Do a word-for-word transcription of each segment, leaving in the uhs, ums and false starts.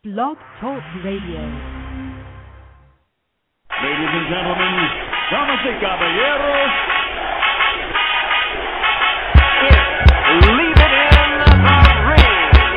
Blog Talk Radio. Ladies and gentlemen, damas y caballeros, it's Leave It In the Ring.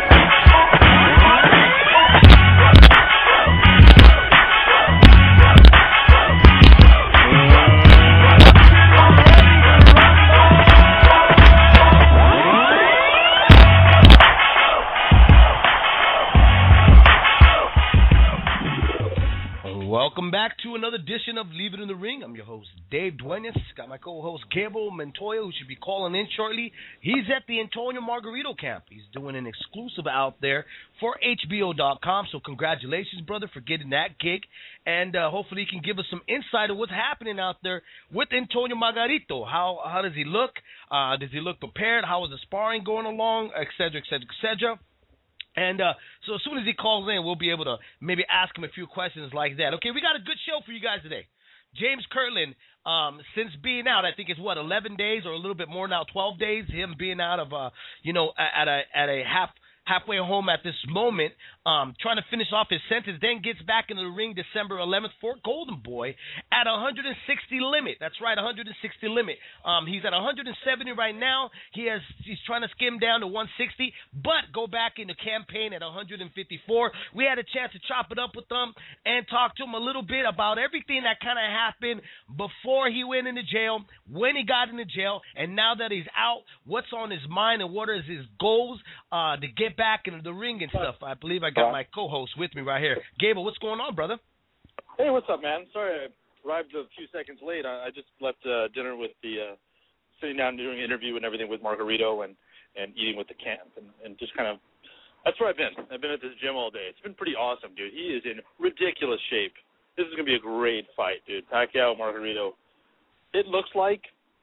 Welcome back to another edition of Leave It in the Ring. I'm your host, Dave Duenas. Got my co-host, Gabriel Montoya, who should be calling in shortly. He's at the Antonio Margarito camp. He's doing an exclusive out there for H B O dot com. So congratulations, brother, for getting that gig. And uh, hopefully he can give us some insight of what's happening out there with Antonio Margarito. How how does he look? Uh, does he look prepared? How is the sparring going along? Et cetera, et cetera, et cetera. And uh, so as soon as he calls in, we'll be able to maybe ask him a few questions like that. Okay, we got a good show for you guys today. James Kirtland, um, since being out, I think it's, what, eleven days or a little bit more now, twelve days, him being out of, uh, you know, at a at a half halfway home at this moment, um, trying to finish off his sentence, then gets back into the ring December eleventh for Golden Boy at one sixty limit. That's right, one sixty limit. Um, he's at one seventy right now. He has he's trying to skim down to one sixty, but go back in the campaign at one fifty-four. We had a chance to chop it up with him and talk to him a little bit about everything that kind of happened before he went into jail, when he got into jail, and now that he's out, what's on his mind and what is his goals uh, to get back into the ring and stuff. I believe I got my co-host with me right here. Gable, what's going on, brother? Hey, what's up, man? Sorry I arrived a few seconds late. I, I just left uh, dinner with the, uh, sitting down doing an interview and everything with Margarito and, and eating with the camp and, and just kind of, that's where I've been. I've been at this gym all day. It's been pretty awesome, dude. He is in ridiculous shape. This is going to be a great fight, dude. Pacquiao, Margarito. It looks like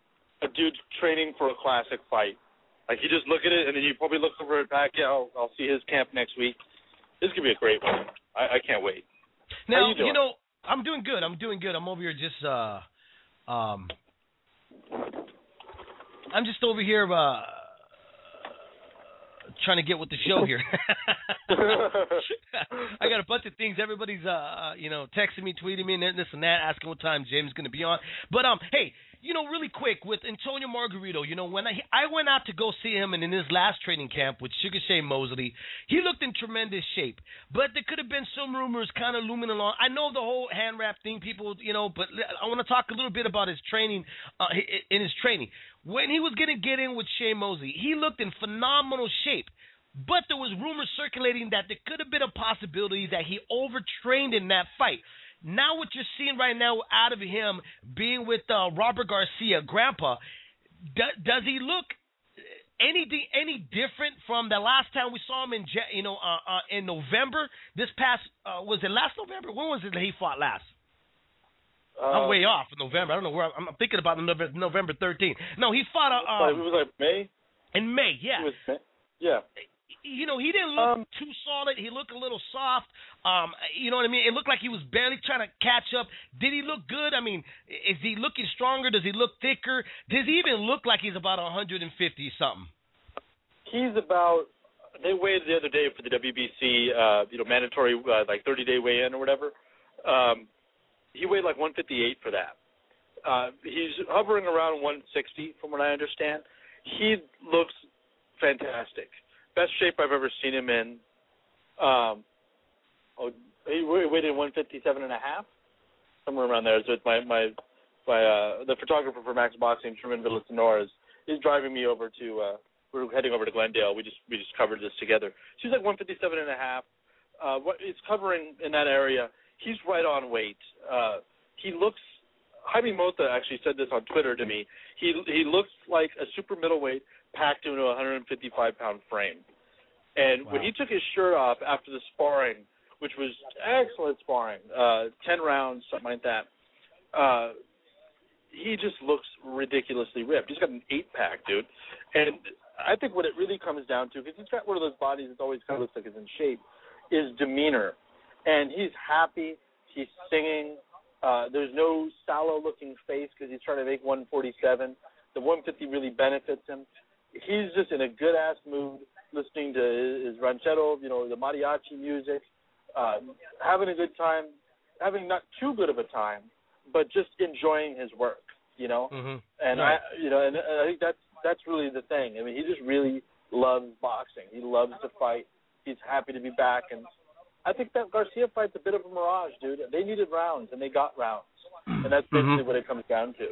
a dude training for a classic fight. Like, you just look at it, and then you probably look over at Pacquiao. I'll see his camp next week. This is going to be a great one. I, I can't wait. Now, How you doing? you know, I'm doing good. I'm doing good. I'm over here just, uh, um, I'm just over here, uh, trying to get with the show here. I got a bunch of things. Everybody's, uh, you know, texting me, tweeting me, and this and that, asking what time James is going to be on. But, um, hey, you know, really quick, with Antonio Margarito, you know, when I, I went out to go see him and in his last training camp with Sugar Shane Mosley, he looked in tremendous shape. But there could have been some rumors kind of looming along. I know the whole hand wrap thing, people, you know, but I want to talk a little bit about his training, uh, in his training. When he was going to get in with Shane Mosley, he looked in phenomenal shape. But there was rumors circulating that there could have been a possibility that he overtrained in that fight. Now what you're seeing right now out of him being with uh, Robert Garcia, Grandpa, do, does he look anything any different from the last time we saw him in you know uh, uh, in November? This past uh, was it last November? When was it that he fought last? Uh, I'm way off in November. I don't know where I'm, I'm thinking about November, November thirteenth. No, he fought. Uh, um, it was like May. In May, yeah. It was May. Yeah. You know, he didn't look um, too solid. He looked a little soft. Um, you know what I mean? It looked like he was barely trying to catch up. Did he look good? I mean, is he looking stronger? Does he look thicker? Does he even look like he's about one fifty something? He's about. They weighed the other day for the W B C, uh, you know, mandatory uh, like thirty day weigh in or whatever. Um, he weighed like one fifty-eight for that. Uh, he's hovering around one sixty, from what I understand. He looks fantastic. Best shape I've ever seen him in. Um, oh, he weighed in one fifty-seven and a half, somewhere around there. So it's my my my uh, the photographer for Max Boxing, Truman Villasenor, is is driving me over to. Uh, we're heading over to Glendale. We just we just covered this together. She's like one fifty-seven and a half. Uh, what it's covering in that area. He's right on weight. Uh, he looks. Jaime Mota actually said this on Twitter to me. He he looks like a super middleweight packed into a one fifty-five pound frame. And wow. When he took his shirt off after the sparring, which was excellent sparring, uh, ten rounds, something like that, uh, he just looks ridiculously ripped. He's got an eight-pack, dude. And I think what it really comes down to, because he's got one of those bodies that always kind of looks like it's in shape, is demeanor. And he's happy. He's singing. Uh, there's no sallow-looking face because he's trying to make one forty-seven. The one fifty really benefits him. He's just in a good-ass mood, listening to his ranchero, you know, the mariachi music. uh, having a good time, having not too good of a time, but just enjoying his work, you know. Mm-hmm. And right. I, you know, and I think that's that's really the thing. I mean, he just really loves boxing. He loves to fight. He's happy to be back, and I think that Garcia fight's a bit of a mirage, dude. They needed rounds, and they got rounds, and that's basically mm-hmm. what it comes down to.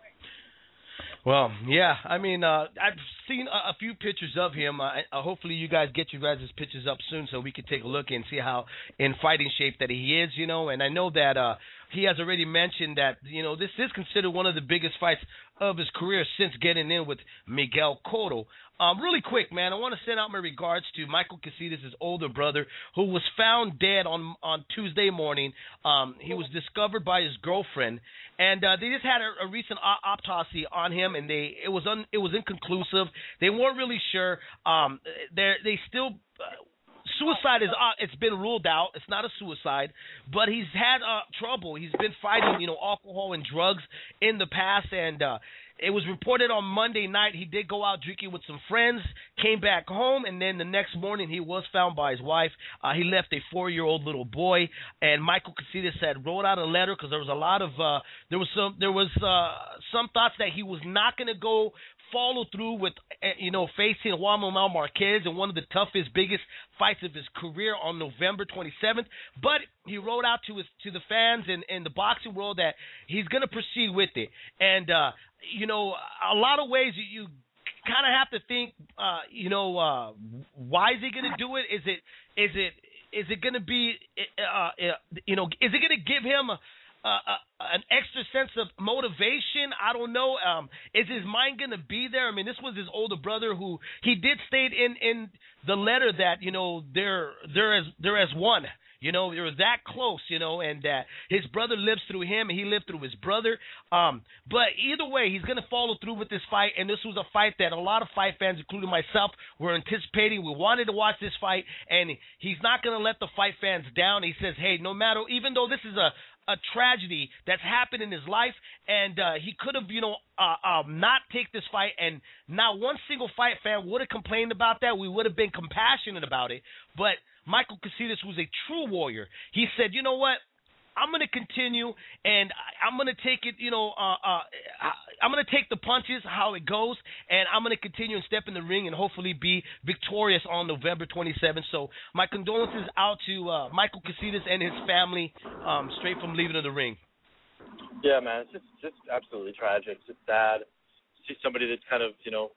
Well, yeah, I mean, uh, I've seen a, a few pictures of him. Uh, uh, hopefully you guys get your guys' pictures up soon so we can take a look and see how in fighting shape that he is, you know. And I know that uh, he has already mentioned that, you know, this is considered one of the biggest fights of his career since getting in with Miguel Cotto. Um, really quick, man, I want to send out my regards to Michael Casitas' older brother, who was found dead on on Tuesday morning. Um, he was discovered by his girlfriend, and uh, they just had a, a recent autopsy on him, and they it was un, it was inconclusive. They weren't really sure. Um, they they still. Uh, Suicide is uh, it's been ruled out. It's not a suicide, but he's had uh, trouble. He's been fighting, you know, alcohol and drugs in the past, and uh, it was reported on Monday night he did go out drinking with some friends, came back home, and then the next morning he was found by his wife. Uh, he left a four-year-old little boy, and Michael Casitas said wrote out a letter because there was a lot of uh, there was some there was uh, some thoughts that he was not going to go follow through with, you know, facing Juan Manuel Marquez in one of the toughest, biggest fights of his career on November twenty-seventh. But he wrote out to his to the fans and in the boxing world that he's going to proceed with it. And, uh, you know, a lot of ways you, you kind of have to think, uh, you know, uh, why is he going to do it? Is it is it is it going to be, uh, you know, is it going to give him a Uh, uh, an extra sense of motivation? I don't know. Um, is his mind going to be there? I mean, this was his older brother who he did state in, in the letter that, you know, they're they're as they're as one. You know, they were that close, you know, and uh, his brother lives through him, and he lived through his brother. Um, but either way, he's going to follow through with this fight, and this was a fight that a lot of fight fans, including myself, were anticipating. We wanted to watch this fight, and he's not going to let the fight fans down. He says, hey, no matter, even though this is a a tragedy that's happened in his life, and uh, he could have, you know, uh, uh, not take this fight, and not one single fight fan would have complained about that. We would have been compassionate about it. But Michael Casitas was a true warrior. He said, you know what? I'm going to continue, and I'm going to take it, you know, uh, uh, I'm going to take the punches, how it goes, and I'm going to continue and step in the ring and hopefully be victorious on November twenty-seventh. So my condolences out to uh, Michael Casitas and his family um, straight from leaving of the ring. Yeah, man, it's just, just absolutely tragic. It's just sad to see somebody that's kind of, you know,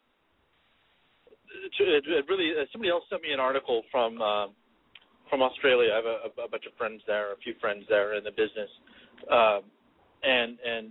it, it really, somebody else sent me an article from, uh, from Australia. I have a, a bunch of friends there, a few friends there in the business, um, and and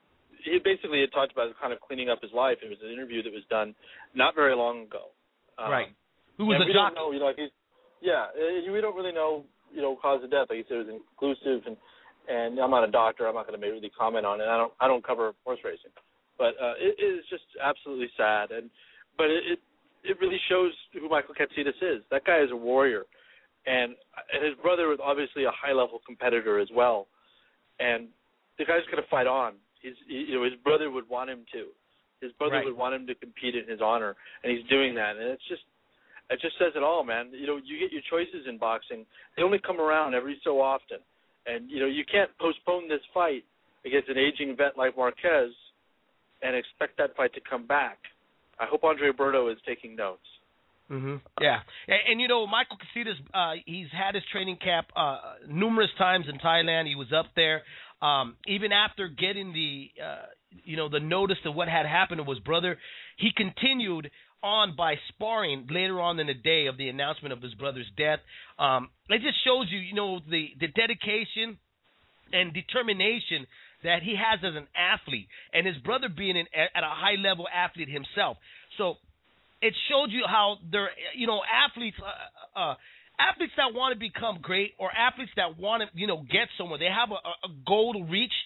he basically had talked about kind of cleaning up his life. It was an interview that was done not very long ago. Um, right. Who was the we jockey? Don't know, you know, like he's, yeah, we don't really know, you know, cause of death. Like he said, it was inconclusive, and and I'm not a doctor. I'm not going to really comment on it. I don't I don't cover horse racing, but uh, it is just absolutely sad. And but it, it it really shows who Michael Casitas is. That guy is a warrior. And, and his brother was obviously a high-level competitor as well. And the guy's going to fight on. He's, he, you know, his brother would want him to. His brother right. would want him to compete in his honor, and he's doing that. And it's just, it just says it all, man. You know, you get your choices in boxing. They only come around every so often. And, you know, you can't postpone this fight against an aging vet like Marquez and expect that fight to come back. I hope Andre Berto is taking notes. Mm-hmm. Yeah, and, and you know, Michael Casitas, uh, he's had his training camp uh, numerous times in Thailand. He was up there, um, even after getting the, uh, you know, the notice of what had happened to his brother. He continued on by sparring later on in the day of the announcement of his brother's death. Um, it just shows you, you know, the the dedication and determination that he has as an athlete, and his brother being an, at a high level athlete himself. So it showed you how they're, you know, athletes, uh, uh, athletes that want to become great, or athletes that want to, you know, get somewhere. They have a, a goal to reach.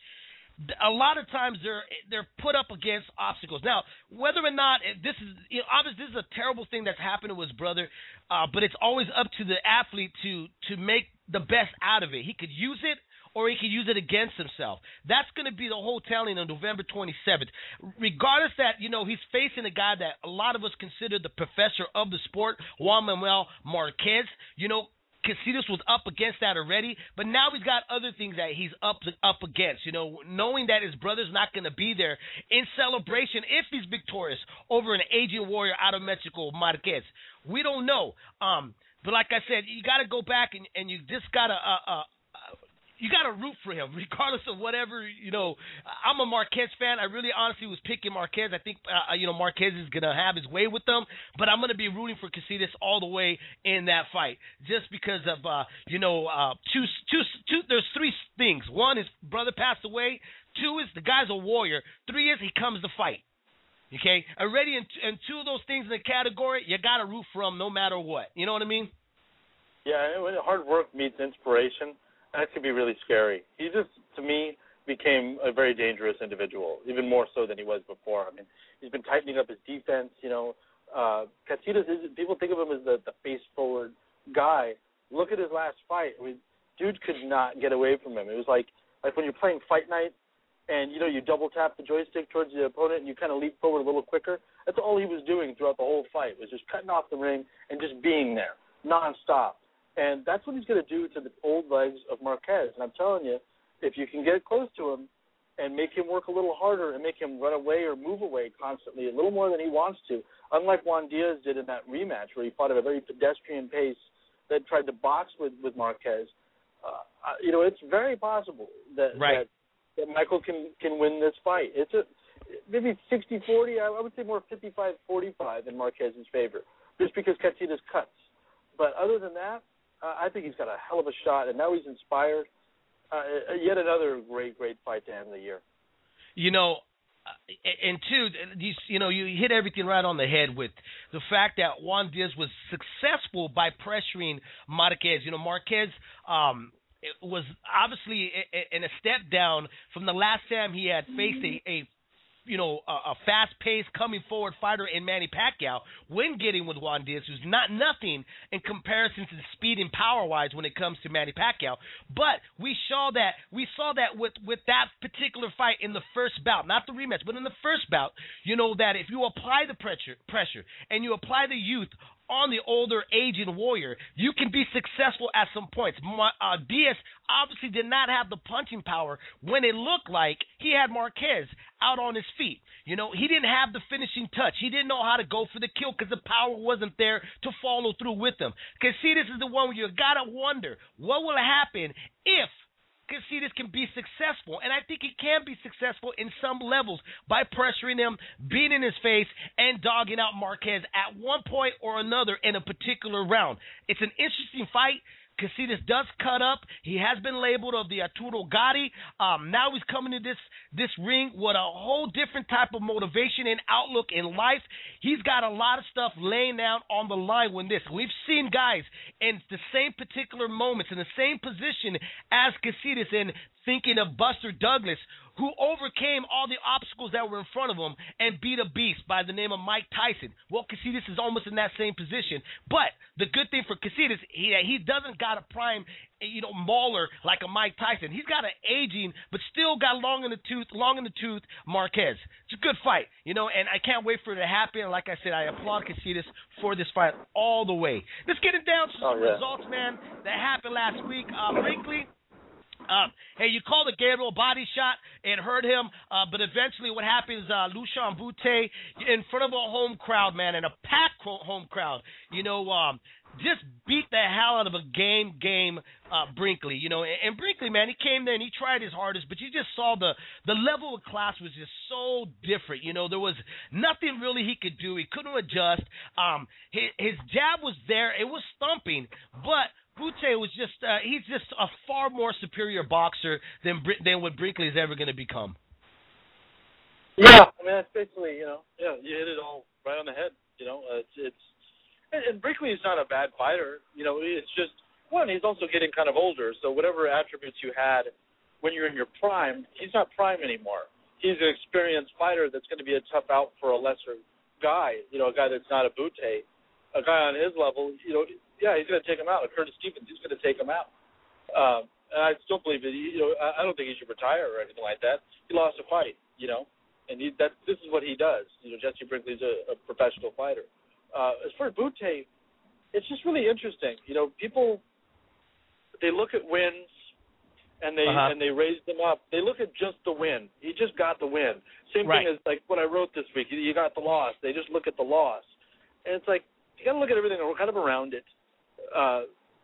A lot of times they're they're put up against obstacles. Now, whether or not this is, you know, obviously this is a terrible thing that's happened to his brother, uh, but it's always up to the athlete to to make the best out of it. He could use it, or he could use it against himself. That's going to be the whole telling on November twenty-seventh. Regardless that, you know, he's facing a guy that a lot of us consider the professor of the sport, Juan Manuel Marquez. You know, Casitas was up against that already, but now he's got other things that he's up up against. You know, knowing that his brother's not going to be there in celebration if he's victorious over an aging warrior out of Mexico, Marquez. We don't know. Um, but like I said, you got to go back and, and you just got to uh, uh, you got to root for him, regardless of whatever, you know. I'm a Marquez fan. I really honestly was picking Marquez. I think, uh, you know, Marquez is going to have his way with them, but I'm going to be rooting for Casitas all the way in that fight, just because of, uh, you know, uh, two, two, two, there's three things. One is brother passed away. Two is the guy's a warrior. Three is he comes to fight. Okay? Already in, in two of those things in the category, you got to root for him no matter what. You know what I mean? Yeah, when hard work meets inspiration, that could be really scary. He just, to me, became a very dangerous individual, even more so than he was before. I mean, he's been tightening up his defense. You know, uh, Casitas is, people think of him as the, the face-forward guy. Look at his last fight. I mean, dude could not get away from him. It was like like when you're playing Fight Night and, you know, you double-tap the joystick towards the opponent and you kind of leap forward a little quicker. That's all he was doing throughout the whole fight, was just cutting off the ring and just being there nonstop. And that's what he's going to do to the old legs of Marquez. And I'm telling you, if you can get close to him and make him work a little harder and make him run away or move away constantly, a little more than he wants to, unlike Juan Diaz did in that rematch where he fought at a very pedestrian pace that tried to box with, with Marquez, uh, you know, it's very possible that, right. that, that Michael can, can win this fight. It's a maybe sixty forty. I would say more fifty-five forty-five in Marquez's favor, just because Casitas cuts. But other than that, Uh, I think he's got a hell of a shot, and now he's inspired. Uh, yet another great, great fight to end the year. You know, and two, you, you know, you hit everything right on the head with the fact that Juan Diaz was successful by pressuring Marquez. You know, Marquez um, was obviously in a step down from the last time he had faced a, a you know, a, a fast-paced, coming-forward fighter in Manny Pacquiao when getting with Juan Diaz, who's not nothing in comparison to the speed and power-wise when it comes to Manny Pacquiao. But we saw that we saw that with, with that particular fight in the first bout, not the rematch, but in the first bout, you know, that if you apply the pressure, pressure and you apply the youth on the older, aging warrior, you can be successful at some points. Uh, Diaz obviously did not have the punching power when it looked like he had Marquez out on his feet. You know, he didn't have the finishing touch. He didn't know how to go for the kill because the power wasn't there to follow through with him. Casitas is the one where you got to wonder what will happen if Casitas can be successful, and I think he can be successful in some levels by pressuring him, being in his face, and dogging out Marquez at one point or another in a particular round. It's an interesting fight. Casitas does cut up. He has been labeled of the Arturo Gatti. Um, now he's coming to this this ring with a whole different type of motivation and outlook in life. He's got a lot of stuff laying down on the line with this. We've seen guys in the same particular moments, in the same position as Casitas, in thinking of Buster Douglas, who overcame all the obstacles that were in front of him and beat a beast by the name of Mike Tyson. Well, Casitas is almost in that same position. But the good thing for Casitas, he, he doesn't got a prime, you know, mauler like a Mike Tyson. He's got an aging, but still got long in the tooth, long in the tooth Marquez. It's a good fight, you know, and I can't wait for it to happen. Like I said, I applaud Casitas for this fight all the way. Let's get it down to some oh, yeah. results, man, that happened last week. Uh, Brinkley. Um, hey, you called a Gabriel body shot and hurt him, uh, but eventually what happened is uh, Lushan Bute, in front of a home crowd, man, and a packed home crowd, you know, um, just beat the hell out of a game, game uh, Brinkley, you know. And, and Brinkley, man, he came there and he tried his hardest, but you just saw the, the level of class was just so different. You know, there was nothing really he could do. He couldn't adjust. Um, his, his jab was there. It was thumping, but Bute was just, uh, he's just a far more superior boxer than than what Brinkley is ever going to become. Yeah, I mean, that's basically, you know, yeah, you hit it all right on the head, you know. Uh, it's, it's and, and Brinkley is not a bad fighter, you know, it's just, one, he's also getting kind of older, so whatever attributes you had when you're in your prime, he's not prime anymore. He's an experienced fighter that's going to be a tough out for a lesser guy, you know, a guy that's not a Bute, a guy on his level, you know. Yeah, he's going to take him out. Like Curtis Stevens, he's going to take him out. Um, and I still believe that, he, you know, I, I don't think he should retire or anything like that. He lost a fight, you know, and he, that this is what he does. You know, Jesse Brinkley's a, a professional fighter. Uh, as for Bute, it's just really interesting. You know, people they look at wins and they Uh-huh. and they raise them up. They look at just the win. You just got the win. Same Right. thing as like what I wrote this week. You, you got the loss. They just look at the loss, and it's like you got to look at everything kind of around it. Uh,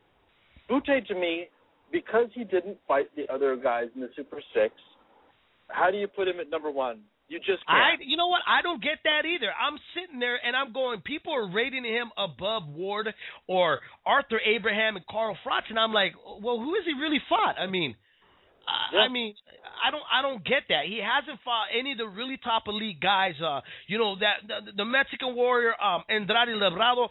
Butte, to me, because he didn't fight the other guys in the Super Six, how do you put him at number one? You just I, can't. you know what? I don't get that either. I'm sitting there and I'm going, people are rating him above Ward or Arthur Abraham and Carl Froch, and I'm like, well, who has he really fought? I mean, Yeah. I mean, I don't, I don't get that. He hasn't fought any of the really top elite guys. Uh, you know that the, the Mexican Warrior, um, Andrade Labrado,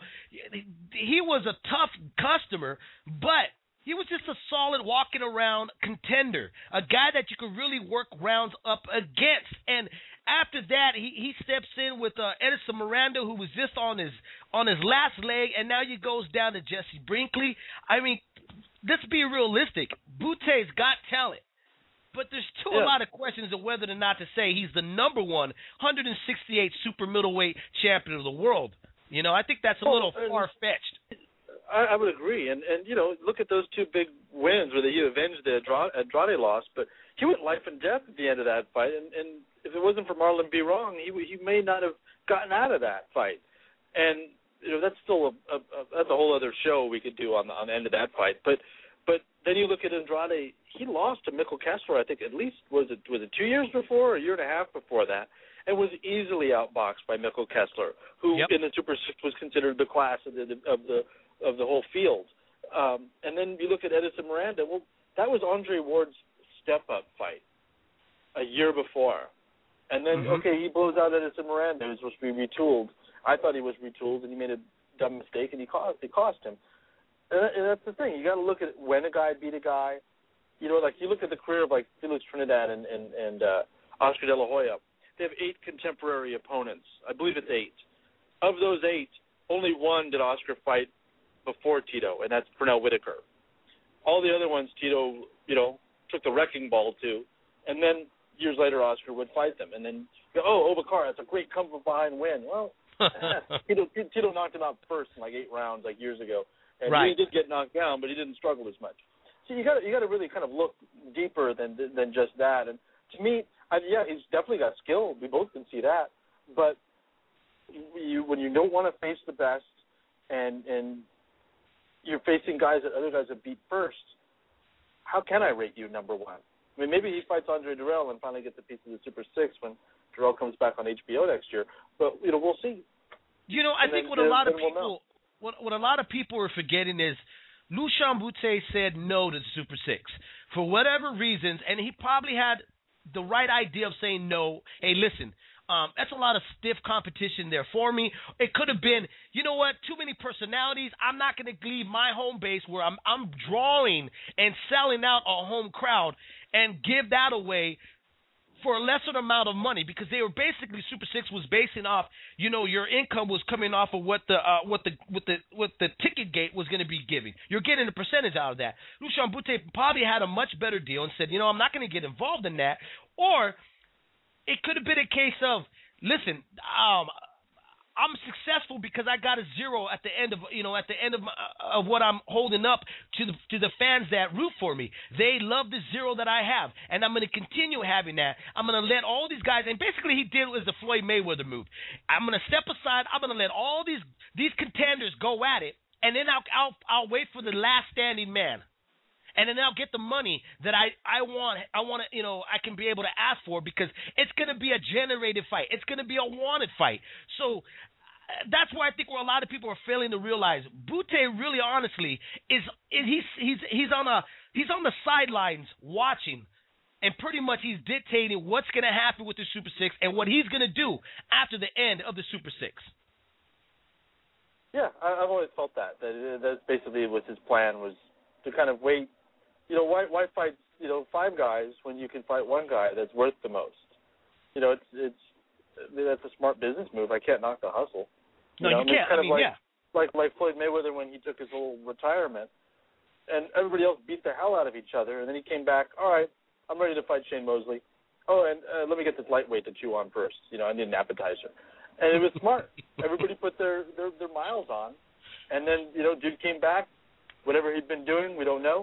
he was a tough customer, but he was just a solid walking around contender, a guy that you could really work rounds up against. And after that, he, he steps in with uh, Edison Miranda, who was just on his on his last leg, and now he goes down to Jesse Brinkley. I mean, let's be realistic. Butte's got talent, but there's still Yeah. a lot of questions of whether or not to say he's the number one one sixty-eight super middleweight champion of the world. You know, I think that's a Oh, little and- far-fetched. I, I would agree, and and you know, look at those two big wins where he avenged the Andrade, Andrade loss, but he went life and death at the end of that fight, and, and if it wasn't for Marlon B. Wrong, he he may not have gotten out of that fight, and you know that's still a, a, a that's a whole other show we could do on the on the end of that fight, but but then you look at Andrade, he lost to Mikkel Kessler, I think at least was it was it two years before, or a year and a half before that, and was easily outboxed by Mikkel Kessler, who Yep. in the Super Six was considered the class of the of the of the whole field. Um, and then you look at Edison Miranda. Well, that was Andre Ward's step-up fight a year before. And then, Mhm. okay, he blows out Edison Miranda, who's supposed to be retooled. I thought he was retooled, and he made a dumb mistake, and he cost, it cost him. And, that, and that's the thing. You got to look at when a guy beat a guy. You know, like you look at the career of, like, Felix Trinidad and, and, and uh, Oscar De La Hoya. They have eight contemporary opponents. I believe it's eight. Of those eight, only one did Oscar fight before Tito, and that's Pernell Whitaker. All the other ones, Tito, you know, took the wrecking ball to, and then years later, Oscar would fight them. And then, oh, Obakar, that's a great come from behind win. Well, eh, Tito, Tito knocked him out first in like eight rounds, like years ago, and Right. he did get knocked down, but he didn't struggle as much. So you got you got to really kind of look deeper than than just that. And to me, I, yeah, he's definitely got skill. We both can see that, but you, when you don't want to face the best, and and you're facing guys that other guys have beat first, how can I rate you number one? I mean, maybe he fights Andre Durrell and finally gets a piece of the Super Six when Durrell comes back on H B O next year. But, you know, we'll see. You know, I And think then- what a lot of then we'll know. people, what what a lot of people are forgetting is Lushan Butte said no to the Super Six for whatever reasons, and he probably had the right idea of saying no. Hey, listen, um, that's a lot of stiff competition there for me. It could have been, you know what, too many personalities. I'm not going to leave my home base where I'm I'm drawing and selling out a home crowd and give that away for a lesser amount of money, because they were basically Super Six was basing off, you know, your income was coming off of what the uh, what the what the what the ticket gate was going to be giving. You're getting a percentage out of that. Lushan Butte probably had a much better deal and said, you know, I'm not going to get involved in that. Or it could have been a case of, listen, um, I'm successful because I got a zero at the end of, you know, at the end of my, of what I'm holding up to the to the fans that root for me. They love the zero that I have, and I'm going to continue having that. I'm going to let all these guys, and basically he did was the Floyd Mayweather move. I'm going to step aside. I'm going to let all these these contenders go at it, and then I'll I'll I'll wait for the last standing man. And then I'll get the money that I, I want, I want to, you know, I can be able to ask for, because it's going to be a generated fight. It's going to be a wanted fight. So uh, that's why I think where a lot of people are failing to realize Butte really, honestly, is, is he's he's he's on a he's on the sidelines watching, and pretty much he's dictating what's going to happen with the Super Six and what he's going to do after the end of the Super Six. Yeah, I, I've always felt that. That that's basically what his plan was, to kind of wait. You know, why why fight, you know, five guys when you can fight one guy that's worth the most? You know, it's it's I mean, that's a smart business move. I can't knock the hustle. No, know? you I mean, can't. It's kind I mean, of like, yeah. like like Floyd Mayweather when he took his little retirement, and everybody else beat the hell out of each other, and then he came back. All right, I'm ready to fight Shane Mosley. Oh, and uh, let me get this lightweight to chew on first. You know, I need an appetizer, and it was smart. Everybody put their, their their miles on, and then you know, dude came back. Whatever he'd been doing, we don't know.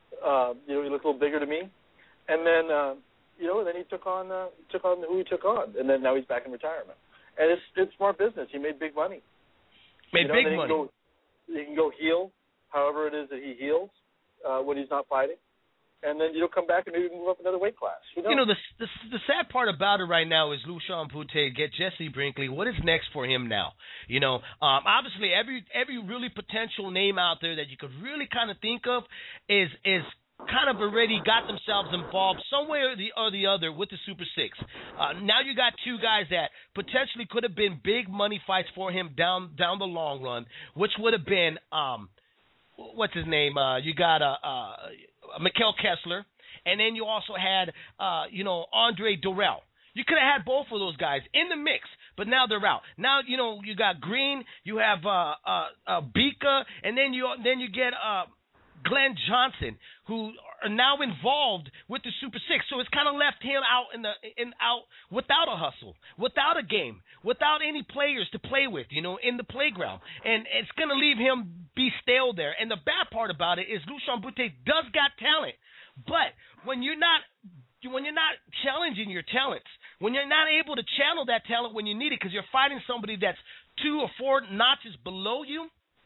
Uh, you know, he looked a little bigger to me. And then, uh, you know, then he took on uh, took on who he took on, and then now he's back in retirement. And it's it's smart business. He made big money. Made you know, big then he money. Can go, he can go heel, however it is that he heals uh, when he's not fighting. And then you'll come back and maybe move up another weight class. Who knows? You know, the, the the sad part about it right now is Lucian Bute get Jesse Brinkley. What is next for him now? You know, um, obviously every every really potential name out there that you could really kind of think of is is kind of already got themselves involved somewhere or the, or the other with the Super Six. Uh, now you got two guys that potentially could have been big money fights for him down down the long run, which would have been um, what's his name? Uh, you got a. Uh, Mikkel Kessler, and then you also had, uh, you know, Andre Durrell. You could have had both of those guys in the mix, but now they're out. Now, you know, you got Green, you have uh, uh, uh, Bika, and then you then you get uh, Glenn Johnson, who are now involved with the Super Six. So it's kind of left him out in the in out without a hustle, without a game, without any players to play with, you know, in the playground. And it's going to leave him be stale there. And the bad part about it is Lucian Bute does got talent, but when you're not when you're not challenging your talents, when you're not able to channel that talent when you need it because you're fighting somebody that's two or four notches below you,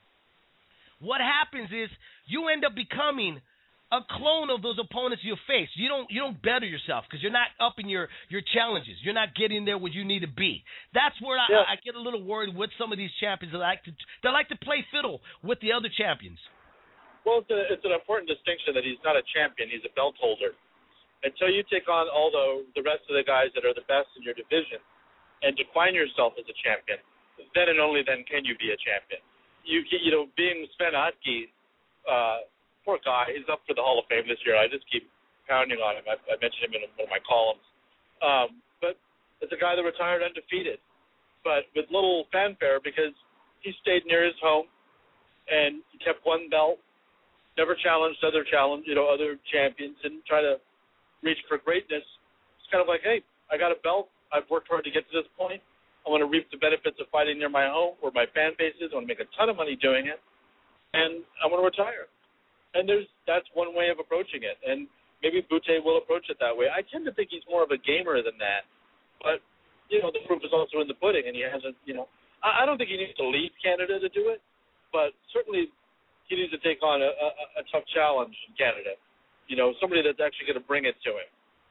what happens is you end up becoming a clone of those opponents you face. You don't you don't better yourself because you're not upping your, your challenges. You're not getting there where you need to be. That's where I, yeah. I get a little worried with some of these champions that like to that like to play fiddle with the other champions. Well, it's, a, it's an important distinction that he's not a champion. He's a belt holder. Until you take on all the, the rest of the guys that are the best in your division and define yourself as a champion, then and only then can you be a champion. You you know, being Sven Otke, uh, poor guy, he's up for the Hall of Fame this year. I just keep pounding on him. I, I mentioned him in one of my columns. Um, but it's a guy that retired undefeated, but with little fanfare because he stayed near his home and he kept one belt, never challenged other challenge, you know, other champions, and try to reach for greatness. It's kind of like, hey, I got a belt. I've worked hard to get to this point. I want to reap the benefits of fighting near my home where my fan base is. I want to make a ton of money doing it, and I want to retire. And there's that's one way of approaching it, and maybe Bute will approach it that way. I tend to think he's more of a gamer than that, but you know the proof is also in the pudding, and he hasn't. You know, I, I don't think he needs to leave Canada to do it, but certainly he needs to take on a, a, a tough challenge in Canada. You know, somebody that's actually going to bring it to him.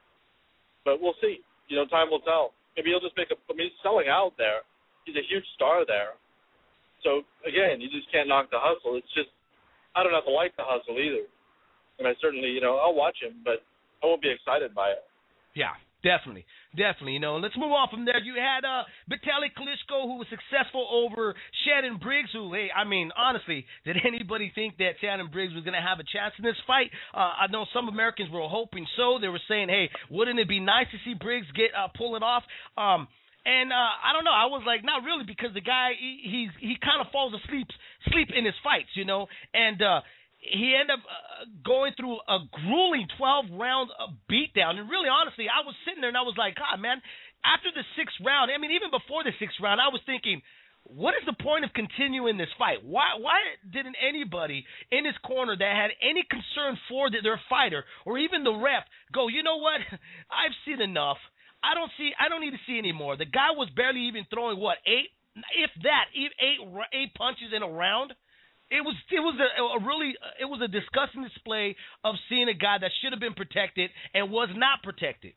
But we'll see. You know, time will tell. Maybe he'll just make a. I mean, he's selling out there. He's a huge star there. So again, you just can't knock the hustle. It's just. I don't have to like the hustle either. And I certainly, you know, I'll watch him, but I won't be excited by it. Yeah, definitely. Definitely. You know, let's move on from there. You had uh, Vitaly Klitschko, who was successful over Shannon Briggs, who, hey, I mean, honestly, did anybody think that Shannon Briggs was going to have a chance in this fight? Uh, I know some Americans were hoping so. They were saying, hey, wouldn't it be nice to see Briggs get uh, pull it off? Um And uh, I don't know. I was like, not really, because the guy he he's, he kind of falls asleep sleep in his fights, you know. And uh, he ended up uh, going through a grueling twelve round uh, beatdown. And really, honestly, I was sitting there and I was like, God, man. After the sixth round, I mean, even before the sixth round, I was thinking, what is the point of continuing this fight? Why why didn't anybody in his corner that had any concern for the, their fighter or even the ref go, you know what? I've seen enough. I don't see. I don't need to see anymore. The guy was barely even throwing what eight, if that, eight eight punches in a round. It was it was a, a really it was a disgusting display of seeing a guy that should have been protected and was not protected.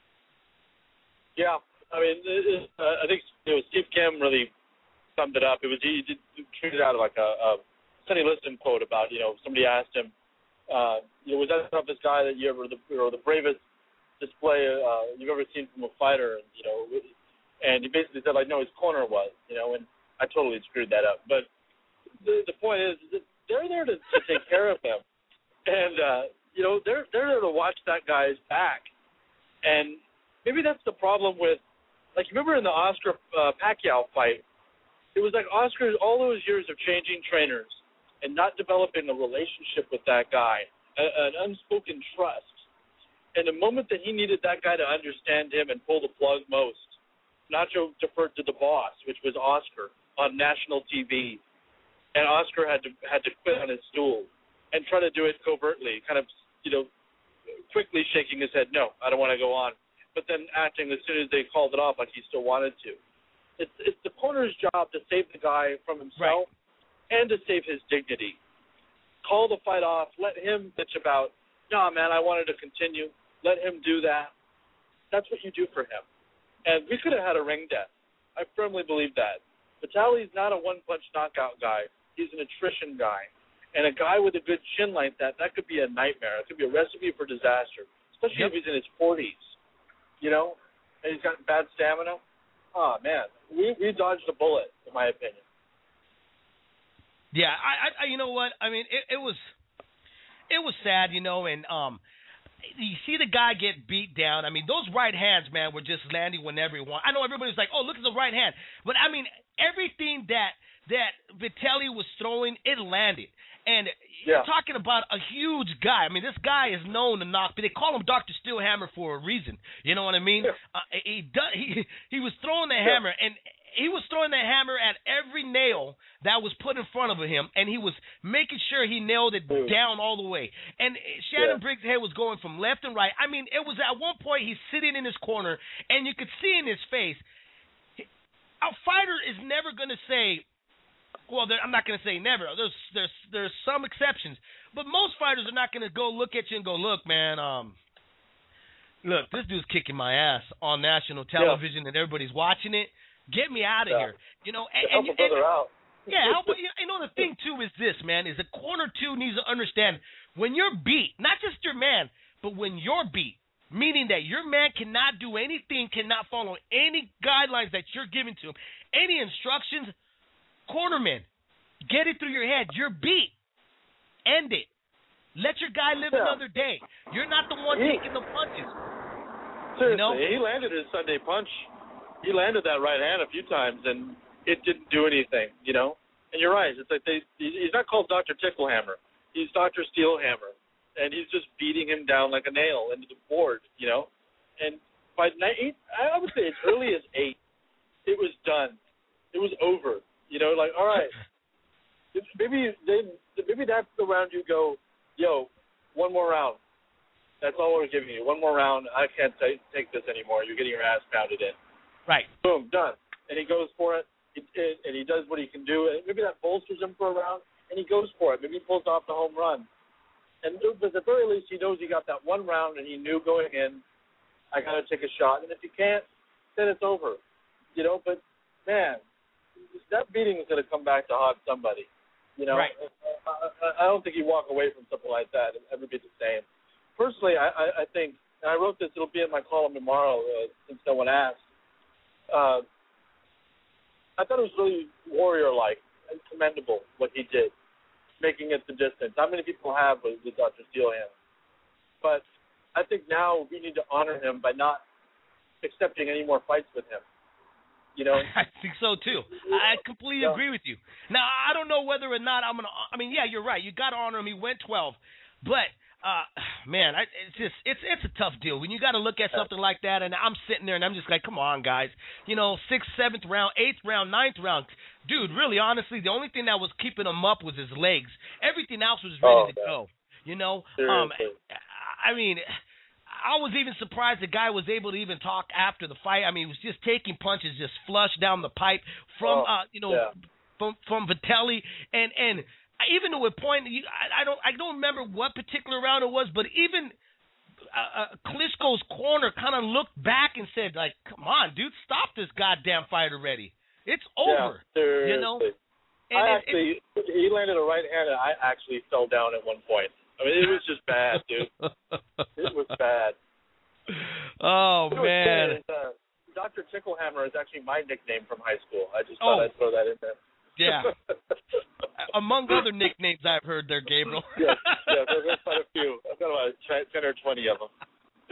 Yeah, I mean, it, it, uh, I think you know, Steve Kim really summed it up. It was he, he treated out like a, a Sonny Liston quote about you know somebody asked him, uh, you know, was that the toughest guy that you ever the or the bravest display uh, you've ever seen from a fighter, and you know, and he basically said like, no, his corner was, you know, and I totally screwed that up. But the the point is, that they're there to, to take care of him, and uh, you know, they're they're there to watch that guy's back, and maybe that's the problem with, like, you remember in the Oscar uh, Pacquiao fight, it was like Oscar all those years of changing trainers and not developing a relationship with that guy, a, an unspoken trust. And the moment that he needed that guy to understand him and pull the plug most, Nacho deferred to the boss, which was Oscar, on national T V. And Oscar had to had to quit on his stool. and try to do it covertly, kind of, you know, quickly shaking his head, no, I don't want to go on, but then acting as soon as they called it off like he still wanted to. It's it's the corner's job to save the guy from himself right. and to save his dignity. Call the fight off. Let him bitch about, no, man, I wanted to continue. Let him do that. That's what you do for him. And we could have had a ring death. I firmly believe that. Vitaly's not a one-punch knockout guy. He's an attrition guy. And a guy with a good chin like that, that could be a nightmare. It could be a recipe for disaster, especially yep. if he's in his forties, you know, and he's got bad stamina. Oh, man, we, we dodged a bullet, in my opinion. Yeah, I, I you know what? I mean, it, it was it was sad, you know, and um, you see the guy get beat down. I mean, those right hands, man, were just landing whenever he wanted. I know everybody's like, oh, look at the right hand. But, I mean, everything that, that Vitaly was throwing, it landed. And yeah. you're talking about a huge guy. I mean, this guy is known to knock. They call him Doctor Steelhammer for a reason. You know what I mean? Yeah. Uh, he, does, he he was throwing the yeah. hammer, and he was throwing the hammer at every nail that was put in front of him, and he was making sure he nailed it Ooh. down all the way. And Shannon yeah. Briggs' head was going from left and right. I mean, it was at one point he's sitting in his corner, and you could see in his face, a fighter is never going to say, well, I'm not going to say never. There's there's there's some exceptions, but most fighters are not going to go look at you and go, look, man, um, look, this dude's kicking my ass on national television yeah. and everybody's watching it. Get me out of yeah. here, you know. And, help and, a brother and, out. Yeah, help. You know, the thing too is this, man, is a corner two needs to understand when you're beat, not just your man, but when you're beat, meaning that your man cannot do anything, cannot follow any guidelines that you're giving to him, any instructions. Cornerman, get it through your head. You're beat. End it. Let your guy live yeah. another day. You're not the one he, taking the punches. Seriously, you know? he landed his Sunday punch. He landed that right hand a few times, and it didn't do anything, you know? And you're right. It's like they, he's not called Doctor Ticklehammer. He's Doctor Steelhammer. And he's just beating him down like a nail into the board, you know? And by night eight, I would say as early as eight, it was done. It was over. You know, like, all right, maybe they, maybe that's the round you go, yo, one more round. That's all we're giving you. One more round. I can't t- take this anymore. You're getting your ass pounded in. Right. Boom, done. And he goes for it, it, it, and he does what he can do. And maybe that bolsters him for a round, and he goes for it. Maybe he pulls off the home run. And at the very least, he knows he got that one round, and he knew going in, I got to take a shot. And if you can't, then it's over. You know, but, man, that beating is going to come back to haunt somebody, you know. Right. I, I don't think you walk away from something like that and ever be the same. Personally, I, I, I think, and I wrote this, it'll be in my column tomorrow uh, since no one asked. Uh, I thought it was really warrior-like and commendable what he did, making it the distance. How many people have with, with Doctor Steelhammer? But I think now we need to honor him by not accepting any more fights with him. You know, I think so too. I completely yeah. agree with you. Now, I don't know whether or not I'm gonna. I mean, yeah, you're right. You got to honor him. He went twelve, but uh, man, I, it's just it's it's a tough deal when you got to look at something like that. And I'm sitting there and I'm just like, come on, guys. You know, sixth, seventh round, eighth round, ninth round, dude. Really, honestly, the only thing that was keeping him up was his legs. Everything else was ready oh, to go. You know, um, I mean. I was even surprised the guy was able to even talk after the fight. I mean, he was just taking punches, just flush down the pipe from, oh, uh, you know, yeah. from from Vitaly, and and even to a point, I, I don't I don't remember what particular round it was, but even uh, uh, Klitschko's corner kind of looked back and said, like, "Come on, dude, stop this goddamn fight already. It's over." Yeah, you know. And I it, actually, it, he landed a right hand, and I actually fell down at one point. I mean, it was just bad, dude. It was bad. Oh, it man. Was bad. Uh, Doctor Ticklehammer is actually my nickname from high school. I just oh. thought I'd throw that in there. Yeah. Among other nicknames I've heard there, Gabriel. yes, yeah, there's quite a few. I've got about ten or twenty of them.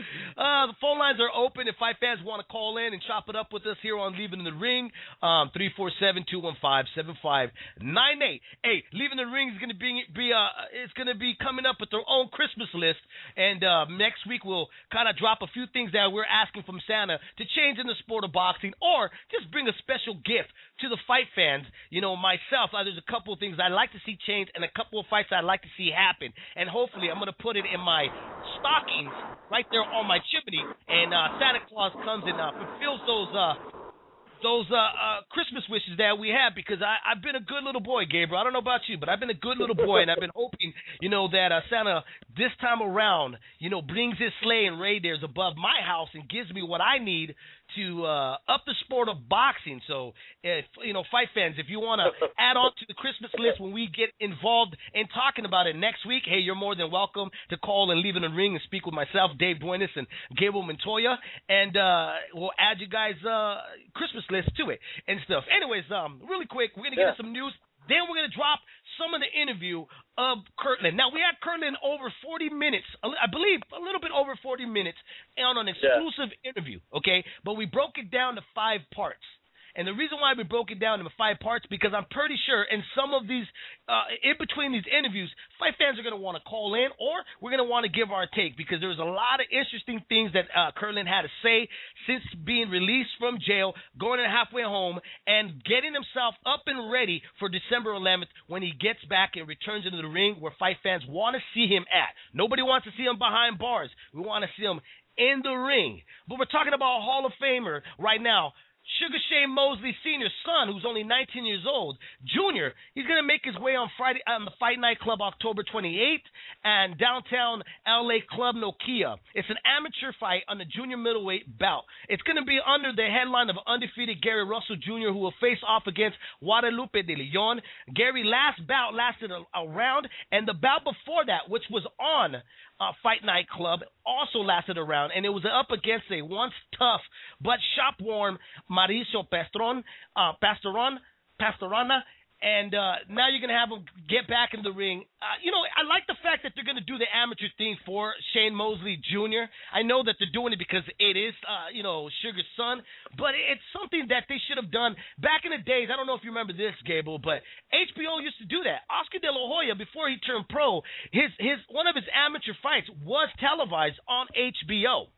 uh, the phone lines are open if fight fans want to call in and chop it up with us here on Leaving in the Ring. Um, three four seven, two one five, seven five nine eight. Hey, Leaving the Ring is going to be be uh, it's going to be coming up with their own Christmas list, and uh, next week we'll kind of drop a few things that we're asking from Santa to change in the sport of boxing, or just bring a special gift to the fight fans. You know, myself, uh, there's a couple of things I'd like to see change and a couple of fights I'd like to see happen. And hopefully I'm going to put it in my stockings right there on my chimney, and uh, Santa Claus comes and uh, fulfills those uh, those uh, uh, Christmas wishes that we have, because I, I've been a good little boy, Gabriel. I don't know about you, but I've been a good little boy, and I've been hoping, you know, that uh, Santa this time around, you know, brings his sleigh and reindeers above my house and gives me what I need to uh, up the sport of boxing. So, if you know, fight fans, if you want to add on to the Christmas list when we get involved in talking about it next week, hey, you're more than welcome to call and leave in the ring and speak with myself, Dave Duenas, and Gabriel Montoya, and uh, we'll add you guys' uh, Christmas list to it and stuff. Anyways, um, really quick, we're going to yeah. get into some news. Then we're going to drop some of the interview of Kirtland. Now, we had Kirtland over forty minutes, I believe a little bit over forty minutes, on an exclusive yeah. interview, okay? But we broke it down to five parts. And the reason why we broke it down into five parts, because I'm pretty sure in some of these, uh, in between these interviews, fight fans are going to want to call in, or we're going to want to give our take, because there's a lot of interesting things that uh, Kirtland had to say since being released from jail, going halfway home, and getting himself up and ready for December eleventh when he gets back and returns into the ring where fight fans want to see him at. Nobody wants to see him behind bars. We want to see him in the ring. But we're talking about a Hall of Famer right now, Sugar Shane Mosley Senior's son, who's only nineteen years old, Junior. He's going to make his way on Friday on the Fight Night Club October twenty-eighth and downtown L A Club Nokia. It's an amateur fight on the junior middleweight bout. It's going to be under the headline of undefeated Gary Russell Junior, who will face off against Guadalupe de Leon. Gary last bout lasted a, a round, and the bout before that, which was on Uh, Fight Night Club, also lasted around, and it was up against a once tough but shop warm Mauricio Pastron, uh, Pastoron, Pastorana, and uh, now you're going to have him get back in the ring. Uh, you know, I like the fact that they're going to do the amateur thing for Shane Mosley Junior I know that they're doing it because it is, uh, you know, Sugar's son, but it's something that they should have done back in the days. I don't know if you remember this, Gable, but H B O used to do that. Oscar De La Hoya, before he turned pro, his his one of his amateur fights was televised on H B O.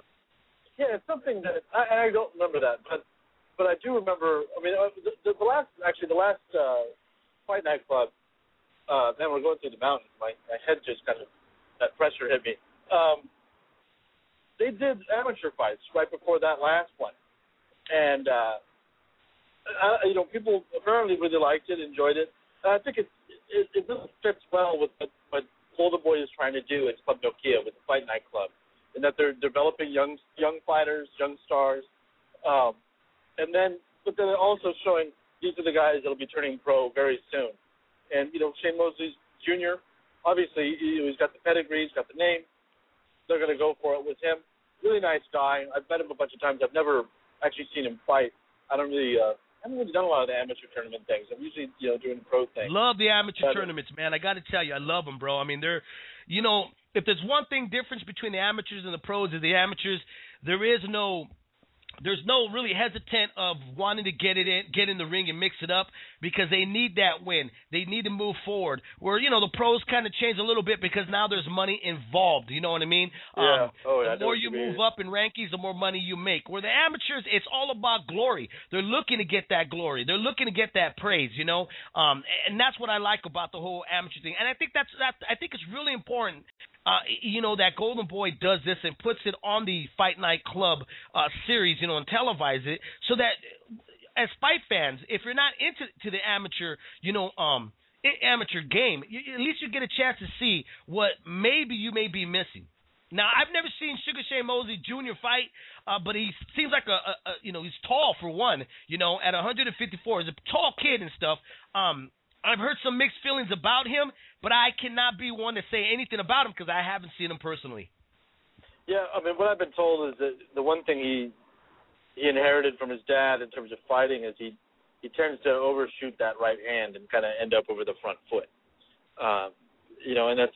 Yeah, it's something that I, I don't remember that, but but I do remember. I mean, the, the, the last actually the last uh, Fight Night Club. Uh, man, we're going through the mountains. My my head just kind of that pressure hit me. Um, they did amateur fights right before that last one, and uh, I, you know, people apparently really liked it, enjoyed it. And I think it it, it really fits well with what, what Golden Boy is trying to do at Club Nokia with the Fight Night Club, in that they're developing young young fighters, young stars, um, and then but then also showing these are the guys that'll be turning pro very soon. And you know, Shane Mosley Junior, obviously he's got the pedigree, he's got the name. They're going to go for it with him. Really nice guy. I've met him a bunch of times. I've never actually seen him fight. I don't really. Uh, I haven't really done a lot of the amateur tournament things. I'm usually, you know, doing pro things. Love the amateur but, tournaments, man. I got to tell you, I love them, bro. I mean, they're, you know, if there's one thing difference between the amateurs and the pros is the amateurs, there is no, there's no really hesitant of wanting to get it in, get in the ring and mix it up, because they need that win. They need to move forward. Where, you know, the pros kind of change a little bit because now there's money involved. You know what I mean? Yeah. Um, oh, yeah. the more you move up in rankings, the more money you make. Where the amateurs, it's all about glory. They're looking to get that glory. They're looking to get that praise. You know, um, and that's what I like about the whole amateur thing. And I think that's that. I think it's really important. Uh, you know, that Golden Boy does this and puts it on the Fight Night Club uh, series, you know, and televise it, so that as fight fans, if you're not into to the amateur, you know, um, amateur game, you, at least you get a chance to see what maybe you may be missing. Now, I've never seen Sugar Shane Mosley Junior fight, uh, but he seems like a, a, a, you know, he's tall for one, you know, at one fifty-four. He's a tall kid and stuff. Um, I've heard some mixed feelings about him, but I cannot be one to say anything about him because I haven't seen him personally. Yeah, I mean, what I've been told is that the one thing he he inherited from his dad in terms of fighting is he, he tends to overshoot that right hand and kind of end up over the front foot. Uh, you know, and that's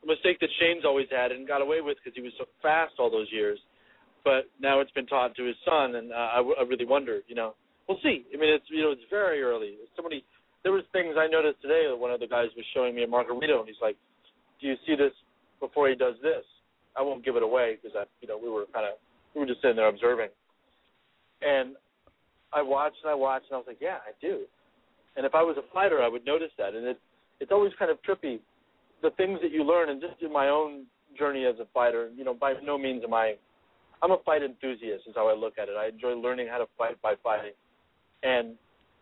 a mistake that Shane's always had and got away with because he was so fast all those years. But now it's been taught to his son, and uh, I, w- I really wonder, you know. We'll see. I mean, it's you know, it's very early. Somebody, there was things I noticed today that one of the guys was showing me a Margarito, and he's like, "Do you see this before he does this?" I won't give it away because I, you know, we were kind of, we were just sitting there observing. And I watched and I watched, and I was like, "Yeah, I do." And if I was a fighter, I would notice that. And it, it's always kind of trippy, the things that you learn, and just in my own journey as a fighter. You know, by no means am I. I'm a fight enthusiast, is how I look at it. I enjoy learning how to fight by fighting. And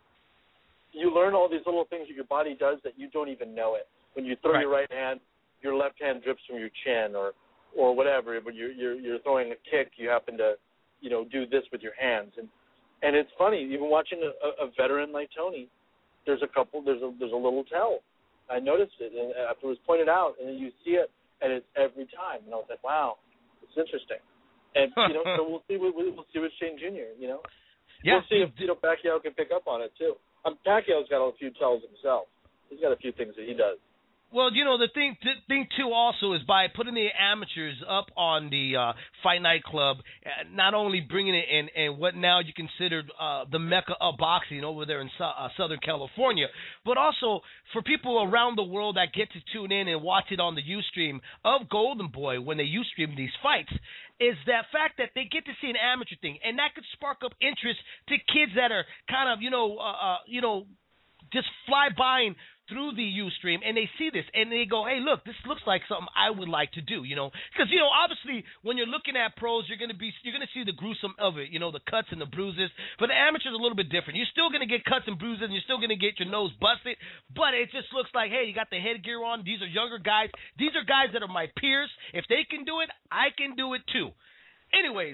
you learn all these little things that your body does that you don't even know it. When you throw right. your right hand, your left hand drips from your chin, or or whatever. When you're, you're you're throwing a kick, you happen to, you know, do this with your hands. And and it's funny, even watching a, a veteran like Tony, there's a couple, there's a there's a little tell. I noticed it, and after it was pointed out, and then you see it, and it's every time. And I was like, wow, it's interesting. And you know, so we'll see what we'll see with Shane Junior You know. Yeah. We'll see if you know Pacquiao can pick up on it too. Um, Pacquiao's got a few tells himself. He's got a few things that he does. Well, you know, the thing the thing, too, also is by putting the amateurs up on the uh, Fight Night Club, uh, not only bringing it in and what now you consider uh, the mecca of boxing over there in so- uh, Southern California, but also for people around the world that get to tune in and watch it on the Ustream of Golden Boy when they Ustream these fights, is that fact that they get to see an amateur thing, and that could spark up interest to kids that are kind of, you know, uh, uh, you know, just fly by through the Ustream, and they see this, and they go, hey, look, this looks like something I would like to do, you know, because, you know, obviously, when you're looking at pros, you're going to be, you're going to see the gruesome of it, you know, the cuts and the bruises, but the amateur's a little bit different. You're still going to get cuts and bruises, and you're still going to get your nose busted, but it just looks like, hey, you got the headgear on, these are younger guys, these are guys that are my peers. If they can do it, I can do it too. Anyways,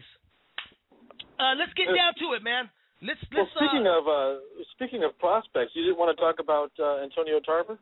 uh, let's get down to it, man. Let's, let's, well, speaking uh, of uh, speaking of prospects, you didn't want to talk about uh, Antonio Tarver?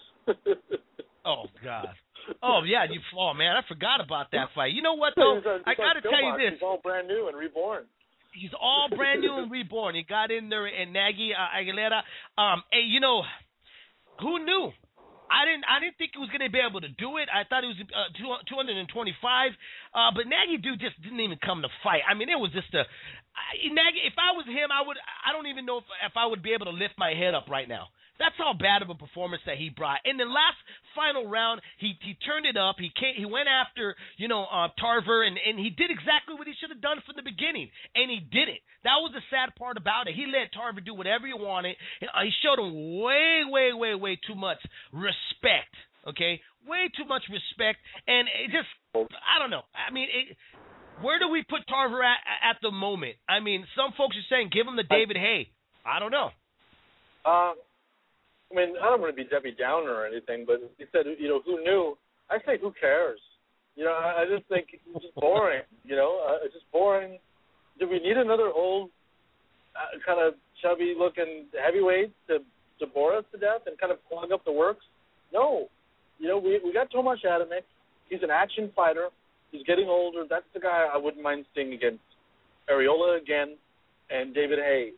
Oh God! Oh yeah, you. Oh man, I forgot about that fight. You know what though? He's on, he's I got to tell you this. He's all brand new and reborn. He's all brand new and reborn. He got in there and Nagy uh, Aguilera. Um, hey, you know, who knew? I didn't. I didn't think he was going to be able to do it. I thought he was uh, two hundred twenty-five. Uh, but Nagy dude just didn't even come to fight. I mean, it was just a I, Nagy. If I was him, I would. I don't even know if if I would be able to lift my head up right now. That's how bad of a performance that he brought. In the last final round, he he turned it up. He came, he went after, you know, uh, Tarver, and, and he did exactly what he should have done from the beginning, and he did it. That was the sad part about it. He let Tarver do whatever he wanted. And, uh, he showed him way, way, way, way too much respect, okay? Way too much respect, and it just, I don't know. I mean, it, where do we put Tarver at at the moment? I mean, some folks are saying give him the David Haye. I don't know. Uh, I mean, I don't want to be Debbie Downer or anything, but he said, you know, who knew? I say, who cares? You know, I, I just think it's just boring. You know, uh, it's just boring. Do we need another old, uh, kind of chubby-looking heavyweight to to bore us to death and kind of clog up the works? No. You know, we we got Tomasz Adamek. He's an action fighter. He's getting older. That's the guy I wouldn't mind seeing against Arreola again and David Haye.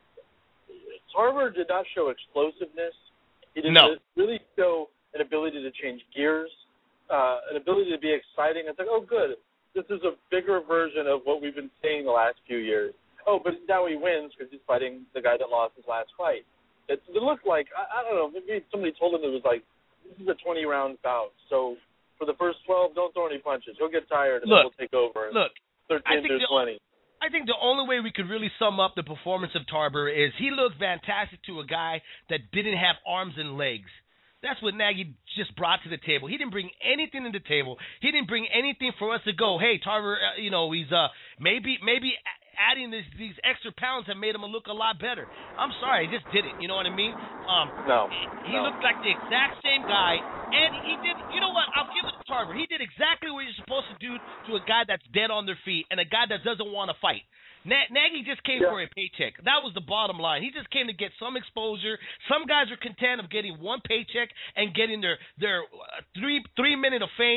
Tarver did not show explosiveness. He didn't no. really show an ability to change gears, uh, an ability to be exciting. It's like, oh, good. This is a bigger version of what we've been seeing the last few years. Oh, but now he wins because he's fighting the guy that lost his last fight. It, it looked like, I, I don't know, maybe somebody told him it was like, this is a twenty-round bout. So for the first twelve, don't throw any punches. He'll get tired and look, then we'll take over. Look, thirteen to twenty. I think the only way we could really sum up the performance of Tarver is he looked fantastic to a guy that didn't have arms and legs. That's what Nagy just brought to the table. He didn't bring anything to the table. He didn't bring anything for us to go, hey, Tarver, uh, you know, he's uh maybe maybe adding this, these extra pounds have made him look a lot better. I'm sorry, he just didn't. You know what I mean? Um, no. He no. looked like the exact same guy, and he did, you know what, I'll give it to Tarver. He did exactly what you're supposed to do to a guy that's dead on their feet and a guy that doesn't want to fight. Na- Nagy just came yeah. for a paycheck. That was the bottom line. He just came to get some exposure. Some guys are content of getting one paycheck and getting their their uh, three three minute of fame.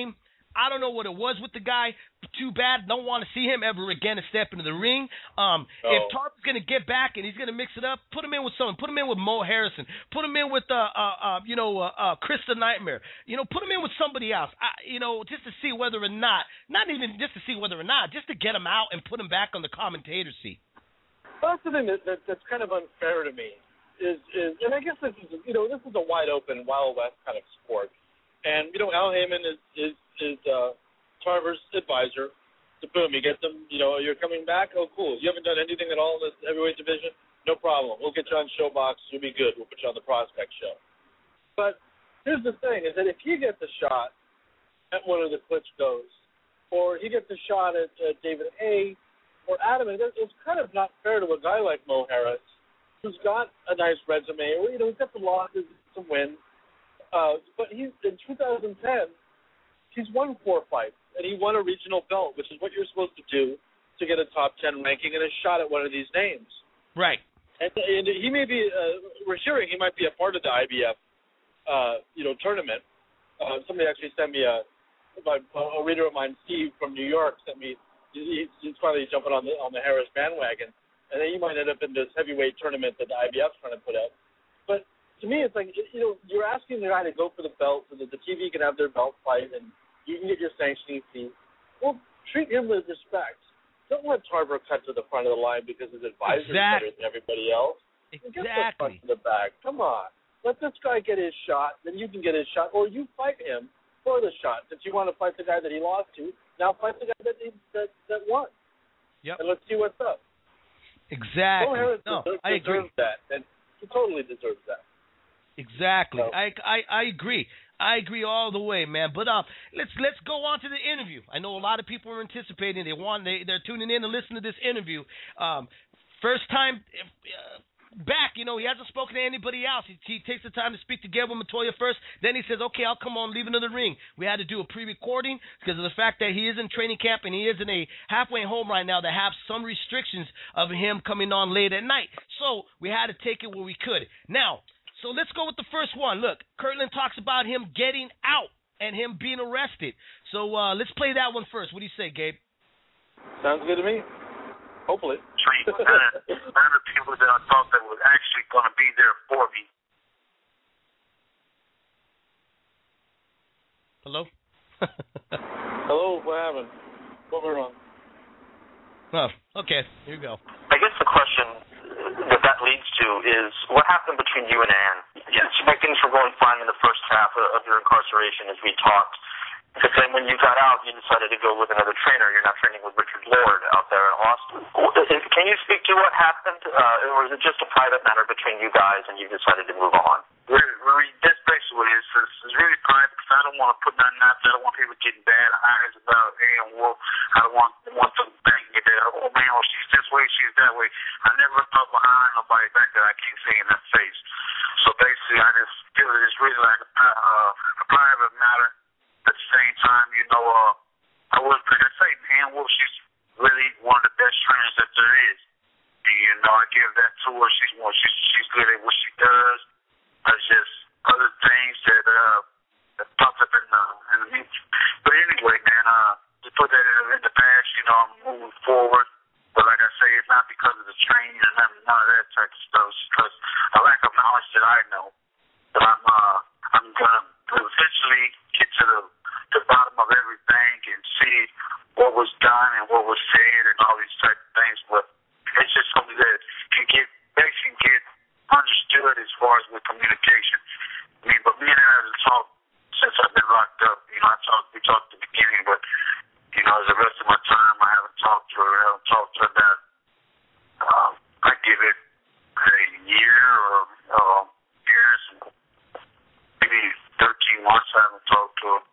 I don't know what it was with the guy. Too bad. Don't want to see him ever again to step into the ring. Um, no. If Tarver's going to get back and he's going to mix it up, put him in with someone. Put him in with Mo Harrison. Put him in with, uh, uh, uh you know, uh, uh, Chris the Nightmare. You know, put him in with somebody else. I, you know, just to see whether or not, not even just to see whether or not, just to get him out and put him back on the commentator seat. Well, that's the thing that, that, that's kind of unfair to me. Is, is and I guess this is, you know, this is a wide open Wild West kind of sport. And, you know, Al Heyman is, is, is uh, Tarver's advisor. So boom, you get them, you know, you're coming back. Oh, cool. You haven't done anything at all in this heavyweight division? No problem. We'll get you on Showbox. You'll be good. We'll put you on the Prospect Show. But here's the thing, is that if he gets a shot at one of the Klitschko's, or he gets a shot at uh, David Hay or Adam, it's kind of not fair to a guy like Mo Harris, who's got a nice resume, or, you know, he's got some losses, some wins. Uh, but he's in two thousand ten, he's won four fights, and he won a regional belt, which is what you're supposed to do to get a top ten ranking and a shot at one of these names. Right. And, and he may be, uh, we're hearing he might be a part of the I B F, uh, you know, tournament. Uh, somebody actually sent me a, my, a reader of mine, Steve from New York, sent me. He, he's finally jumping on the on the Harris bandwagon, and then he might end up in this heavyweight tournament that the I B F's trying to put out. But to me, it's like, you know, you're asking the guy to go for the belt so that the T V can have their belt fight and you can get your sanctioning fee. Well, treat him with respect. Don't let Tarver cut to the front of the line because his advisor is better than everybody else. Exactly. Get the front to the back. Come on. Let this guy get his shot, then you can get his shot, or you fight him for the shot. Since you want to fight the guy that he lost to, now fight the guy that he, that, that won. Yep. And let's see what's up. Exactly. Mo Harris no, deserves, I agree. deserves that, and he totally deserves that. Exactly. So. I, I I agree. I agree all the way, man. But um, let's let's go on to the interview. I know a lot of people are anticipating. They want they they're tuning in to listen to this interview. Um, first time uh, back, you know, he hasn't spoken to anybody else. He, he takes the time to speak to Gabriel Montoya first. Then he says, "Okay, I'll come on, leave into the ring." We had to do a pre-recording because of the fact that he is in training camp and he is in a halfway home right now that have some restrictions of him coming on late at night. So we had to take it where we could. Now. So let's go with the first one. Look, Kirtland talks about him getting out and him being arrested. So uh, let's play that one first. What do you say, Gabe? Sounds good to me. Hopefully. None of the people that I thought that was actually going to be there for me. Hello? Hello, what happened? What went wrong? Oh, okay. Here you go. I guess the question that that leads to is what happened between you and Ann? Yes, things were going fine in the first half of your incarceration as we talked. But then when you got out, you decided to go with another trainer. You're now training with Richard Lord out there in Austin. Can you speak to what happened? Uh, or was it just a private matter between you guys and you decided to move on? That's basically what it is. It's really private because I don't want to put nothing out there. I don't want people getting bad eyes about, hey, well, I don't want, want them banging it there. Oh, man, well, she's this way, she's that way. I never thought behind nobody back that I can't see in that face. So basically, I just feel it is really like a, uh, a private matter. At the same time, you know, uh, I was going to say, man, well, she's really one of the best trainers that there is. And, you know, I give that to her. She's, well, she's, she's good at what she does. There's just other things that, uh, that popped up in the, in the meeting. But anyway, man, uh, to put that in, in the past, you know, I'm moving forward. But like I say, it's not because of the training and none, none of that type of stuff. It's because a lack of knowledge that I know that I'm, uh, I'm going to eventually get to the, the bottom of everything and see what was done and what was said and all these type of things. But it's just something that can get, basically get understood as far as with communication. I mean, but me and her haven't talked since I've been locked up. You know, I talked, we talked at the beginning, but, you know, as the rest of my time, I haven't talked to her. I haven't talked to her that. Um, I give it a year or uh, years, maybe thirteen months I haven't talked to her.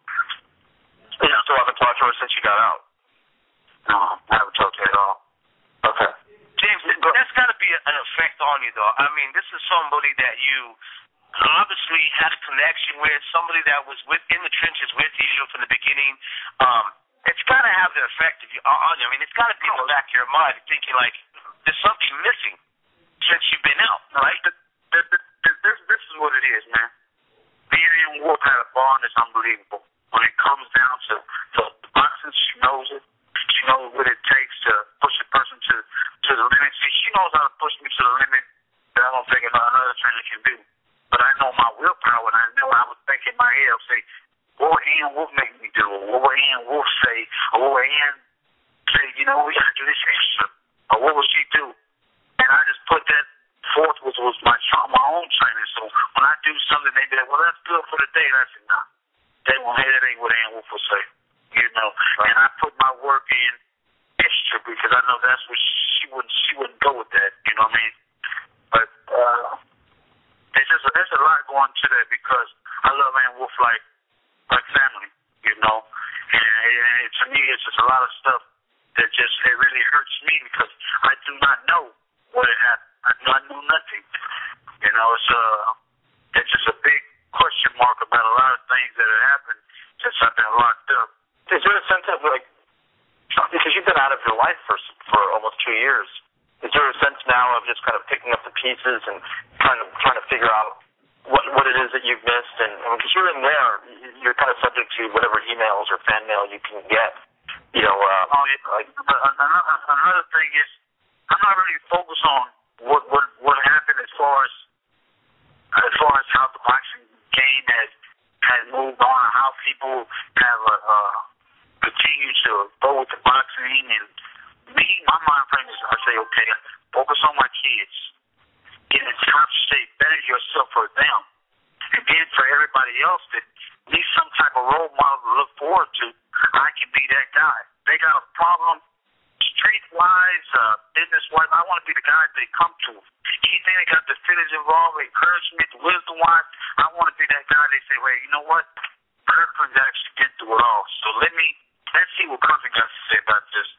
You still haven't talked to her since you got out? No, I haven't talked to her at all. Okay. James, that's got to be an effect on you, though. I mean, this is somebody that you obviously had a connection with, somebody that was within the trenches with you from the beginning. Um, it's got to have the effect of you, on you. I mean, it's got to be in the back of your mind thinking, like, there's something missing since you've been out, right? This, this, this, this is what it is, man. Me and Wolf had a bond that's unbelievable. when it comes down to, to boxing, she knows it. She knows what it takes to push a person to, to the limit. See, she knows how to push me to the limit that I don't think another trainer can do. But I know my willpower, and I know I would think in my head, I'll say, what would Ann Wolf make me do? Or what would Ann Wolf say? Or what would Ann say, you know, we got to do this extra? Or what would she do? And I just put that forth, which was my, my own training. So when I do something, they be like, well, that's good for the day. And I said, nah, they won't hey, that ain't what Ann Wolf will say. You know, and I put my work in extra because I know that's what she wouldn't, she wouldn't go with that. You know what I mean? But uh, there's just a, there's a lot going to that because I love Ann Wolf like like family, you know. And, and it, to me, it's just a lot of stuff that just it really hurts me because I do not know what it happened. I, I knew nothing. You know, it's uh, it's just a big question mark about a lot of things that have happened since I've been locked up. Is there a sense of like, because you've been out of your life for for almost two years, is there a sense now of just kind of picking up the pieces and trying to trying to figure out what what it is that you've missed? And because you're in there, you're kind of subject to whatever emails or fan mail you can get. You know, uh, oh, yeah, like another, another thing is I'm not really focused on what what what happened as far as as far as how the boxing game has has moved on, how people have uh, uh, continued to go with the boxing. And me, my mind frame is I say, okay, focus on my kids, get in top shape, better yourself for them, and then for everybody else that needs some type of role model to look forward to, I can be that guy. They got a problem, street-wise, uh, business-wise, I want to be the guy they come to. Anything that got the finish involved, encouragement, wisdom-wise, I want to be that guy they say, well, you know what? Kirkland's actually been through it all. So let me, let's see what Kirkland got to say about this.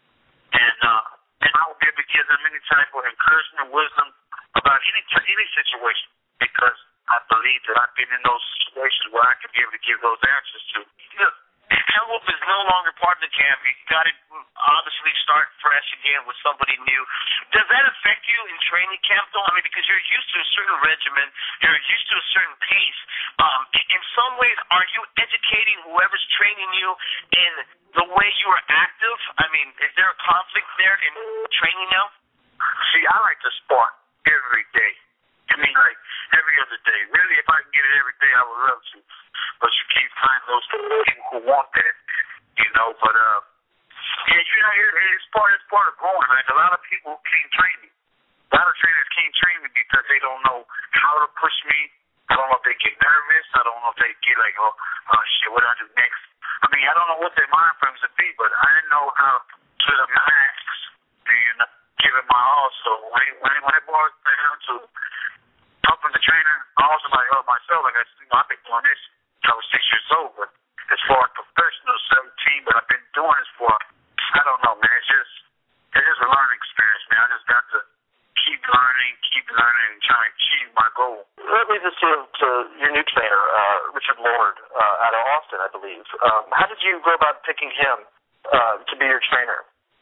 And, uh, and I will be able to give them any type of encouragement, wisdom about any any situation because I believe that I've been in those situations where I can be able to give those answers to. Look, Ann Wolf is no longer part of the camp. You got to obviously start fresh again with somebody new. Does that affect you in training camp, though? I mean, because you're used to a certain regimen, you're used to a certain pace. Um, in some ways, are you educating whoever's training you in the way you are active? I mean, is there a conflict there in training now? See, I like to spar every day. I mean, like every other day. Really, if I can get it every day, I would love to. But you can't find those people who want that, you know. But uh, yeah, you know, it's part it's part of growing. Like a lot of people can't train me. A lot of trainers can't train me because they don't know how to push me. I don't know if they get nervous. I don't know if they get like, oh, oh shit, what do I do next? I mean, I don't know what their mind frames would be, but I know how to the max and give it my all. So when when when it boils down to helping the trainer, I also like help myself. Like I, you know, I've been doing this since I was six years old, but as far as professional, seventeen, but I've been doing this for, I don't know, man. It's just, it's just a learning experience, man. I just got to keep learning, keep learning, and try to achieve my goal. That leads us to, to your new trainer, uh, Richard Lord, uh, out of Austin, I believe. Um, how did you go about picking him uh, to be your trainer?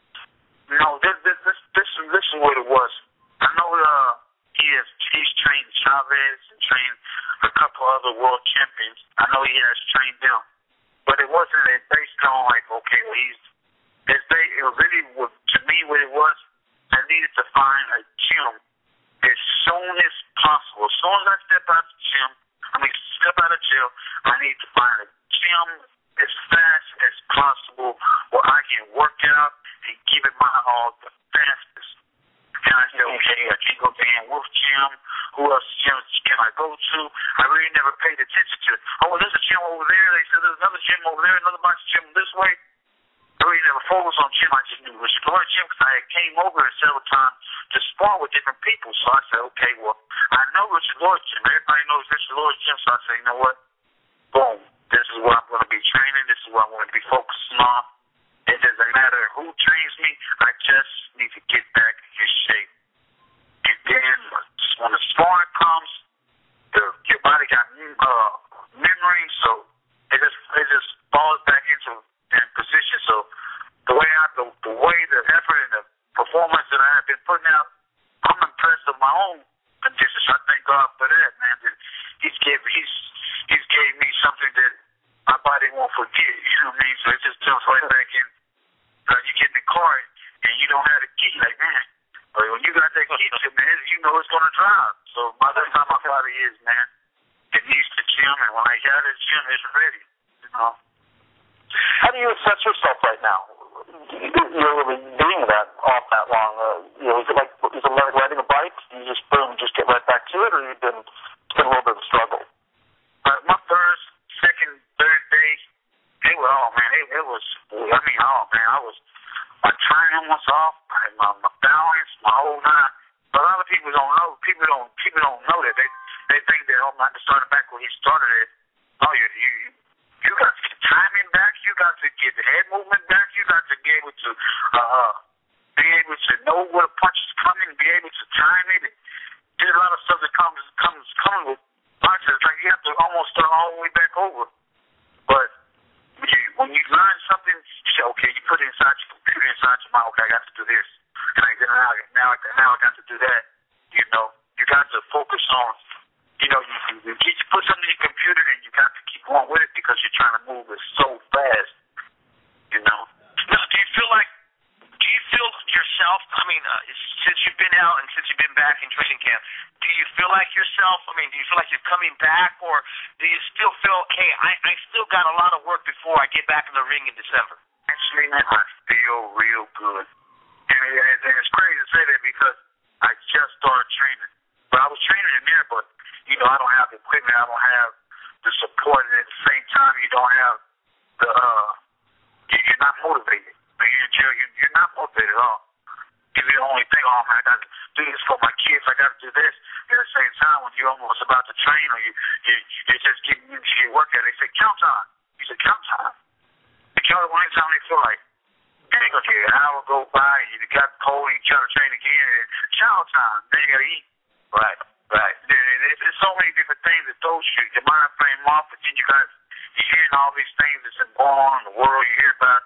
No, this this this this, this is what it was. I know uh, he has he's trained Chavez and trained a couple other world champions. I know he has trained them, but it wasn't based on like, okay, well, he's. It's they, it really was, to me what it was. I needed to find a gym as soon as possible. As soon as I step out the gym, I mean step out of jail, I need to find a gym as fast as possible where I can work out and give it my all the fastest. And I said, okay, I can't go to Ann Wolf Gym. Who else gyms can I go to? I really never paid attention to it. Oh, well, there's a gym over there. They said there's another gym over there, another box gym this way. I really never focused on gym. I just knew Richard Lord Gym because I came over here several times to spar with different people. So I said, okay, well, I know Richard Lord Gym. Everybody knows Richard Lord Gym. So I said, you know what? Boom. This is what I'm going to be training. This is what I'm going to be focusing on. It doesn't matter who trains me. I just need to get back in his shape. And then when the sparring comes, the, your body got uh, memory, so it just it just falls back into in position. So the way I the, the way the effort and the performance that I have been putting out, I'm impressed with my own conditions. I thank God for that, man. That he's gave he's he's gave me something that my body won't forget. You know what I mean? So it just jumps right back in. So you get in the car and you don't have the key. Like, man, but when you got that key, man, you know it's gonna drive. So by the time my body is, man, it needs the gym, and when I got the gym, it's ready. You know. How do you assess yourself right now? You're really doing that off that long. Uh, you know, is it like is it like riding a bike? Do you just boom, just get right back to it, or you've been it's been a little bit of a struggle? But my first, second, third day, it was oh man, it, it was. I mean, oh man, I was my training was off, my, my my balance, my whole nine. But a lot of people don't know. People don't. People don't know that. They they think that oh, I started back when he started it. Oh, you you you got to get timing back. You got to get the head movement back. You got to be able to uh be able to know where the punch is coming. Be able to time it. There's a lot of stuff that comes comes coming with boxers. Like you have to almost start all the way back over. But when you, when you learn something, you say, okay, you put it inside your computer, inside your mind. Okay, I got to do this. And I, now, now, now I got to do that. You know, you got to focus on, you know, you, you, you put something in your computer and you got to keep going with it because you're trying to move it so fast, you know. Now, do you feel like, do you feel yourself, I mean, uh, since you've been out and since you've been back in training camp, do you feel like yourself, I mean, do you feel like you're coming back, or do you still feel, hey, I, I still got a lot of work before I get back in the ring in December? Actually, man, I feel real good. And, and, and it's crazy to say that because I just started training. But I was training in there, but, you know, I don't have the equipment. I don't have the support. And at the same time, you don't have the, uh, you're not motivated. When you're in jail, you're not motivated at all. You're the only thing, oh, man, I got to do this for my kids. I got to do this. At the same time, when you're almost about to train or you, you, you they just give you your work out, they say, count time. You say, count time. They count it one time they feel like, dang, okay, an hour go by and you got cold and you try to train again and chow time. Then you got to eat. Right, right. There's, there's so many different things that those you, your mind frame off, but then you got, you're hearing all these things that's going on in the world. You hear about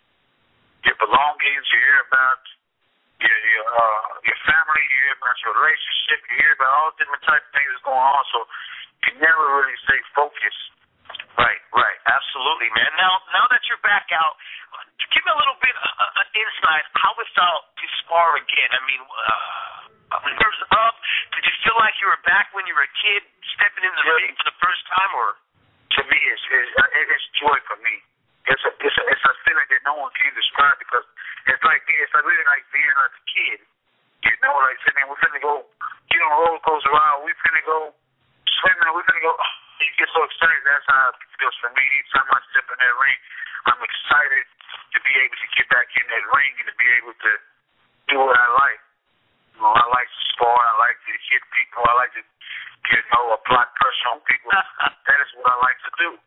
your belongings, you hear about your your, uh, your family, you hear about your relationship, you hear about all different types of things that's going on, so you never really stay focused. Right, right, absolutely, man. Now, now that you're back out, give me a little bit uh, an insight how it felt to spar again. I mean, uh, nerves up. Did you feel like you were back when you were a kid, stepping in the yeah. ring for the first time, or? To me, it's it's, it's joy for me. It's a it's a it's a feeling that no one can describe because it's like it's like really like being like a kid. You know, like saying, man, we're finna go get on a roller coaster ride. We're finna go swimming. We're finna go. Oh, you get so excited. That's how it feels for me. Each time I step in that ring, I'm excited to be able to get back in that ring and to be able to do what I like. You know, I like to spar. I like to hit people. I like to, you know, apply pressure on people. That is what I like to do.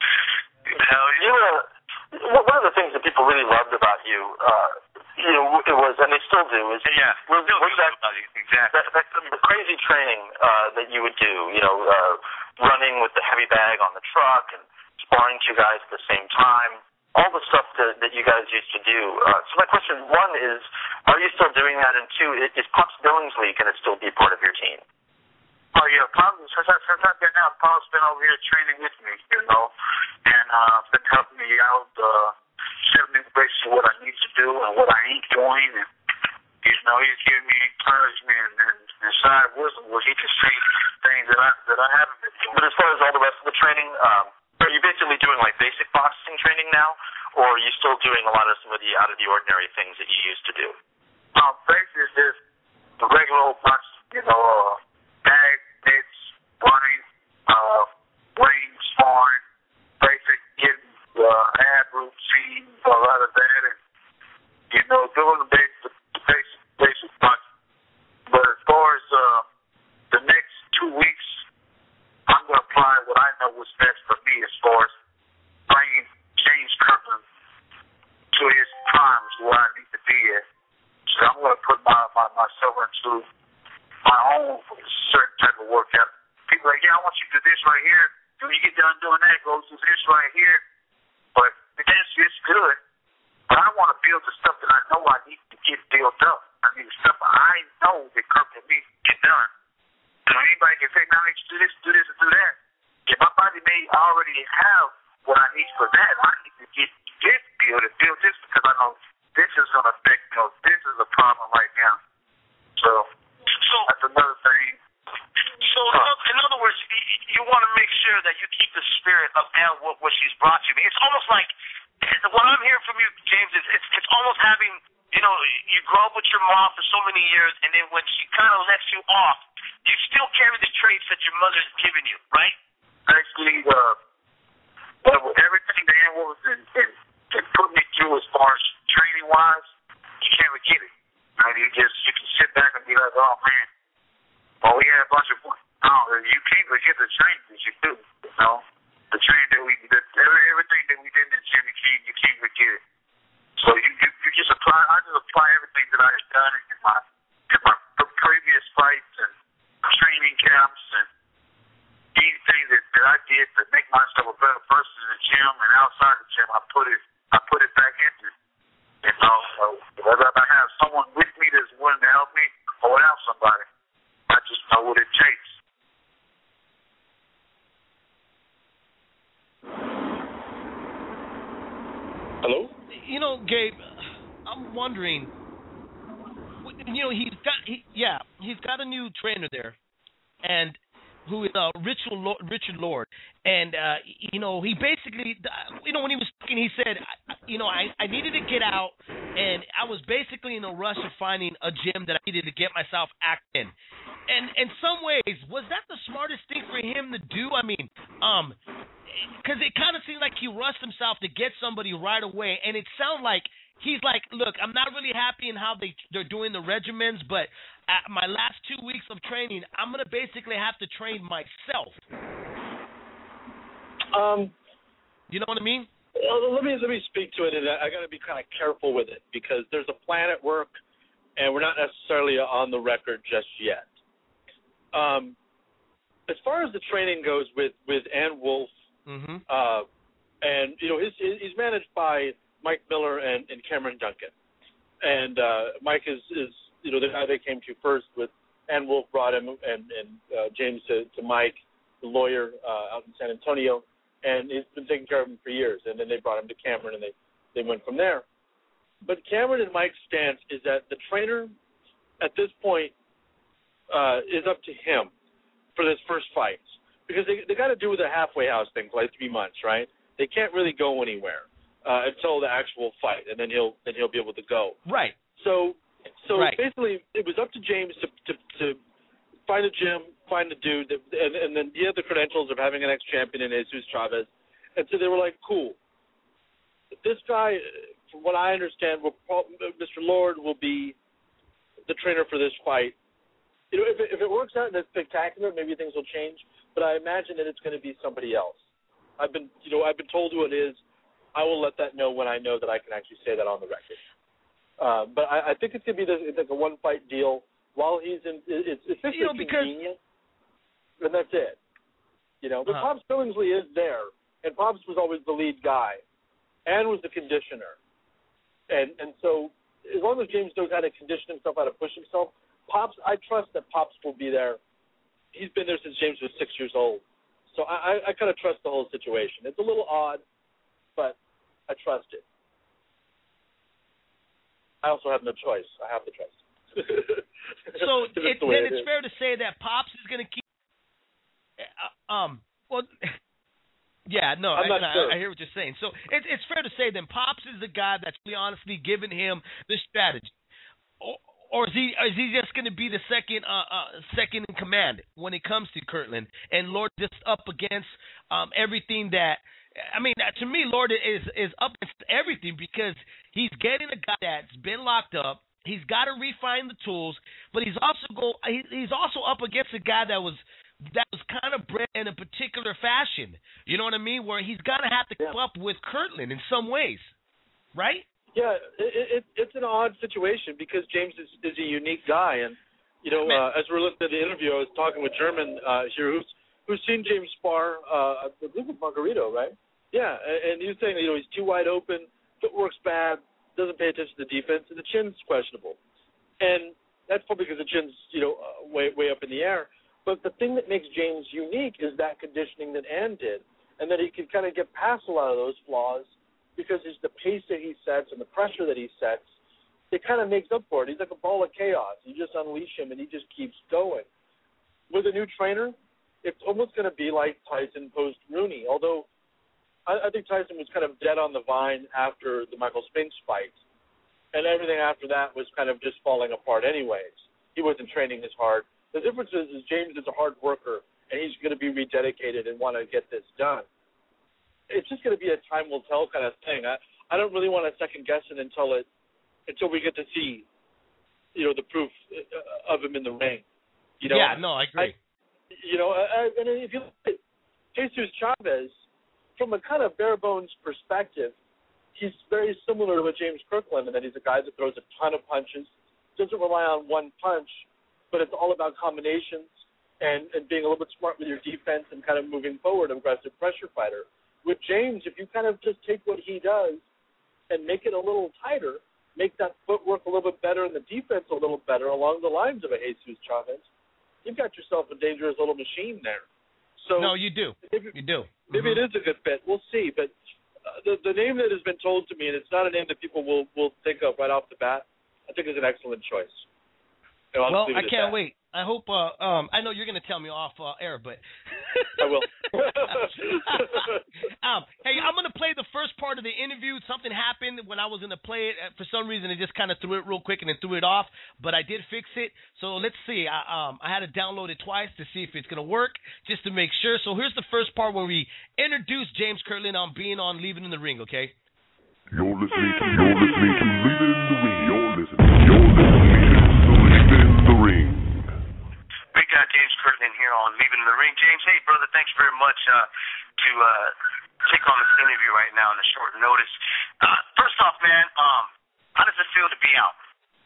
Hell, you know, one of the things that people really loved about you, uh, you know, it was, and they still do, is yeah, was, still was do that, exactly that, that, the crazy training uh, that you would do, you know, uh, running with the heavy bag on the truck and sparring two guys at the same time, all the stuff that, that you guys used to do. Uh, so my question, one is, are you still doing that? And two, is Pops Billingsley going to still be part of your team? Oh, yeah, Pops, since, I, since I've been out, Pops been over here training with me, you know, and uh, been helping me out, uh, showing me basically what I need to do and what I ain't doing, and, you know, he's giving me encouragement and, and, and side wisdom where he can see things that I, that I haven't been doing. But as far as all the rest of the training, um, are you basically doing, like, basic boxing training now, or are you still doing a lot of some of the out-of-the-ordinary things that you used to do? Um, basically, it's just the regular old boxing, you know, uh, bag, mitts, running, uh, ring, sparring, basic, getting the uh, ab routine, a lot of that, and, you know, doing the basic, the basic, basic boxing. But as far as uh, the next two weeks, I'm going to apply what I know was best for me as far as bringing James Kirkland to his primes where I need to be at. So I'm going to put my, my myself into my own certain type of workout. People are like, yeah, I want you to do this right here. When you get done doing that, go do this right here. But it's, it's good. But I want to build the stuff that I know I need to get built up. I mean, the stuff I know that Kirkland needs to get done. So anybody can say, now I need to do this, do this, and do that. Yeah, my body may already have what I need for that. I need to get this build and build this because I know this is going to affect, you know, this is a problem right now. So, so that's another thing. So, in other words, you want to make sure that you keep the spirit of Ann Wolfe, what she's brought you. I mean, it's almost like, what I'm hearing from you, James, is it's, it's almost having, you know, you grow up with your mom for so many years, and then when she kind of lets you off, you still carry the traits that your mother's given you, right? Actually, uh, everything that Ann Wolfe has put me through as far as training-wise, you can't forget it. You know, you just, you can sit back and be like, oh, man, well, we had a bunch of fun. No, you can't forget the training that you do, you know? The training that we, the, everything that we did in the gym, you can't, you can't forget it. So you, you, you just apply, I just apply everything that I had done in my, in my previous fights and training camps and anything that, that I did to make myself a better person in the gym and outside the gym. I put it, I put it back into it. You know, so whether I have someone with me that's willing to help me or without somebody, I just know what it takes. Hello? You know, Gabe, I'm wondering, you know, he's got, he, yeah, he's got a new trainer there, and who is uh, Richard Lord, Richard Lord, and uh, you know, he basically, you know, when he was talking, he said, you know, I, I needed to get out, and I was basically in a rush of finding a gym that I needed to get myself active in. And in some ways, was that the smartest thing for him to do? I mean, um, because it kind of seemed like he rushed himself to get somebody right away, and it sounded like he's like, look, I'm not really happy in how they they're doing the regimens, but at my last two weeks of training, I'm gonna basically have to train myself. Um, you know what I mean? Let me let me speak to it, and I got to be kind of careful with it because there's a plan at work, and we're not necessarily on the record just yet. Um, as far as the training goes with, with Ann Wolfe, mm-hmm. uh, and, you know, his, he's managed by Mike Miller and, and Cameron Duncan. And uh, Mike is, is, you know, the guy they came to first with Ann Wolfe brought him and, and uh, James to, to Mike, the lawyer uh, out in San Antonio, and he's been taking care of him for years. And then they brought him to Cameron, and they, they went from there. But Cameron and Mike's stance is that the trainer at this point Uh, is up to him for this first fight because they they got to do with a halfway house thing for like three months, right? They can't really go anywhere uh, until the actual fight, and then he'll then he'll be able to go. Right. So so right. basically, it was up to James to, to to find a gym, find a dude, that, and and then he had the credentials of having an ex-champion in Jesus Chavez, and so they were like, cool. This guy, from what I understand, will, Mister Lord will be the trainer for this fight. You know, if it, if it works out and it's spectacular, maybe things will change. But I imagine that it's going to be somebody else. I've been, you know, I've been told who it is. I will let that know when I know that I can actually say that on the record. Uh, but I, I think it's going to be this, it's like a one-fight deal while he's in. It's officially you know, because, convenient, and that's it. You know, but uh-huh. Pops Billingsley is there, and Pops was always the lead guy, and was the conditioner. And and so as long as James knows how to condition himself, how to push himself. Pops, I trust that Pops will be there. He's been there since James was six years old. So I, I, I kind of trust the whole situation. It's a little odd, but I trust it. I also have no choice. I have to trust. So it, the then it it's is. fair to say that Pops is going to keep uh, um, well, yeah, no, I'm I, not I, sure. I hear what you're saying. So it, it's fair to say then Pops is the guy that's really honestly given him the strategy. Or, Or is he is he just going to be the second uh, uh, second in command when it comes to Kirtland, and Lord just up against um, everything that I mean to me Lord is is up against everything because he's getting a guy that's been locked up. He's got to refine the tools, but he's also go he, he's also up against a guy that was that was kind of bred in a particular fashion. You know what I mean? Where he's got to have to keep yeah. up with Kirtland in some ways, right? Yeah, it, it, it's an odd situation because James is, is a unique guy, and you know, uh, as we're listening to the interview, I was talking with German uh, here, who's who's seen James spar, uh, I believe with Margarito, right? Yeah, and, and he was saying, you know, he's too wide open, footwork's bad, doesn't pay attention to defense, and the chin's questionable, and that's probably because the chin's you know uh, way way up in the air. But the thing that makes James unique is that conditioning that Ann did, and that he can kind of get past a lot of those flaws because it's the pace that he sets and the pressure that he sets. It kind of makes up for it. He's like a ball of chaos. You just unleash him, and he just keeps going. With a new trainer, it's almost going to be like Tyson post-Rooney, although I, I think Tyson was kind of dead on the vine after the Michael Spinks fight, and everything after that was kind of just falling apart anyways. He wasn't training as hard. The difference is, is James is a hard worker, and he's going to be rededicated and want to get this done. It's just going to be a time will tell kind of thing. I, I don't really want to second guess it until it until we get to see, you know, the proof of him in the ring. You know, yeah, no, I agree. I, you know, I, and if you look at Jesus Chavez, from a kind of bare bones perspective, he's very similar to what James Kirkland, in that he's a guy that throws a ton of punches, doesn't rely on one punch, but it's all about combinations and, and being a little bit smart with your defense and kind of moving forward, an aggressive pressure fighter. With James, if you kind of just take what he does and make it a little tighter, make that footwork a little bit better and the defense a little better along the lines of a Jesus Chavez, you've got yourself a dangerous little machine there. So no, you do. Maybe, you do. Maybe mm-hmm. it is a good fit. We'll see. But uh, the the name that has been told to me, and it's not a name that people will, will think of right off the bat, I think is an excellent choice. Well, I can't wait. I hope. Uh, um, I know you're going to tell me off uh, air, but I will. um, hey, I'm going to play the first part of the interview. Something happened when I was going to play it. For some reason, it just kind of threw it real quick and then threw it off. But I did fix it. So let's see. I, um, I had to download it twice to see if it's going to work, just to make sure. So here's the first part where we introduce James Kirkland on being on Leave It in the Ring. Okay. You're listening to. You're listening to Leave It in the Ring. You're listening. You're listening to Leave It in the Ring. We got James Kirkland here on Leave It in the Ring. James, hey, brother, thanks very much uh, to uh, take on this interview right now on a short notice. Uh, first off, man, um, how does it feel to be out?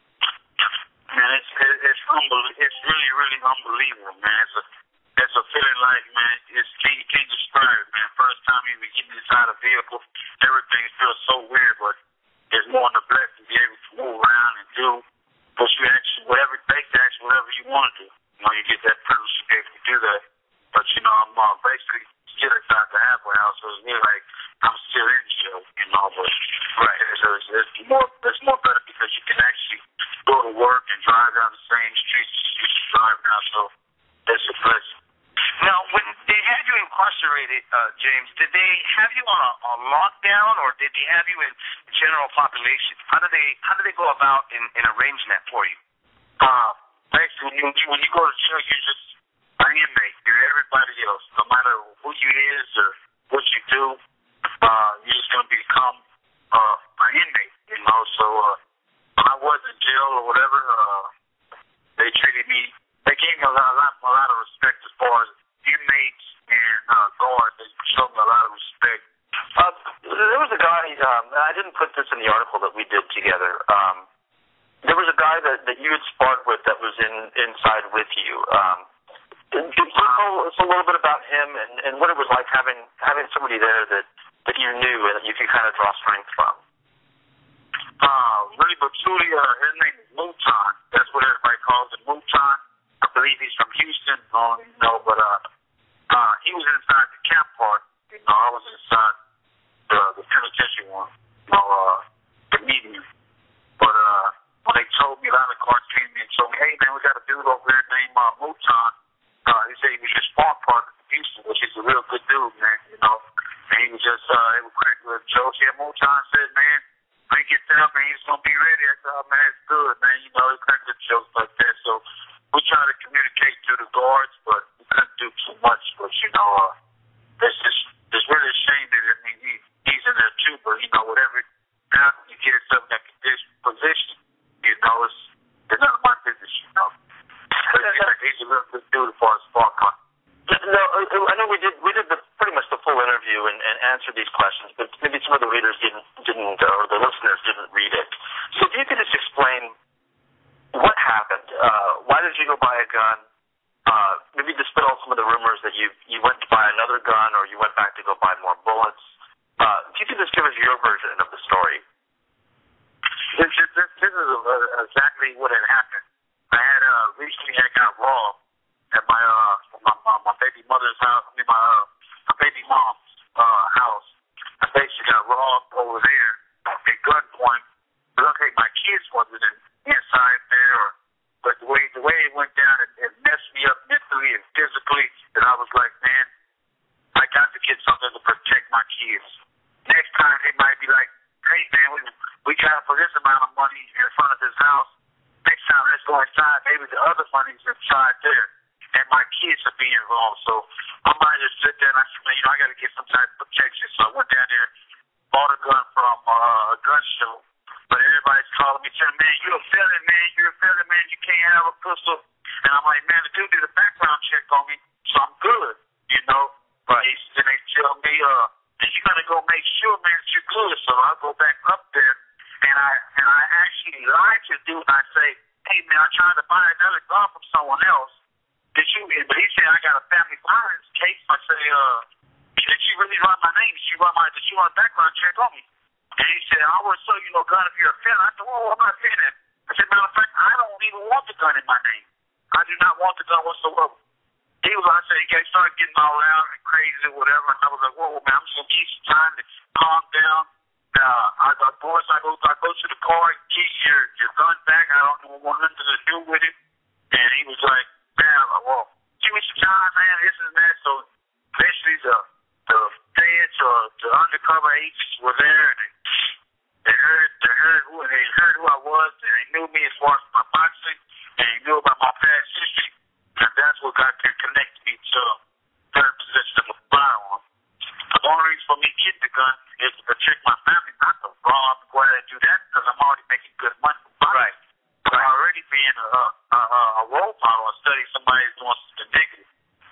Man, it's it's unbel- it's really really unbelievable, man. It's a it's a feeling like, man, it's can't you can't describe it, man. First time you even get inside a vehicle, everything feels so weird, but it's more than a blessing to be able to move around and do what you actually whatever it takes to actually whatever you want to do. You know, you get that privilege to be able to do that. But, you know, I'm uh, basically still inside the halfway house, so it's really like I'm still in jail, you know. But, right, so it's, it's, more, it's more better because you can actually go to work and drive down the same streets you used to drive now, so it's a blessing. Now, when they had you incarcerated, uh, James, did they have you on a, a lockdown, or did they have you in general population? How did they How did they go about in, in arranging that for you? Uh, basically, when you, when you go to jail, you're just an inmate. You're everybody else. No matter who you is or what you do, uh, you're just going to become uh, an inmate, you know. So uh, when I was in jail or whatever, uh, they treated me, they gave me a lot, a lot, a lot of respect as far as inmates and uh, guards. They showed me a lot of respect. Uh, there was a guy, um, I didn't put this in the article that we did together. Um, there was a guy that, that you had sparred with that was in inside with you. Um, can you tell us a little bit about him and, and what it was like having having somebody there that, that you knew and that you could kind of draw strength from? Uh, really, but truly, uh, his name is Mouton. That's what everybody calls him, Mouton. I believe he's from Houston, uh, you know, but uh, uh, he was inside the camp part. You know, I was inside the, the penitentiary one, you know, uh, the meeting. But uh, when they told me, a lot of the guards came in and told me, hey, man, we got a dude over there named uh, Mouton. Uh, he said he was your spawn partner from Houston, which is a real good dude, man, you know. And he was just, uh, he was crack with jokes. Yeah, Mouton said, man, when he gets down, man, he's going to be ready. I said, oh, man, it's good, man. You know, he cracked with jokes like that. So we try to communicate through the guards, but we couldn't do too much. But, you know, uh, it's just, it's really a shame that, I mean, he, he's in there too, but, you know, whatever, now you get yourself in that position, you know, it's, it's none of my business, you know. But he's a real good dude as far as spark on. No, I know we did we did the, pretty much the full interview and, and answered these questions, but maybe some of the readers didn't, didn't or the listeners didn't read it. So if you could just explain what happened, uh, why did you go buy a gun? Uh, maybe dispel some of the rumors that you you went to buy another gun or you went back to go buy more bullets. Uh, if you could just give us your version of the story. This, this, this is exactly what had happened. I had uh, recently had got robbed at my uh my, my, my baby mother's house, I mean my uh, my baby mom's uh, house. I basically got robbed over there at gunpoint. But okay, my kids wasn't inside there, or, but the way the way it went down, it, it messed me up mentally and physically. And I was like, man, I got to get something to protect my kids. Next time they might be like, hey man, we we got it for this amount of money in front of this house. Next time let's go inside. Maybe the other money's inside there, and my kids are being involved. So I might just sit there and I said, man, you know, I got to get some type of protection. So I went down there, bought a gun from uh, a gun show. But everybody's calling me, saying, man, you're a felon, man, you're a felon, man, you can't have a pistol. And I'm like, man, the dude did a background check on me, so I'm good, you know. But they, then they tell me, uh, you're going to go make sure, man, that you're good. So I go back up there, and I and I actually lied to the dude, and I say, hey, man, I'm trying to buy another gun from someone else. Did you, but he said, I got a family violence case. I say, uh, did you really run my name? Did you run my, did you run a background check on me? And he said, I would show you no gun if you're a felon. I said, well, I'm not saying that. I said, matter of fact, I don't even want the gun in my name. I do not want the gun whatsoever. He was, I said, he started getting all loud and crazy or whatever. And I was like, whoa, man, I'm just going to give you some time to calm down. Uh, I thought, boys, I go, I go to the car and keep your, your gun back. I don't want nothing to do with it. And he was like, man, I'm like, well, give me some time, man, this and that. So eventually the, the feds or the undercover agents were there, and they, they heard, they heard who, they heard who I was, and they knew me as far as my boxing, and they knew about my past history, and that's what got to connect me to third position of a firearm. The only reason for me to get the gun is to protect my family, not to rob, go ahead and do that, because I'm already making good money from fighting. Right. But I'm already being a, a, a role model or studying somebody who's doing something negative.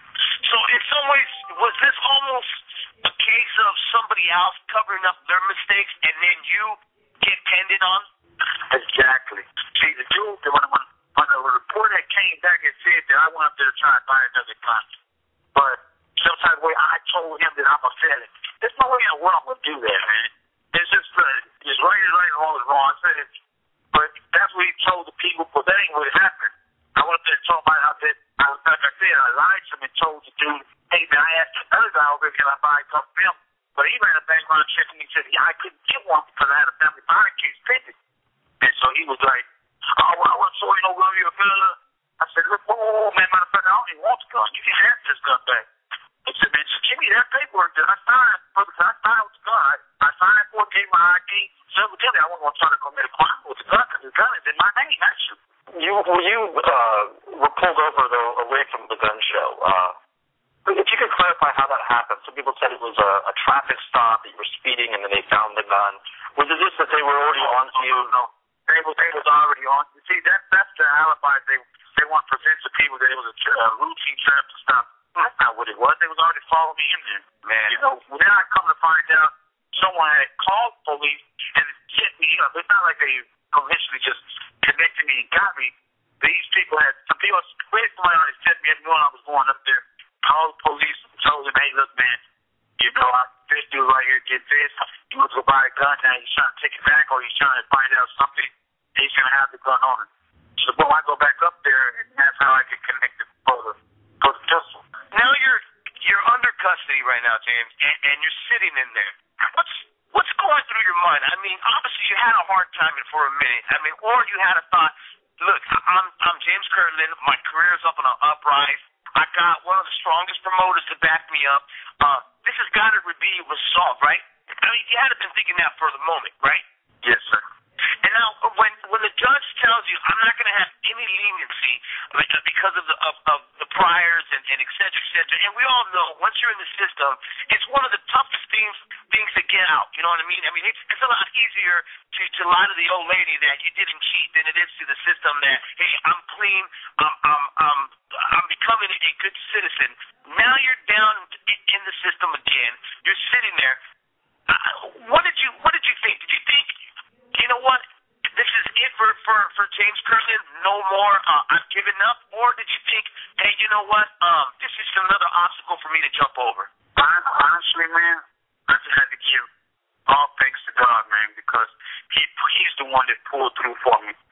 So in some ways, was this almost a case of somebody else covering up their mistakes and then you get pinned on? Exactly. See, the dude, when, when, when the report that came back and said that I went up there to try and buy another gun, but some type of way I told him that I'm a felon. There's no way in the world I'm going to do that, man. It's just, uh, it's right is right, wrong is wrong. I said it, but that's what he told the people, but that ain't what happened. I went up there and told my how that, I, like I said, I lied to him and told the dude, hey, man, I asked another guy over there, can I buy a cup of him? But he ran a background check and he said, yeah, I couldn't get one because I had a family violence case pending. And so he was like, oh, well, I wasn't sure you know whether you're a fella. I said, look, whoa, whoa, whoa, man, matter of fact, I don't even want the gun. You can have this gun back. He said, man, just give me that paperwork that I signed, brother, I signed with the gun. I, I signed for it, gave my I D. So evidently, I wasn't going to try to commit a crime with the gun because the gun is in my name, actually. You, you uh, were pulled over, though, away from the gun show. Uh, if you could clarify how that happened. Some people said it was a, a traffic stop, that you were speeding, and then they found the gun. Was it just that they were already on to you? No, they was, they was already on. You see, that, that's the alibi. They, they want to present to people that it was a uh, routine traffic stop. That's not what it was. They was already following me in there. Man, you know, then I come to find out someone had called police and hit me up. It's not like they eventually just connected me and got me. These people had, some people, somebody already set me up knowing I was going up there, called the police and told them, hey, look, man, you know, I, this dude right here did this. He wants to buy a gun now. He's trying to take it back or he's trying to find out something. He's going to have the gun on him. So, boom, I go back up there, and that's how I get connected for the, for the pistol. Now you're you're under custody right now, James, and, and you're sitting in there. What's what's going through your mind? I mean, obviously you had a hard time for a minute. I mean, or you had a thought, look, I'm I'm James Kirtland. My career's up on an uprise. I got one of the strongest promoters to back me up. Uh, this has got to be resolved, right? I mean, you had to been thinking that for the moment, right? Yes, sir. And now, when when the judge tells you, I'm not going to have any leniency because of the of, of the priors and, and et cetera, et cetera. And we all know, once you're in the system, it's one of the toughest things things to get out. You know what I mean? I mean, it's, it's a lot easier to, to lie to the old lady that you didn't cheat than it is to the system that, hey, I'm clean, I'm I'm I'm, I'm becoming a good citizen. Now you're down in the system again. You're sitting there. Uh, what did you What did you think? Did you think, you know what, this is it for, for, for James Kirtland, no more, uh, I've given up? Or did you think, hey, you know what, um, this is another obstacle for me to jump over? Honestly, man, I just had to give all thanks to God, man, because he he's the one that pulled through for me. You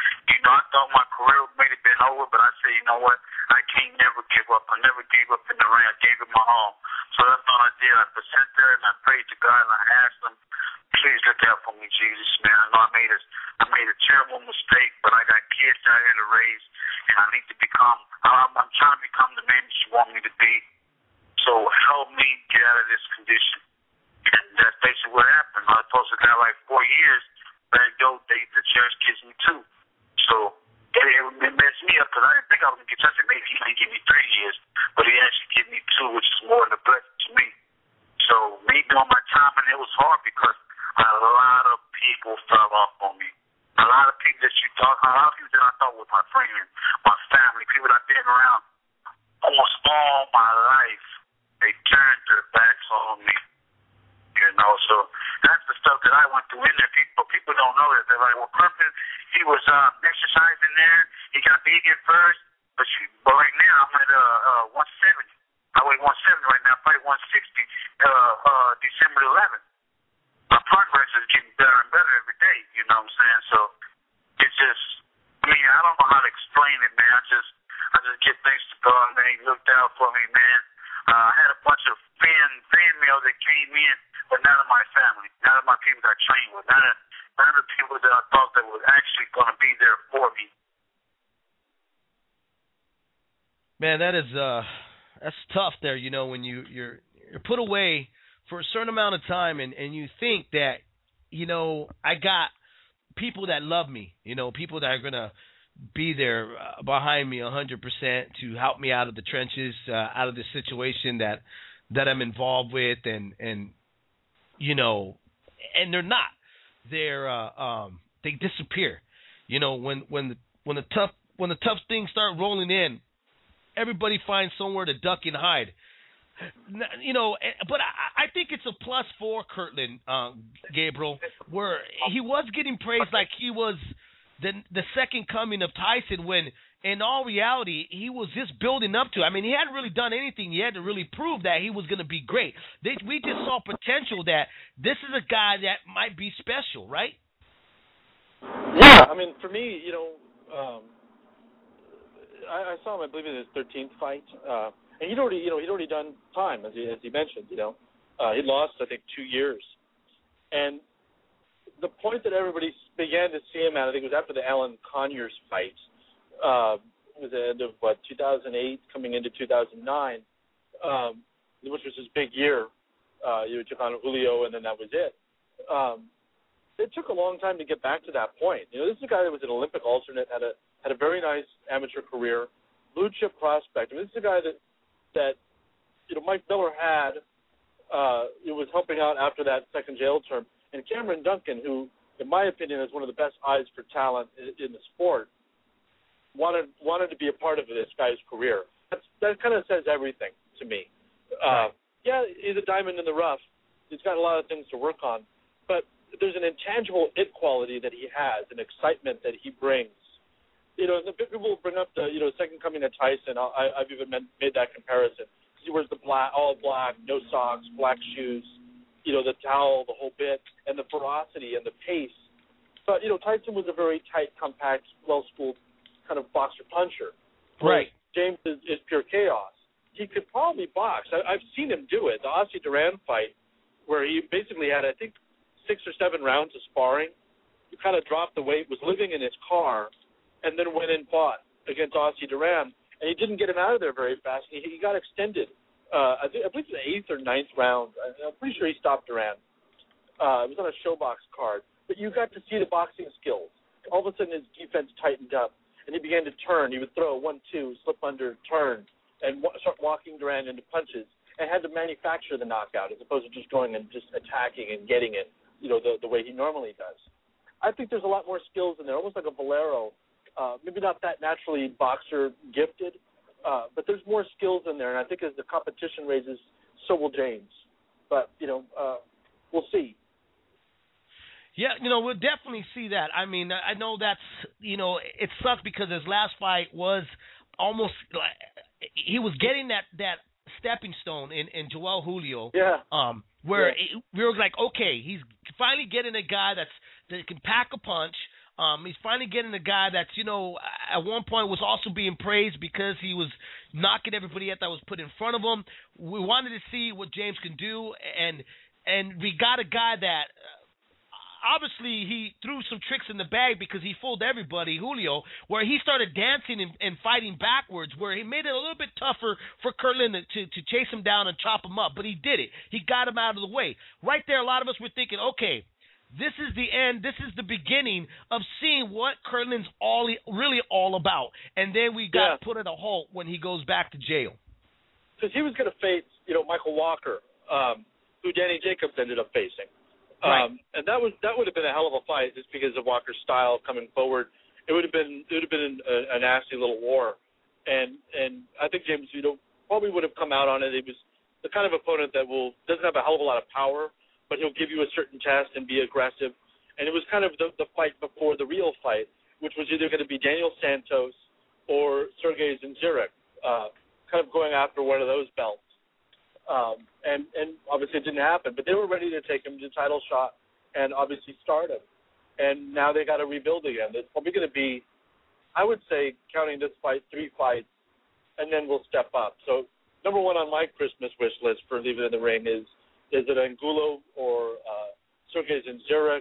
know, I thought my career may have been over, but I said, you know what? I can't never give up. I never gave up in the ring. I gave it my all. So that's all I did. I just sat there and I prayed to God and I asked him, please look out for me, Jesus, man. I know I made a, I made a terrible mistake, but I got kids out here to raise, and I need to become, I'm, I'm trying to become the man that you want me to be. So help me get out of this condition. And that's basically what happened. I was supposed to got like four years, but yo, they, the church gives me two. So it, it messed me up because I didn't think I was going to get touched. Maybe he might give me three years, but he actually gave me two, which is more than a blessing to me. So me doing my time, and it was hard because a lot of people fell off on me. A lot of people that you thought, a lot of people that I thought was my friends, my family, people that I've been around almost all my life, they turned their backs on me. You know, so that's the stuff that I went through in there. People people don't know that. They're like, well, Kirkland, he was uh, exercising there. He got big at first, but, you, but right now I'm at uh, uh, one seventy. I weigh one seventy right now. I fight one sixty uh, uh, December eleventh. My progress is getting better and better every day. You know what I'm saying? So it's just, I mean, I don't know how to explain it, man. I just, I just give thanks to God, man. He looked out for me, man. Uh, I had a bunch of fan fan mail that came in, but none of my family, none of my people that I trained with, none of, none of the people that I thought that was actually going to be there for me. Man, that is uh, that's tough. There, you know, when you you're you're put away for a certain amount of time, and and you think that, you know, I got people that love me, you know, people that are gonna be there uh, behind me one hundred percent to help me out of the trenches, uh, out of the situation that that I'm involved with, and and you know, and they're not. They're uh, um, they disappear. You know, when when the when the tough when the tough things start rolling in, everybody finds somewhere to duck and hide. You know, but I, I think it's a plus for Kirtland, uh, Gabriel, where he was getting praised like he was the the second coming of Tyson, when in all reality he was just building up to. I mean, he hadn't really done anything yet to really prove that he was going to be great. They, we just saw potential that this is a guy that might be special, right? Yeah, I mean, for me, you know, um, I, I saw him, I believe, in his thirteenth fight, uh, and he'd already, you know, he'd already done time, as he, as he mentioned. You know, uh, he'd lost, I think, two years, and the point that everybody began to see him at, I think, was after the Alan Conyers fight. Uh, it was the end of, what, two thousand eight, coming into two thousand nine, um, which was his big year. Uh, you took on Julio, and then that was it. Um, it took a long time to get back to that point. You know, this is a guy that was an Olympic alternate, had a had a very nice amateur career, blue chip prospect. I mean, this is a guy that, that you know, Mike Miller had, uh, it was helping out after that second jail term. And Cameron Duncan, who, in my opinion, is one of the best eyes for talent in, in the sport, wanted wanted to be a part of this guy's career. That's, that kind of says everything to me. Uh, yeah, he's a diamond in the rough. He's got a lot of things to work on. But there's an intangible it quality that he has, an excitement that he brings. You know, the people bring up the, you know, second coming of Tyson. I, I've even made that comparison. He wears the black, all black, no socks, black shoes, you know, the towel, the whole bit, and the ferocity and the pace. But, you know, Tyson was a very tight, compact, well-schooled kind of boxer-puncher. Right. James is, is pure chaos. He could probably box. I, I've seen him do it. The Ossie Duran fight, where he basically had, I think, six or seven rounds of sparring. He kind of dropped the weight, was living in his car, and then went and fought against Ossie Duran. And he didn't get him out of there very fast. He, he got extended. Uh, I, think, I believe it was the eighth or ninth round. I'm pretty sure he stopped Duran. Uh, it was on a showbox card. But you got to see the boxing skills. All of a sudden, his defense tightened up, and he began to turn. He would throw a one two, slip under, turn, and w- start walking Duran into punches, and had to manufacture the knockout as opposed to just going and just attacking and getting it, you know, the, the way he normally does. I think there's a lot more skills in there, almost like a Valero. Uh, maybe not that naturally boxer gifted, uh, but there's more skills in there, and I think as the competition raises, so will James. But, you know, uh, we'll see. Yeah, you know, we'll definitely see that. I mean, I know that's, you know, it sucked because his last fight was almost, he was getting that, that stepping stone in, in Joel Julio. Yeah. Um, where yeah. it, we were like, okay, he's finally getting a guy that's that can pack a punch. Um, he's finally getting a guy that's, you know, at one point was also being praised because he was knocking everybody out that was put in front of him. We wanted to see what James can do, and and we got a guy that uh, obviously he threw some tricks in the bag because he fooled everybody, Julio, where he started dancing and, and fighting backwards, where he made it a little bit tougher for Kirtland to, to, to chase him down and chop him up, but he did it. He got him out of the way. Right there, a lot of us were thinking, okay, this is the end. This is the beginning of seeing what Kirtland's all really all about. And then we got yeah. put at a halt when he goes back to jail. Because he was going to face, you know, Michael Walker, um, who Danny Jacobs ended up facing. Right. Um, and that was that would have been a hell of a fight just because of Walker's style coming forward. It would have been it would have been a, a nasty little war. And and I think James, you know, probably would have come out on it. He was the kind of opponent that will doesn't have a hell of a lot of power, but he'll give you a certain test and be aggressive. And it was kind of the, the fight before the real fight, which was either going to be Daniel Santos or Sergey Zinzurek, uh, kind of going after one of those belts. Um, and, and obviously it didn't happen, but they were ready to take him to title shot and obviously start him. And now they got to rebuild again. It's probably going to be, I would say, counting this fight, three fights, and then we'll step up. So number one on my Christmas wish list for Leave It in the Ring is Is it Angulo or uh, Sergey Zinzurek?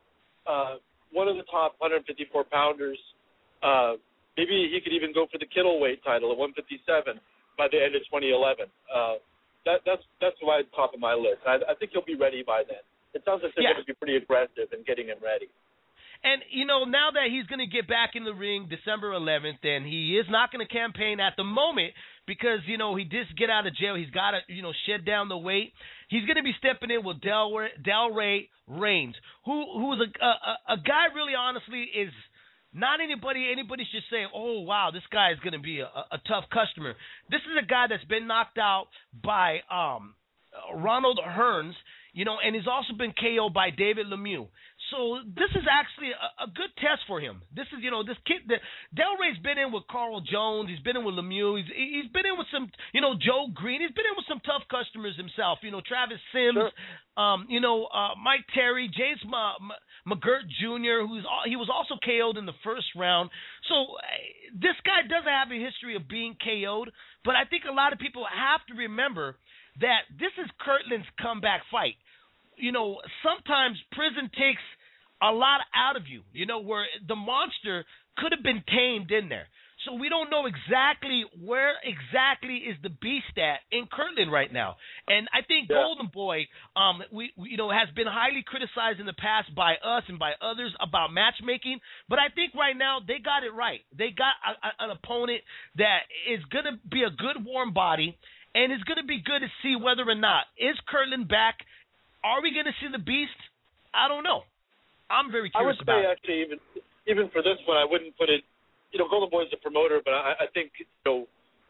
Uh, one of the top one fifty-four pounders. Uh, maybe he could even go for the Kittleweight title at one fifty-seven by the end of twenty eleven. Uh, that, that's that's why it's top of my list. I, I think he'll be ready by then. It sounds like they're yeah. going to be pretty aggressive in getting him ready. And, you know, now that he's going to get back in the ring December eleventh, and he is not going to campaign at the moment because, you know, he did get out of jail. He's got to, you know, shed down the weight. He's going to be stepping in with Del, Del Rey Reigns, who who is a, a, a guy really honestly is not anybody anybody should say, oh, wow, this guy is going to be a, a tough customer. This is a guy that's been knocked out by um, Ronald Hearns, you know, and he's also been K O'd by David Lemieux. So this is actually a, a good test for him. This is, you know, this kid, the, Del Rey's been in with Carl Jones. He's been in with Lemieux. He's, he's been in with some, you know, Joe Green. He's been in with some tough customers himself. You know, Travis Sims, Sure. um, you know, uh, Mike Terry, James Ma- Ma- McGirt Junior, who's he was also K O'd in the first round. So uh, this guy doesn't have a history of being K O'd, but I think a lot of people have to remember that this is Kirtland's comeback fight. You know, sometimes prison takes a lot out of you, you know, where the monster could have been tamed in there. So we don't know exactly where exactly is the beast at in Kirtland right now. And I think yeah. Golden Boy, um, we, we you know, has been highly criticized in the past by us and by others about matchmaking. But I think right now they got it right. They got a, a, an opponent that is going to be a good warm body, and it's going to be good to see whether or not is Kirtland back. Are we going to see the beast? I don't know. I'm very curious I would about say it. actually even even for this one I wouldn't put it, you know, Golden Boy's a promoter, but I, I think, you know,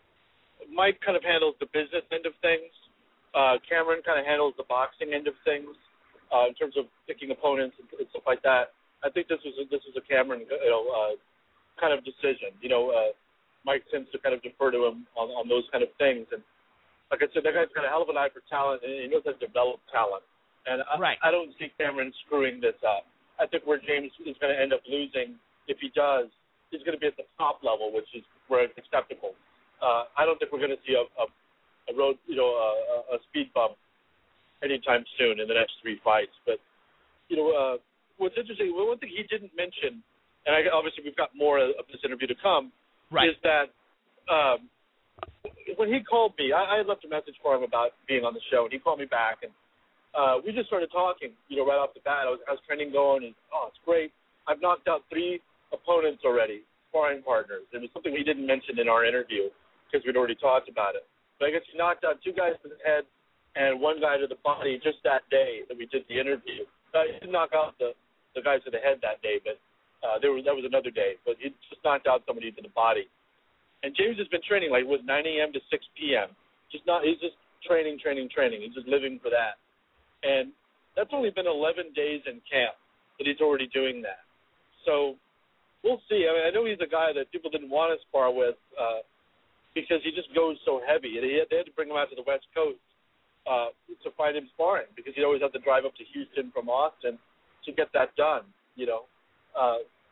Mike kind of handles the business end of things. Uh, Cameron kind of handles the boxing end of things uh, in terms of picking opponents and, and stuff like that. I think this was a, this was a Cameron, you know, uh, kind of decision. You know, uh, Mike tends to kind of defer to him on, on those kind of things. And like I said, that guy's got a hell of an eye for talent, and he knows how to develop talent. And I, Right. I don't see Cameron screwing this up. I think where James is going to end up losing, if he does, he's going to be at the top level, which is where it's acceptable. Uh, I don't think we're going to see a, a, a road, you know, a, a speed bump anytime soon in the next three fights. But, you know, uh, what's interesting, one thing he didn't mention, and I, obviously we've got more of this interview to come, Right. is that um, when he called me, I, I had left a message for him about being on the show, and he called me back, and Uh, we just started talking, you know, right off the bat. I was, I was training going, and, oh, it's great. I've knocked out three opponents already, sparring partners. It was something he didn't mention in our interview because we'd already talked about it. But I guess he knocked out two guys to the head and one guy to the body just that day that we did the interview. Uh, he didn't knock out the, the guys to the head that day, but uh, there was that was another day. But he just knocked out somebody to the body. And James has been training like it was nine a.m. to six p.m. Just not, he's just training, training, training. He's just living for that. And that's only been eleven days in camp that he's already doing that. So we'll see. I mean, I know he's a guy that people didn't want to spar with uh, because he just goes so heavy. They had, they had to bring him out to the West Coast uh, to find him sparring because he'd always have to drive up to Houston from Austin to get that done, you know. Uh,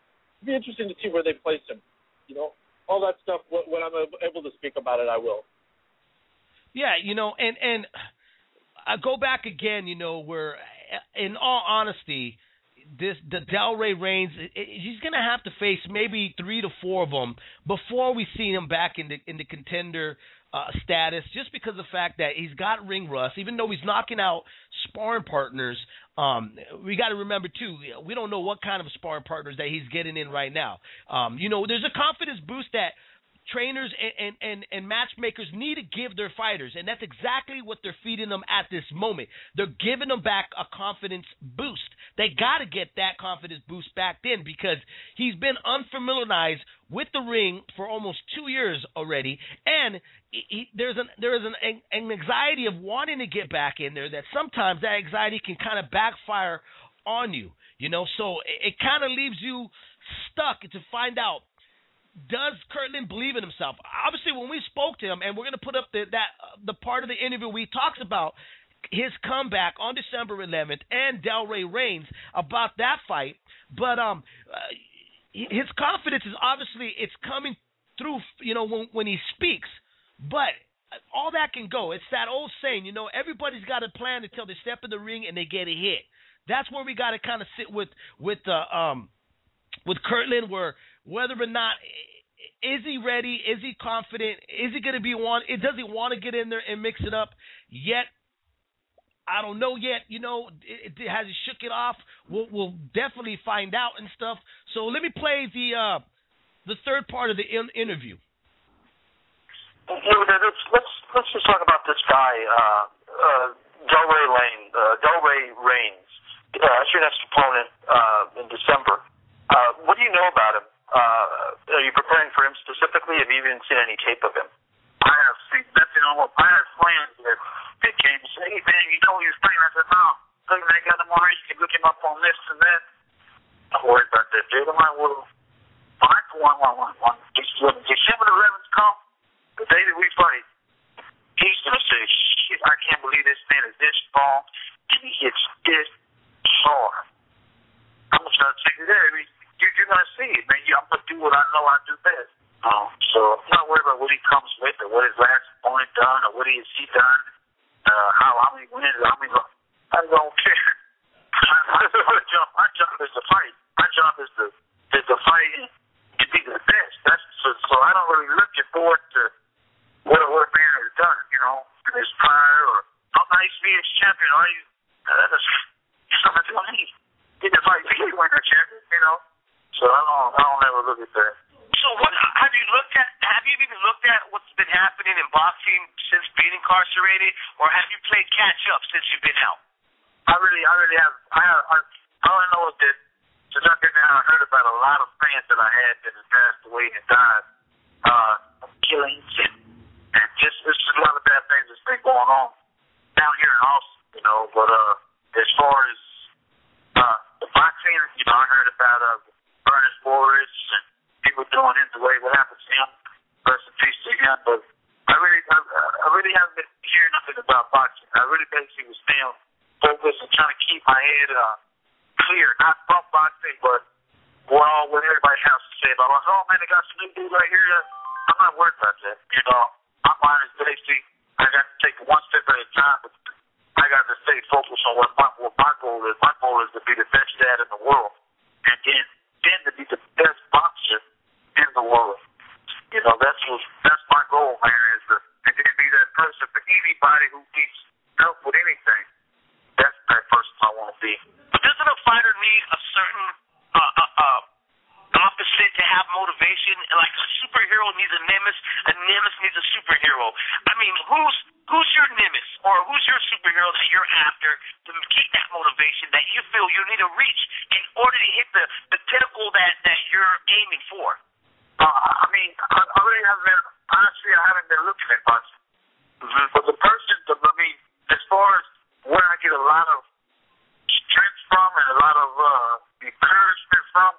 it'd be interesting to see where they place him. You know, all that stuff. When I'm able to speak about it, I will. Yeah, you know, and and I go back again. You know, where in all honesty, this the Del Rey Reigns, it, it, he's gonna have to face maybe three to four of them before we see him back in the in the contender uh, status. Just because of the fact that he's got ring rust, even though he's knocking out sparring partners. Um, we got to remember too, we don't know what kind of sparring partners that he's getting in right now. Um, you know, there's a confidence boost that trainers and, and, and, and matchmakers need to give their fighters, and that's exactly what they're feeding them at this moment. They're giving them back a confidence boost. They got to get that confidence boost back in because he's been unfamiliarized with the ring for almost two years already, and he, he, there's an there is an, an anxiety of wanting to get back in there that sometimes that anxiety can kind of backfire on you, you know. So it, it kind of leaves you stuck to find out, does Kirtland believe in himself? Obviously, when we spoke to him, and we're going to put up the that uh, the part of the interview where he talks about his comeback on December eleventh and Del Rey Reigns about that fight, but um. Uh, his confidence is obviously it's coming through, you know, when when he speaks. But all that can go. It's that old saying, you know, everybody's got a plan until they step in the ring and they get a hit. That's where we got to kind of sit with with uh, um with Kirtland, where whether or not is he ready, is he confident, is he going to be one? Does he want to get in there and mix it up yet? I don't know yet, you know, it, it, has he shook it off? We'll, we'll definitely find out and stuff. So let me play the uh, the third part of the in- interview. Yeah, let's, let's let's just talk about this guy, uh, uh, Del Rey Lane, uh, Del Rey Reigns. Uh, that's your next opponent uh, in December. Uh, what do you know about him? Uh, are you preparing for him specifically? Have you even seen any tape of him? I have seen nothing on what I have plans that Big Game say, hey man, you know he was playing. I said, no, look, I got him already. You can look him up on this and that. Don't worry about that, dude. I'm like, well, fine, one, one, one, one. December eleventh come, the day that we fight, he's gonna say, shit, I can't believe this man is this strong and he hits this hard. I'm gonna try to take it there. I mean, you, you're gonna see it, man. I'm gonna do what I know I do best. Um, so I'm not worried about what he comes with or what his last opponent done or what he has he done, uh, how, how many wins, how many, I don't care. my, job, my job is to fight. My job is to, is to fight and be the best. That's so, so I don't really look forward to what, what a man has done, you know, in his prior or how nice to be his champion. Are you, uh, that's something to me. Get the fight, he win the champion, you know. So I don't, I don't ever look at that. So what have you looked at? Have you even looked at what's been happening in boxing since being incarcerated, or have you played catch up since you've been out? I really, I really have. I have. I, all I know is that since I've been out, I heard about a lot of fans that I had that have passed away and died, uh, killings and and just there's just a lot of bad things that's been going on down here in Austin, you know. But uh, as far as uh, the boxing, you know, I heard about uh, Ernest Boris and people doing him the way what happened to him. Rest in peace to him. But I really, I, I really haven't been hearing nothing about boxing. I really basically was staying focused and trying to keep my head uh, clear, not from boxing, but what all what everybody has to say about. Like, oh man, they got some new dude right here. I'm not worried about that. You know, my mind is basically I got to take it one step at a time. But I got to stay focused on what my, what my goal is. My goal is to be the best dad in the world, and then then to be the best boxer in the world. You know, that's what, that's my goal, man, is to, and then be that person for anybody who needs help with anything. That's that person I want to be. But doesn't a fighter need a certain uh, uh, uh, opposite to have motivation? Like a superhero needs a nemesis, a nemesis needs a superhero. I mean, who's who's your nemesis, or who's your superhero that you're after to keep that motivation that you feel you need to reach in order to hit the, the pinnacle that, that you're aiming for? Uh, I mean, I, I really haven't been, honestly, I haven't been looking at boxing. Mm-hmm. But the person, the, I mean, as far as where I get a lot of strength from and a lot of uh, encouragement from,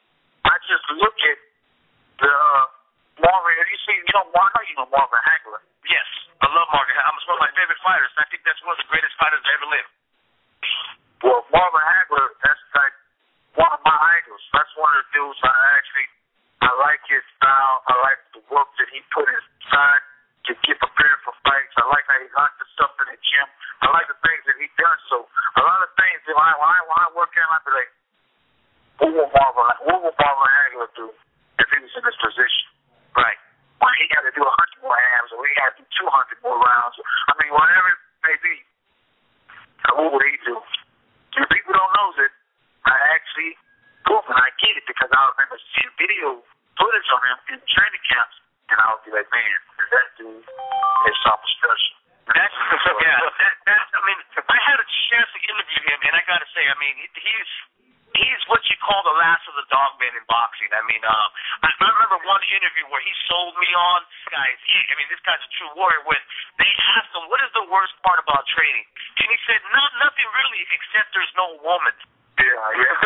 I just look at the uh, Marvin. Have you seen, you know, I know you know Marvin Hagler. Yes, I love Marvin. I'm one of my favorite fighters. I think that's one of the greatest fighters that ever lived. Well, Marvin Hagler, that's like one of my idols. Angles. That's one of the dudes I actually, I like his style. I like the work that he put inside to get prepared for fights. I like how he got the stuff in the gym. I like the things that he does. So a lot of things, when I, when I, when I work out, I be like, what will Marvin, what will Marvin Hagler do if he was in this position? Right. When he got to do one hundred more hams, or he got to do two hundred more rounds. I mean, whatever it may be, what would he do? If people don't know that, I actually go and I get it because I remember seeing video footage on him in training camps, and I would be like, man, that dude is something special. That's, yeah, that, that's, I mean, I had a chance to interview him, and I got to say, I mean, he's he's what you call the last of the dogmen in boxing. I mean, um, I remember one interview where he sold me on, guys, he, I mean, this guy's a true warrior, when they asked him, what is the worst part about training? And he said, not nothing really, except there's no woman. Yeah, yeah.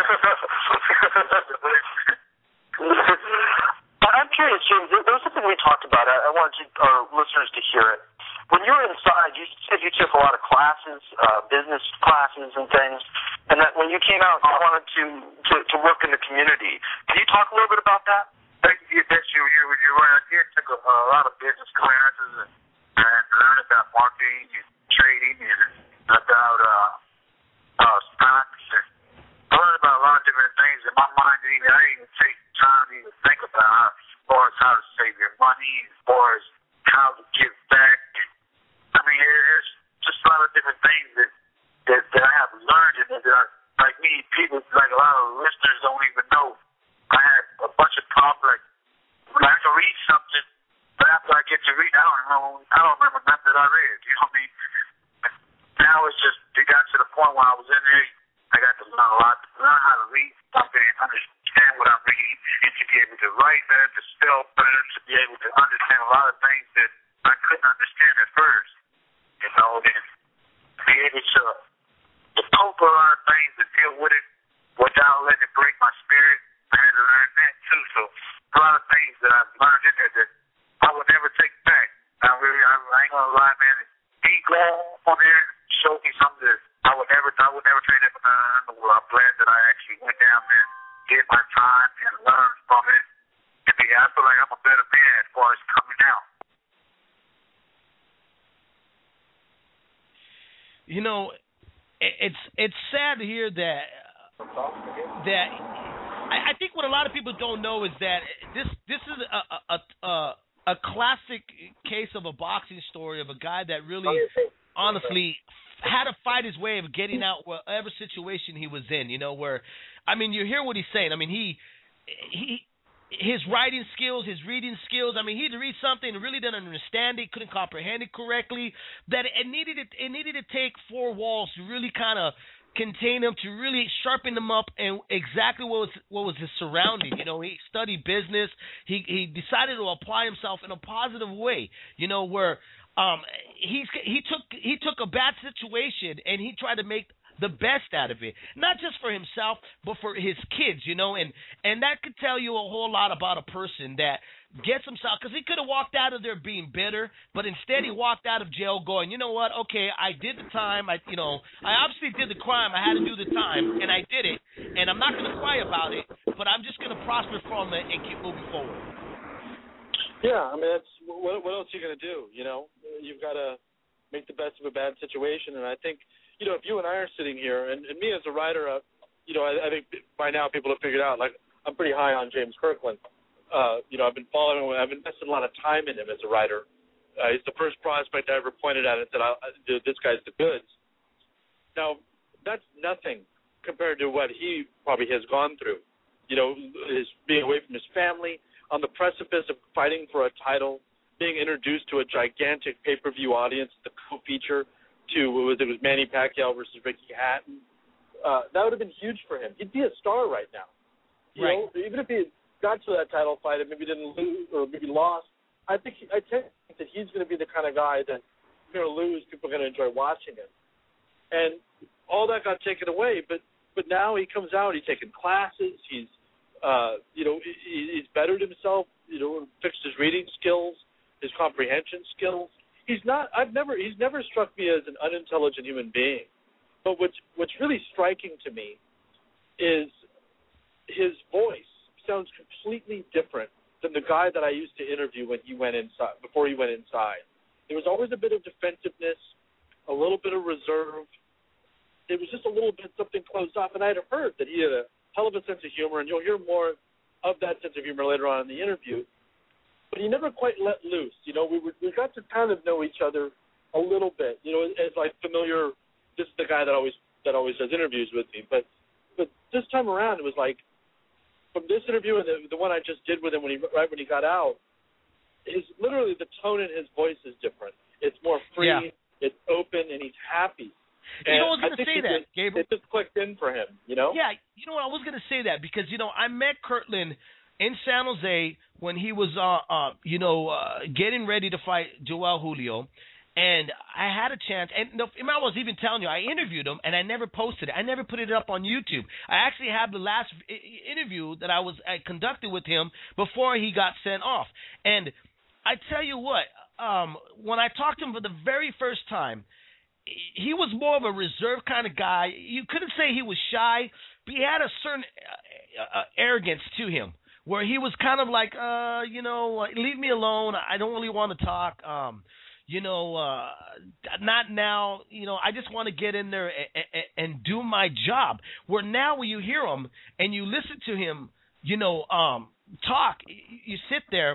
But I'm curious, James, there was something we talked about. I, I wanted our listeners to hear it. When you were inside, you said you took a lot of classes, uh, business classes and things, and that when you came out, you wanted to, to, to work in the community. Can you talk a little bit about that? Thank you. That you, you, you're right. I did take a, a lot of business classes and, and learned about marketing and trading and about uh, uh, stocks. And I learned about a lot of different things in my mind. Even, I didn't even take time to even think about how, as far as how to save your money, as far as how to give back. I mean, there's just a lot of different things that, that, that I have learned and that I, like me, people, like a lot of listeners don't even know. I had a bunch of problems, like, when I can read something, but after I get to read, I don't know, I don't remember nothing that I read, you know what I mean? Now it's just, it got to the point where I was in there, I got to learn a lot, learn how to read something and understand what I'm reading, and to be able to write better, to spell better, to be able to understand a lot of things that I couldn't understand at first. You know, and be able to, to cope with a lot of things, to deal with it without letting it break my spirit. I had to learn that too. So a lot of things that I've learned in there that I would never take back. I really, I, I ain't gonna lie, man. He go on there, showed me something that I would never, I would never trade it for nothing in the world. I'm glad that I actually went down there, did my time, and learned from it. And be, I feel like I'm a better man as far as coming out. You know, it's it's sad to hear that that I, I think what a lot of people don't know is that this this is a a, a a classic case of a boxing story of a guy that really honestly had to fight his way of getting out whatever situation he was in. You know, where I mean, you hear what he's saying. I mean, he he. His writing skills, his reading skills. I mean, he'd read something and really didn't understand it, couldn't comprehend it correctly. That it needed it, it needed to take four walls to really kind of contain him, to really sharpen him up, and exactly what was what was his surrounding. You know, he studied business. He he decided to apply himself in a positive way. You know, where um he's he took he took a bad situation and he tried to make the best out of it, not just for himself, but for his kids, you know, and, and that could tell you a whole lot about a person that gets himself, because he could have walked out of there being bitter, but instead he walked out of jail going, you know what, okay, I did the time, I, you know, I obviously did the crime, I had to do the time, and I did it, and I'm not going to cry about it, but I'm just going to prosper from it and keep moving forward. Yeah, I mean, that's, what, what else are you going to do, you know? You've got to make the best of a bad situation, and I think, you know, if you and I are sitting here, and, and me as a writer, uh, you know, I, I think by now people have figured out, like, I'm pretty high on James Kirkland. Uh, you know, I've been following him. I've invested a lot of time in him as a writer. Uh, he's the first prospect I ever pointed at and said, I, this guy's the goods. Now, that's nothing compared to what he probably has gone through. You know, his being away from his family, on the precipice of fighting for a title, being introduced to a gigantic pay-per-view audience, the co-feature, to was it was Manny Pacquiao versus Ricky Hatton. Uh, that would have been huge for him. He'd be a star right now. You right. know, even if he got to that title fight and maybe didn't lose or maybe lost, I think he, I think that he's going to be the kind of guy that if you're going to lose, people are going to enjoy watching him. And all that got taken away, but but now he comes out. He's taking classes. He's uh, you know he, he's bettered himself. You know, fixed his reading skills, his comprehension skills. He's not. I've never. He's never struck me as an unintelligent human being. But what's what's really striking to me is his voice sounds completely different than the guy that I used to interview when he went inside, before he went inside. There was always a bit of defensiveness, a little bit of reserve. It was just a little bit something closed off, and I had heard that he had a hell of a sense of humor, and you'll hear more of that sense of humor later on in the interview. But he never quite let loose. You know, we were, we got to kind of know each other a little bit. You know, as like familiar. This is the guy that always that always does interviews with me. But but this time around, it was like from this interview and the, the one I just did with him when he right when he got out. His literally the tone in his voice is different. It's more free. Yeah. It's open, and he's happy. You know, I was And going to say that, just, Gabriel. It just clicked in for him, you know? Yeah, you know what? I was going to say that because, you know, I met Kirtland in San Jose when he was, uh, uh, you know, uh, getting ready to fight Joel Julio. And I had a chance, and no, I was even telling you, I interviewed him, and I never posted it. I never put it up on YouTube. I actually have the last I- interview that I was I conducted with him before he got sent off. And I tell you what, um, when I talked to him for the very first time, he was more of a reserved kind of guy. You couldn't say he was shy, but he had a certain uh, uh, arrogance to him, where he was kind of like, uh, you know, leave me alone. I don't really want to talk. Um, you know, uh, not now. You know, I just want to get in there and, and, and do my job. Where now, when you hear him and you listen to him, you know, um, talk, you sit there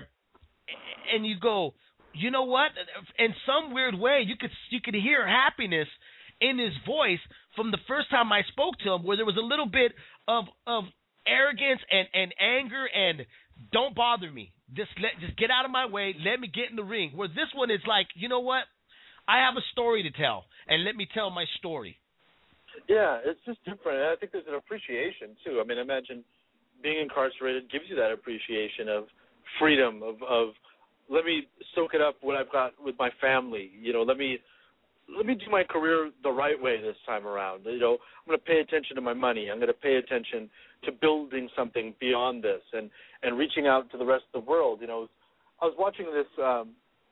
and you go, you know what? In some weird way, you could you could hear happiness in his voice from the first time I spoke to him, where there was a little bit of of arrogance and, and anger and don't bother me. Just let just get out of my way. Let me get in the ring. Where this one is like, you know what? I have a story to tell, and let me tell my story. Yeah, it's just different. And I think there's an appreciation too. I mean, imagine being incarcerated gives you that appreciation of freedom, of of let me soak it up what I've got with my family. You know, let me let me do my career the right way this time around. You know, I'm going to pay attention to my money. I'm going to pay attention to building something beyond this and, and reaching out to the rest of the world. You know, I was watching this um,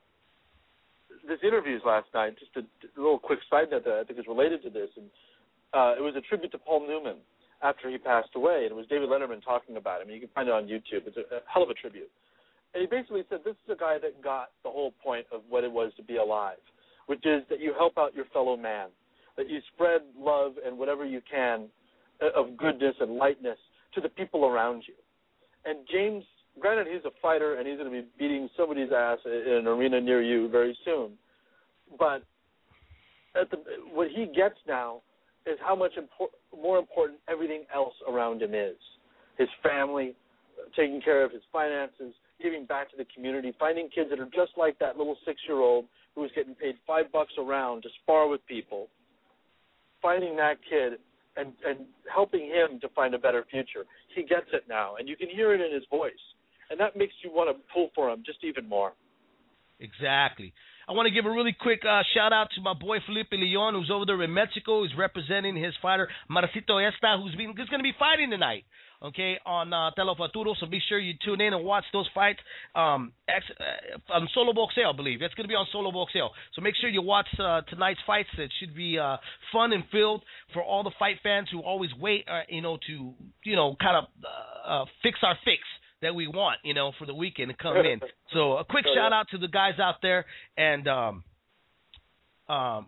this interviews last night. Just a, a little quick side note that I think is related to this, and uh, it was a tribute to Paul Newman after he passed away, and it was David Letterman talking about him. You can find it on YouTube. It's a, a hell of a tribute. And he basically said this is a guy that got the whole point of what it was to be alive, which is that you help out your fellow man, that you spread love and whatever you can of goodness and lightness to the people around you. And James, granted, he's a fighter and he's going to be beating somebody's ass in an arena near you very soon. But at the, what he gets now is how much impor- more important everything else around him is. His family, taking care of his finances, giving back to the community, finding kids that are just like that little six-year-old who was getting paid five bucks a round to spar with people, finding that kid and, and helping him to find a better future. He gets it now, and you can hear it in his voice, and that makes you want to pull for him just even more. Exactly. I want to give a really quick uh, shout-out to my boy Felipe Leon, who's over there in Mexico. He's representing his fighter, Marcito Esta, who's, been, who's going to be fighting tonight. Okay, on uh, Telefaturo, so be sure you tune in and watch those fights um, ex- uh, on Solo Boxeo, I believe. It's going to be on Solo Boxeo. So make sure you watch uh, tonight's fights. It should be uh, fun and filled for all the fight fans who always wait, uh, you know, to, you know, kind of uh, uh, fix our fix that we want, you know, for the weekend to come in. So a quick oh, shout-out yeah. to the guys out there, and um, um,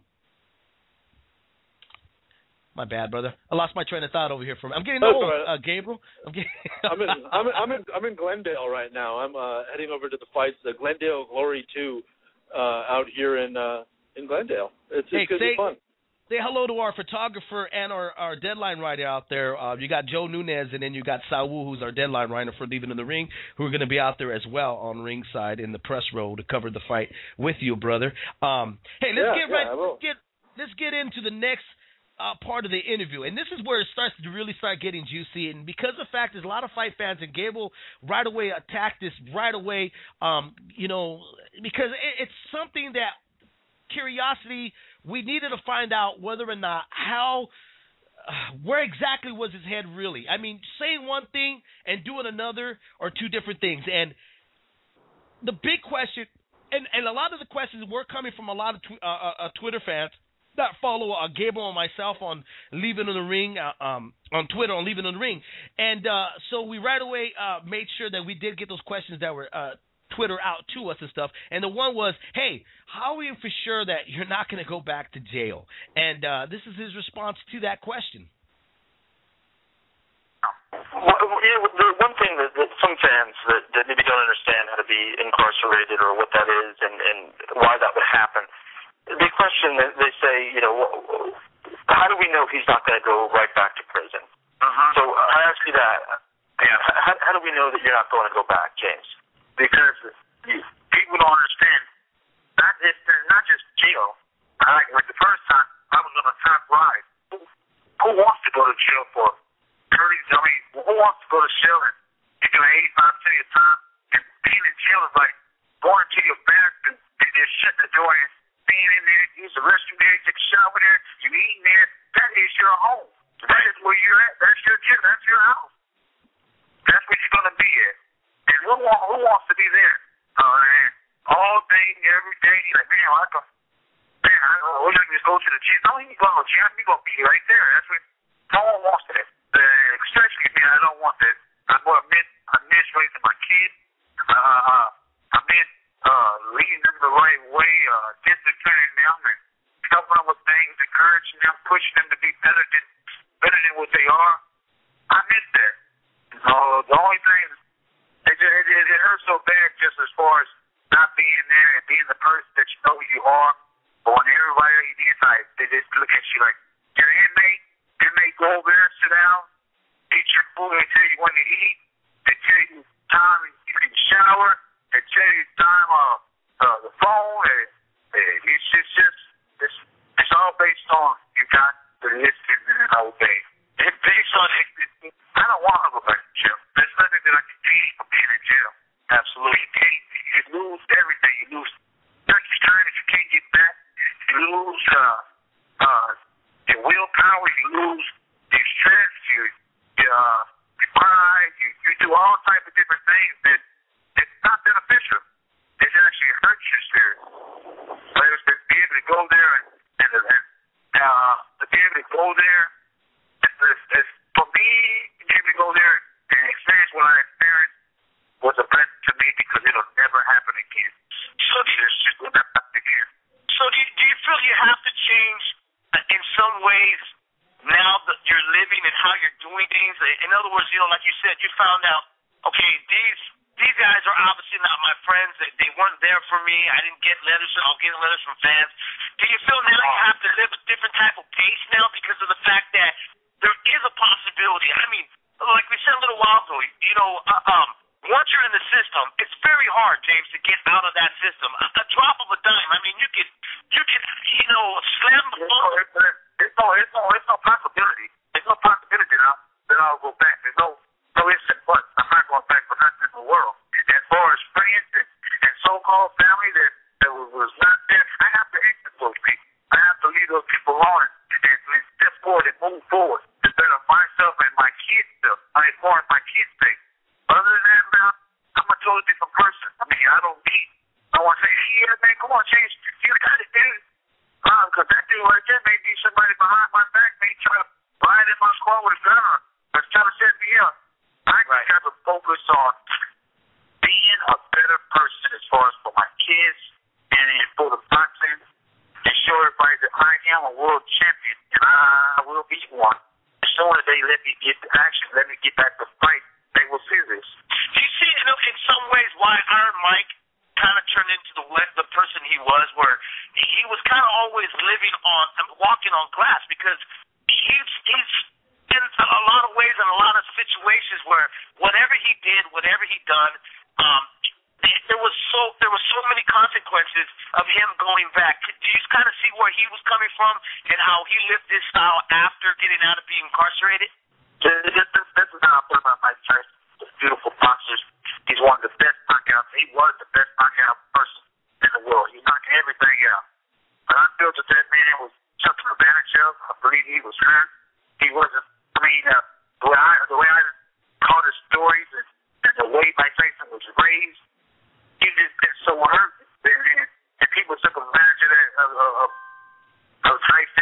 my bad, brother. I lost my train of thought over here. From I'm getting old, right. uh, Gabriel. I'm getting. I'm in. I'm in, I'm in. I'm in Glendale right now. I'm uh, heading over to the fights, the Glendale Glory two, uh, out here in uh, in Glendale. It's, hey, it's gonna say, be fun. Say hello to our photographer and our, our deadline writer out there. Uh, you got Joe Nunez, and then you got Saul, who's our deadline writer for Leaving in the Ring, who are going to be out there as well on ringside in the press row to cover the fight with you, brother. Um, hey, let's yeah, get right. Yeah, let's get let's get into the next. Uh, part of the interview, and this is where it starts to really start getting juicy, and because of the fact there's a lot of fight fans, and Gable right away attacked this right away, um, you know, because it, it's something that curiosity, we needed to find out whether or not how, uh, where exactly was his head really. I mean, saying one thing and doing another are two different things, and the big question, and, and a lot of the questions were coming from a lot of tw- uh, uh, Twitter fans, that follow uh, Gable and myself on Leave It in the Ring, uh, um, on Twitter on Leave It in the Ring. And uh, so we right away uh, made sure that we did get those questions that were uh, Twitter out to us and stuff. And the one was, hey, how are we for sure that you're not going to go back to jail? And uh, this is his response to that question. Well, you know, the one thing that, that some fans that, that maybe don't understand how to be incarcerated or what that is and, and why that would happen, they question, they say, you know, how do we know he's not going to go right back to prison? Uh-huh. So I ask you that. Yeah. How, how do we know that you're not going to go back, James? Because people don't understand. Not just, not just jail. Like, like the first time, I was on a top ride. Who, who wants to go to jail for thirty? I mean, who wants to go to jail and you get eighty-five percent of your time? And being in jail is like going to your bathroom and just shutting the door and being in there, use the restroom there, take a shower there, you eating there. That is your home. That is where you're at. That's your gym. That's your house. That's where you're going to be at. And who, who wants to be there? Oh, man. All day, every day. You're like, man, I can, man, I don't know. We're going to just go to the gym. No, you go to the gym. You're going to be right there. That's what, no one wants that. Uh, especially me, I don't want that. I want to miss, I miss raising my kids. Uh, I miss uh, leading them the right way, uh, disciplining them and helping them with things, encouraging them, pushing them to be better than, better than what they are. I miss that. Uh, the only thing, it, it, it, it hurts so bad just as far as not being there and being the person that you know who you are. But when everybody on the inside, they just look at you like, you're an inmate, inmate, go over there, sit down, eat your food, they tell you when to eat, they tell you time you can shower, they tell you time uh, uh, the phone, and, and it's just, just it's, it's all based on you got to listen and obey. It's based on it. I don't want to go back to jail. There's nothing that I can gain from being in jail. Absolutely. You, gain, you lose everything. You lose Turkish time if you can't get back. You lose uh, uh, your willpower. You lose your stress. You, you, uh, you cry. You, you do all types of different things that it's not beneficial. It actually hurts your spirit. But to be able to go there and, and, and uh, to be able to go there, it's, it's, it's, for me, to be able to go there and experience what I experienced was a blessing to me because it'll never happen again. So do you, it's just will never happen again. So do you, do you feel you have to change uh, in some ways now that you're living and how you're doing things? In other words, you know, like you said, you found out, okay, these these guys are obviously not my friends. They, they weren't there for me. I didn't get letters. I'm getting letters from fans. Do you feel now you have to live a different type of pace now because of the fact that there is a possibility? I mean, like we said a little while ago, you know, uh, um, once you're in the system, it's very hard, James, to get out of that system. A, a drop of a dime. I mean, you can, you can, you know, slam the phone. There's no, there's no, there's no possibility. There's no possibility that I'll, that I'll go back. There's no, no instant but. I'm not going back for nothing in the world. As far as friends and, and so-called family that, that was not there, I have to exit those people. I have to leave those people alone and, and step forward and move forward to better myself and my kids stuff. I mean, as far as my kids' sake. Other than that, man, I'm a totally different person. I mean, I don't need, I want to say, yeah, man, come on, change. You got it, dude. Because uh, that dude right there may be somebody behind my back, may try to ride in my squad with a gun or, or try to set me up. I right. have to focus on being a better person as far as for my kids and, and for the boxing and show everybody that I am a world champion and I will be one. As soon as they let me get to action, let me get back to fight, they will see this. Do you see, you know, in some ways why Iron Mike kind of turned into the the person he was, where he was kind of always living on, walking on glass, because he's he's in a lot of ways in a lot of situations where whatever he did, whatever he done, um, there was so there were so many consequences of him going back. Do you kind of see where he was coming from and how he lived his style after getting out of being incarcerated? This, this, this is how I feel about Mike Tyson. The beautiful boxer. He's one of the best knockouts. He was the best knockout person in the world. He knocked everything out. But I feel that that man was taken advantage of. I believe he was hurt. He wasn't. I mean, uh, the way I the way I caught his stories and, and the way Mike Tyson was raised, he just been so hurt. And, and people took advantage of that of, of, of Tyson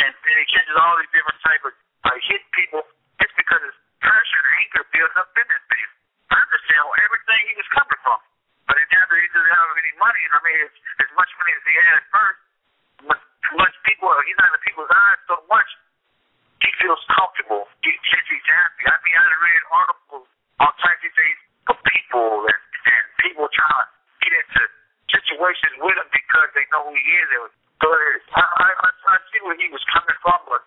and, and he catches all these different types of like hit people. It's because his pressure and anger builds up in his face. I understand everything he was coming from, but then after he doesn't have any money, and I mean, as, as much money as he had at first, much, much people, he's not in people's eyes so much. He feels comfortable. He thinks he's happy. I mean, I read articles on types of things of people and, and people trying to get into situations with him because they know who he is. So I, I, I see where he was coming from, but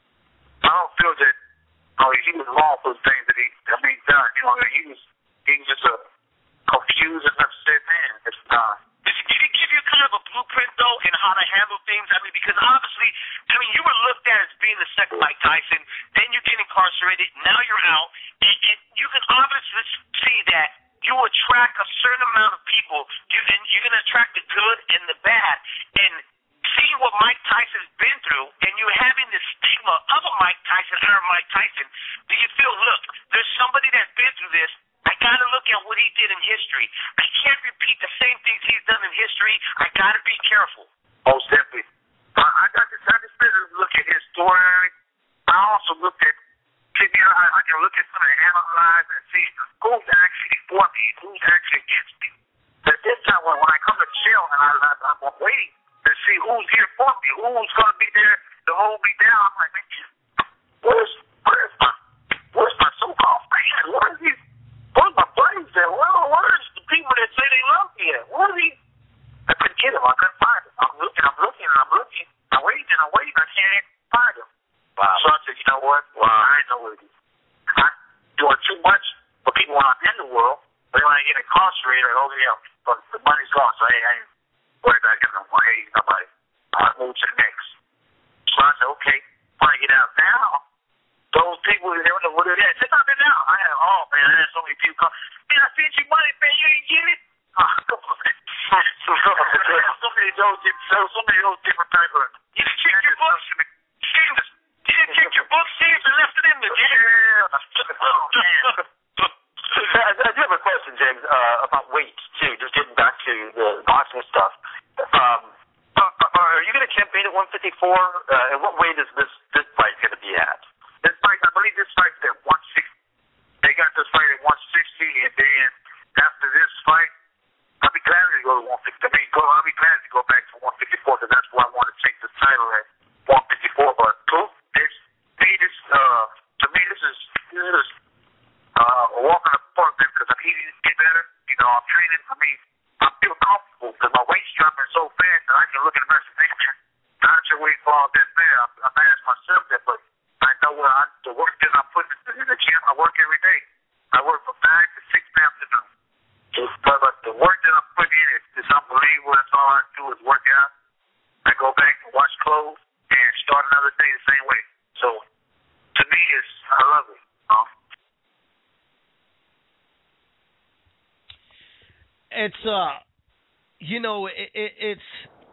I don't feel that oh, he was wrong for the things that he, I mean, done. You know, he was, he was just a confused and upset man at the time. Did he give you kind of a blueprint, though, in how to handle things? I mean, because obviously, I mean, you were looked at as being the second Mike Tyson, then you get incarcerated, now you're out, and, and you can obviously see that you attract a certain amount of people, you, and you're going to attract the good and the bad, and seeing what Mike Tyson's been through, and you having the stigma of a Mike Tyson, or Mike Tyson, do you feel, look, there's somebody that's been through this, I got to look at what he did in history. I can't repeat the same things he's done in history. I got to be careful. Most definitely. I, I got to, I just didn't look at his story. I also looked at, I, I can look at some and analyze and see who's actually for me, who's actually against me. At this time, when, when I come to jail and I, I, I'm waiting to see who's here for me, who's going to be there to hold me down, I'm like, man, where's, where's my, where's my so-called friend? Where is he? Where's my buddies at? Well, where's the people that say they love me at? Where is he? I couldn't get him. I couldn't find him. I'm looking, I'm looking, and I'm looking. I'm waiting, and I'm waiting. I can't find him. Wow. So I said, you know what? Well, I ain't know where he is. I'm doing too much for people when I'm in the world. But when I get incarcerated, oh, yeah, but the money's gone. So, hey, I ain't worried about getting no money. Hey, nobody. I move to the next. So I said, okay, when I get out now, those people, they don't know what it is. Since I've been out, I have, oh, man, I had so many people come, man, I sent you money, man, you ain't get it? Oh, come on, man. so, so many of those, so, so many of those different types of... You didn't check your books? James, you didn't check your books, James, and left it in there, yeah. Oh, man. I, I do have a question, James, uh, about weight, too, just getting back to the boxing stuff. Um, are you going to campaign at one fifty-four? Uh, and what weight is this, this fight going to be at? This fight, I believe this fight's at one sixty. They got this fight at one sixty, and then after this fight, I'll be glad to go to one fifty. I mean, go, I'll be glad to go back to one fifty-four because that's where I want to take the title at one fifty-four. But to this, me, this, uh, to me, this is this is uh, a walk in the park because I'm eating to get better. You know, I'm training. I mean, I feel comfortable because my weight's dropping so fast that I can look at the rest of the man. Not your weight fall that fair. I'm, I'm asking myself that, but I know where I, the work that I'm putting in the gym, I work every day. I work from nine to six in the afternoon. But, but the work that I'm putting in is, is unbelievable. That's all I do is work out. I go back and wash clothes and start another day the same way. So, to me, it's, I love it. You know? It's, uh, you know, it, it, it's,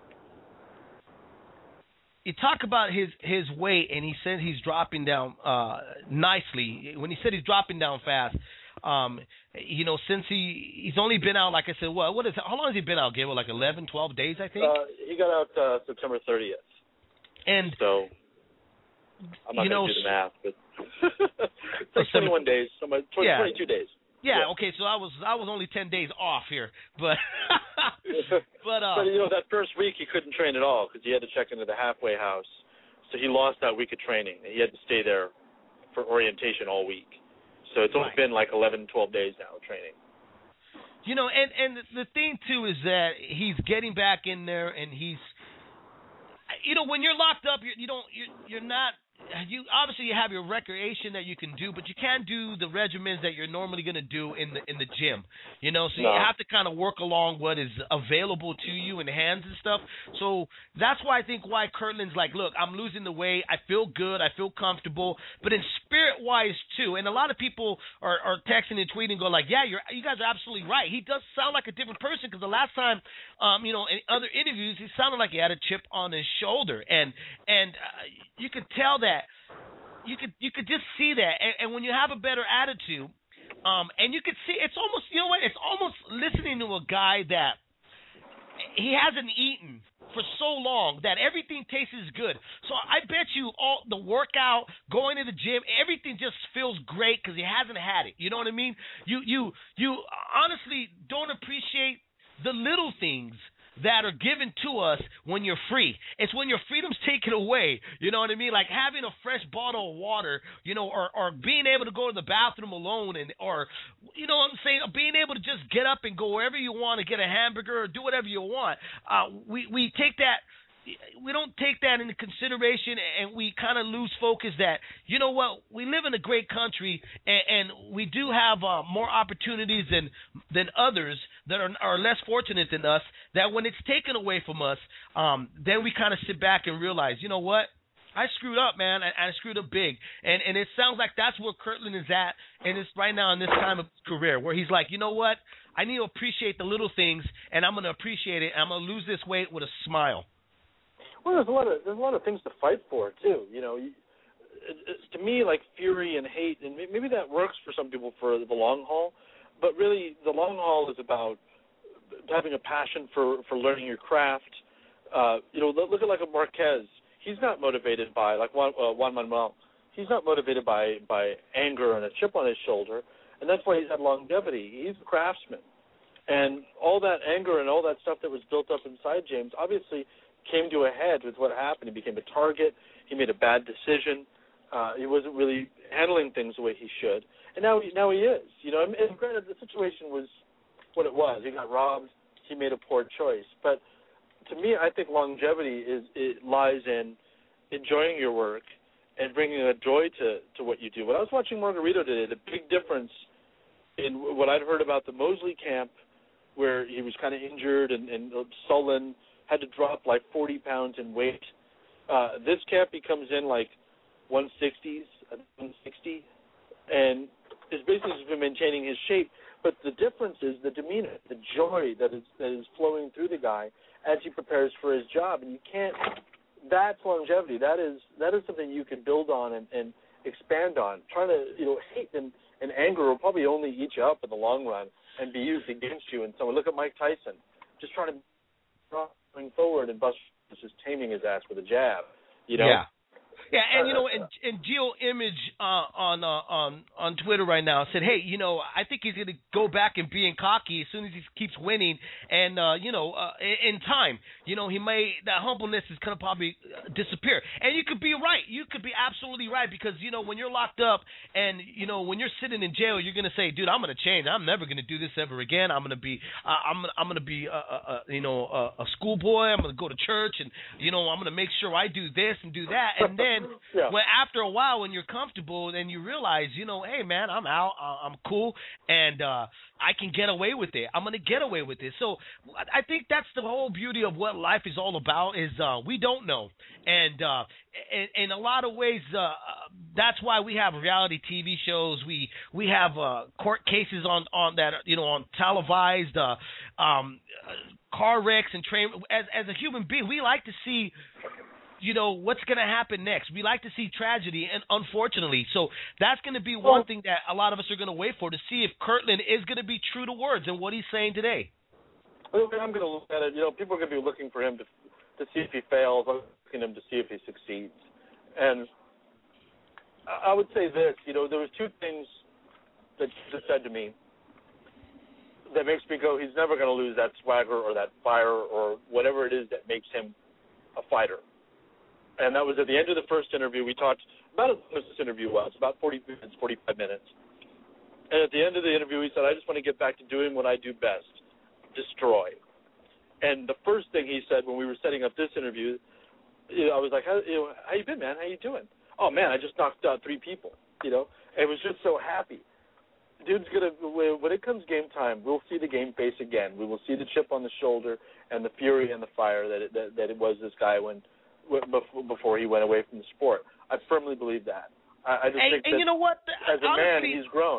you talk about his, his weight, and he says he's dropping down uh, nicely. When he said he's dropping down fast, um, you know, since he he's only been out, like I said, what what is how long has he been out, Gabriel? Like eleven, twelve days, I think. Uh, he got out uh, September thirtieth. And so I'm not you know, going to do the math, but it's like twenty-one days, so my, twenty, yeah. twenty-two days. Yeah, yeah, okay, so I was I was only ten days off here, but but uh, but you know that first week he couldn't train at all because he had to check into the halfway house, so he lost that week of training. He had to stay there for orientation all week, so it's only right. been like eleven, twelve days now of training. You know, and and the thing too is that he's getting back in there, and he's, you know, when you're locked up, you you don't you're, you're not. You obviously you have your recreation that you can do, but you can't do the regimens that you're normally going to do in the in the gym. You know, so no. you have to kind of work along what is available to you in hands and stuff. So that's why I think why Kirtland's like, look, I'm losing the weight, I feel good, I feel comfortable, but in spirit wise too. And a lot of people are, are texting and tweeting, go like, yeah, you're you guys are absolutely right. He does sound like a different person because the last time, um, you know, in other interviews, he sounded like he had a chip on his shoulder, and and uh, you could tell that. You could you could just see that, and, and when you have a better attitude, um, and you could see it's almost you know what it's almost listening to a guy that he hasn't eaten for so long that everything tastes good. So I bet you all the workout, going to the gym, everything just feels great because he hasn't had it. You know what I mean? You you you honestly don't appreciate the little things that are given to us when you're free. It's when your freedom's taken away. You know what I mean? Like having a fresh bottle of water, you know, or, or being able to go to the bathroom alone, and or, you know what I'm saying, being able to just get up and go wherever you want to get a hamburger or do whatever you want. Uh, we, we take that. We don't take that into consideration, and we kind of lose focus that, you know what, we live in a great country, and, and we do have uh, more opportunities than than others that are, are less fortunate than us, that when it's taken away from us, um, then we kind of sit back and realize, you know what, I screwed up, man. I, I screwed up big. And and it sounds like that's where Kirtland is at, and it's right now in this time of his career, where he's like, you know what, I need to appreciate the little things, and I'm going to appreciate it, and I'm going to lose this weight with a smile. Well, there's a lot of there's a lot of things to fight for too. You know, it, it's, to me, like fury and hate, and maybe that works for some people for the long haul, but really the long haul is about having a passion for, for learning your craft. Uh, you know, look at like a Marquez. He's not motivated by like Juan, uh, Juan Manuel. He's not motivated by by anger and a chip on his shoulder, and that's why he's had longevity. He's a craftsman, and all that anger and all that stuff that was built up inside James obviously came to a head with what happened. He became a target. He made a bad decision. Uh, he wasn't really handling things the way he should, and now he, now he is. You know, and granted, the situation was what it was. He got robbed. He made a poor choice. But to me, I think longevity is it lies in enjoying your work and bringing a joy to, to what you do. When I was watching Margarito today, the big difference in what I'd heard about the Mosley camp, where he was kind of injured and, and sullen, had to drop like forty pounds in weight. Uh, this camp, he comes in like one sixties, one sixty, and is basically just been maintaining his shape. But the difference is the demeanor, the joy that is that is flowing through the guy as he prepares for his job. And you can't. That's longevity. That is that is something you can build on and, and expand on. Trying to you know hate and, and anger will probably only eat you up in the long run and be used against you. And so look at Mike Tyson, just trying to going forward and Buster was just taming his ass with a jab. You know. Yeah. Yeah, and you know, and, and Geo Image uh, on uh, on on Twitter right now said, "Hey, you know, I think he's going to go back and being cocky as soon as he keeps winning, and uh, you know, uh, in, in time, you know, he may that humbleness is going to probably disappear." And you could be right, you could be absolutely right, because you know, when you're locked up and you know, when you're sitting in jail, you're going to say, "Dude, I'm going to change. I'm never going to do this ever again. I'm going to be, uh, I'm I'm going to be, uh, uh, you know, uh, a schoolboy. I'm going to go to church, and you know, I'm going to make sure I do this and do that." And then yeah. when after a while, when you're comfortable, then you realize, you know, hey man, I'm out, I'm cool, and uh, I can get away with it. I'm gonna get away with it. So I think that's the whole beauty of what life is all about. Is uh, we don't know, and uh, in, in a lot of ways, uh, that's why we have reality T V shows. We we have uh, court cases on on that, you know, on televised uh, um, car wrecks and train. As as a human being, we like to see, you know, what's going to happen next. We like to see tragedy, and unfortunately. So that's going to be one well, thing that a lot of us are going to wait for, to see if Kirtland is going to be true to words and what he's saying today. Well, I'm going to look at it. You know, people are going to be looking for him to to see if he fails. I'm looking at him to see if he succeeds. And I would say this, you know, there was two things that Jesus said to me that makes me go, he's never going to lose that swagger or that fire or whatever it is that makes him a fighter. And that was at the end of the first interview. We talked about as long as this interview was, about forty minutes, forty-five minutes. And at the end of the interview, he said, I just want to get back to doing what I do best, destroy. And the first thing he said when we were setting up this interview, you know, I was like, how, you know, how you been, man? How you doing? Oh, man, I just knocked out three people, you know. And was just so happy. Dude's going to, when it comes game time, we'll see the game face again. We will see the chip on the shoulder and the fury and the fire that it, that, that it was this guy when, before he went away from the sport. I firmly believe that. I, I just and, think and that you know what? as a Honestly, man, he's grown.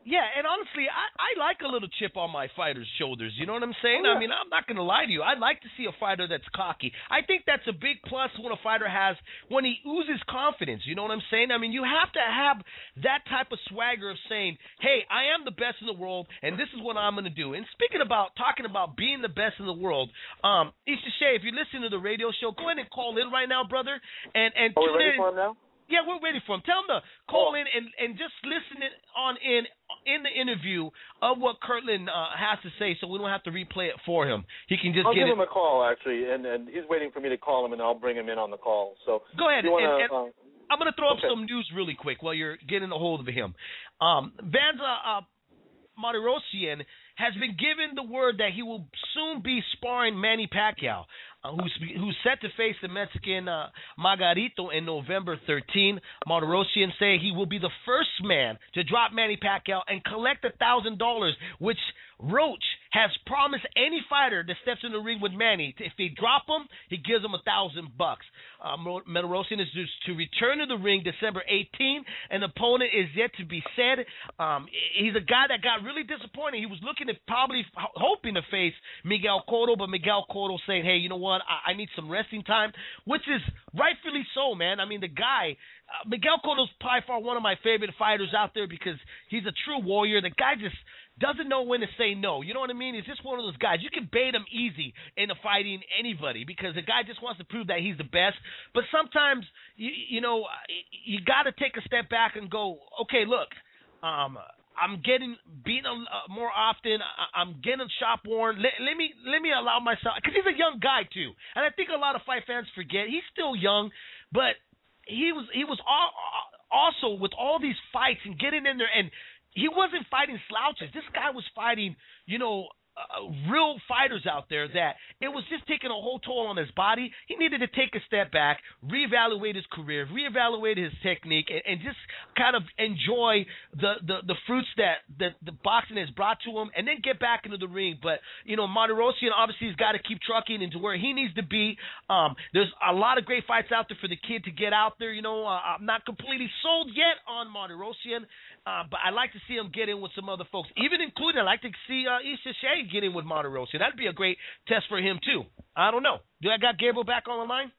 Yeah, and honestly, I, I like a little chip on my fighter's shoulders. You know what I'm saying? Oh, yeah. I mean, I'm not going to lie to you. I'd like to see a fighter that's cocky. I think that's a big plus when a fighter has, when he oozes confidence. You know what I'm saying? I mean, you have to have that type of swagger of saying, hey, I am the best in the world, and this is what I'm going to do. And speaking about, talking about being the best in the world, um, Issa Shea, if you're listening to the radio show, go ahead and call in right now, brother. And, and Are we ready in. for him now? Yeah, we're waiting for him. Tell him to call oh. in and, and just listen in on in in the interview of what Kirtland uh, has to say, so we don't have to replay it for him. He can just I'll get give it. him a call actually, and, and he's waiting for me to call him, and I'll bring him in on the call. So go ahead. Wanna, and, and uh, I'm going to throw okay. up some news really quick while you're getting a hold of him. Um, Vanza uh, Martirosyan has been given the word that he will soon be sparring Manny Pacquiao, uh, who's who's set to face the Mexican uh, Margarito in November thirteenth. Martirosyan say he will be the first man to drop Manny Pacquiao and collect a thousand dollars, which Roach has promised any fighter that steps in the ring with Manny, if they drop him, he gives them a thousand bucks. Uh, Martirosyan is to return to the ring December eighteenth. An opponent is yet to be said. Um, he's a guy that got really disappointed. He was looking at probably hoping to face Miguel Cotto, but Miguel Cotto saying, hey, you know what, I, I need some resting time, which is rightfully so, man. I mean, the guy, uh, Miguel Cotto's by far one of my favorite fighters out there because he's a true warrior. The guy just doesn't know when to say no. You know what I mean? He's just one of those guys. You can bait him easy into fighting anybody because the guy just wants to prove that he's the best. But sometimes, you, you know, you got to take a step back and go, okay, look, um, I'm getting beaten uh, more often. I, I'm getting shop worn. Let, let me let me allow myself, because he's a young guy too, and I think a lot of fight fans forget he's still young, but he was he was all, also with all these fights and getting in there, and he wasn't fighting slouches. This guy was fighting, you know, uh, real fighters out there that it was just taking a whole toll on his body. He needed to take a step back, reevaluate his career, reevaluate his technique, and, and just kind of enjoy the, the, the fruits that, that the boxing has brought to him, and then get back into the ring. But, you know, Martirosyan obviously has got to keep trucking into where he needs to be. Um, there's a lot of great fights out there for the kid to get out there. You know, uh, I'm not completely sold yet on Martirosyan. Uh, but I'd like to see him get in with some other folks, even including I'd like to see uh, Issa Shea get in with Martirosyan. That'd be a great test for him, too. I don't know. Do I got Gabriel back on the line?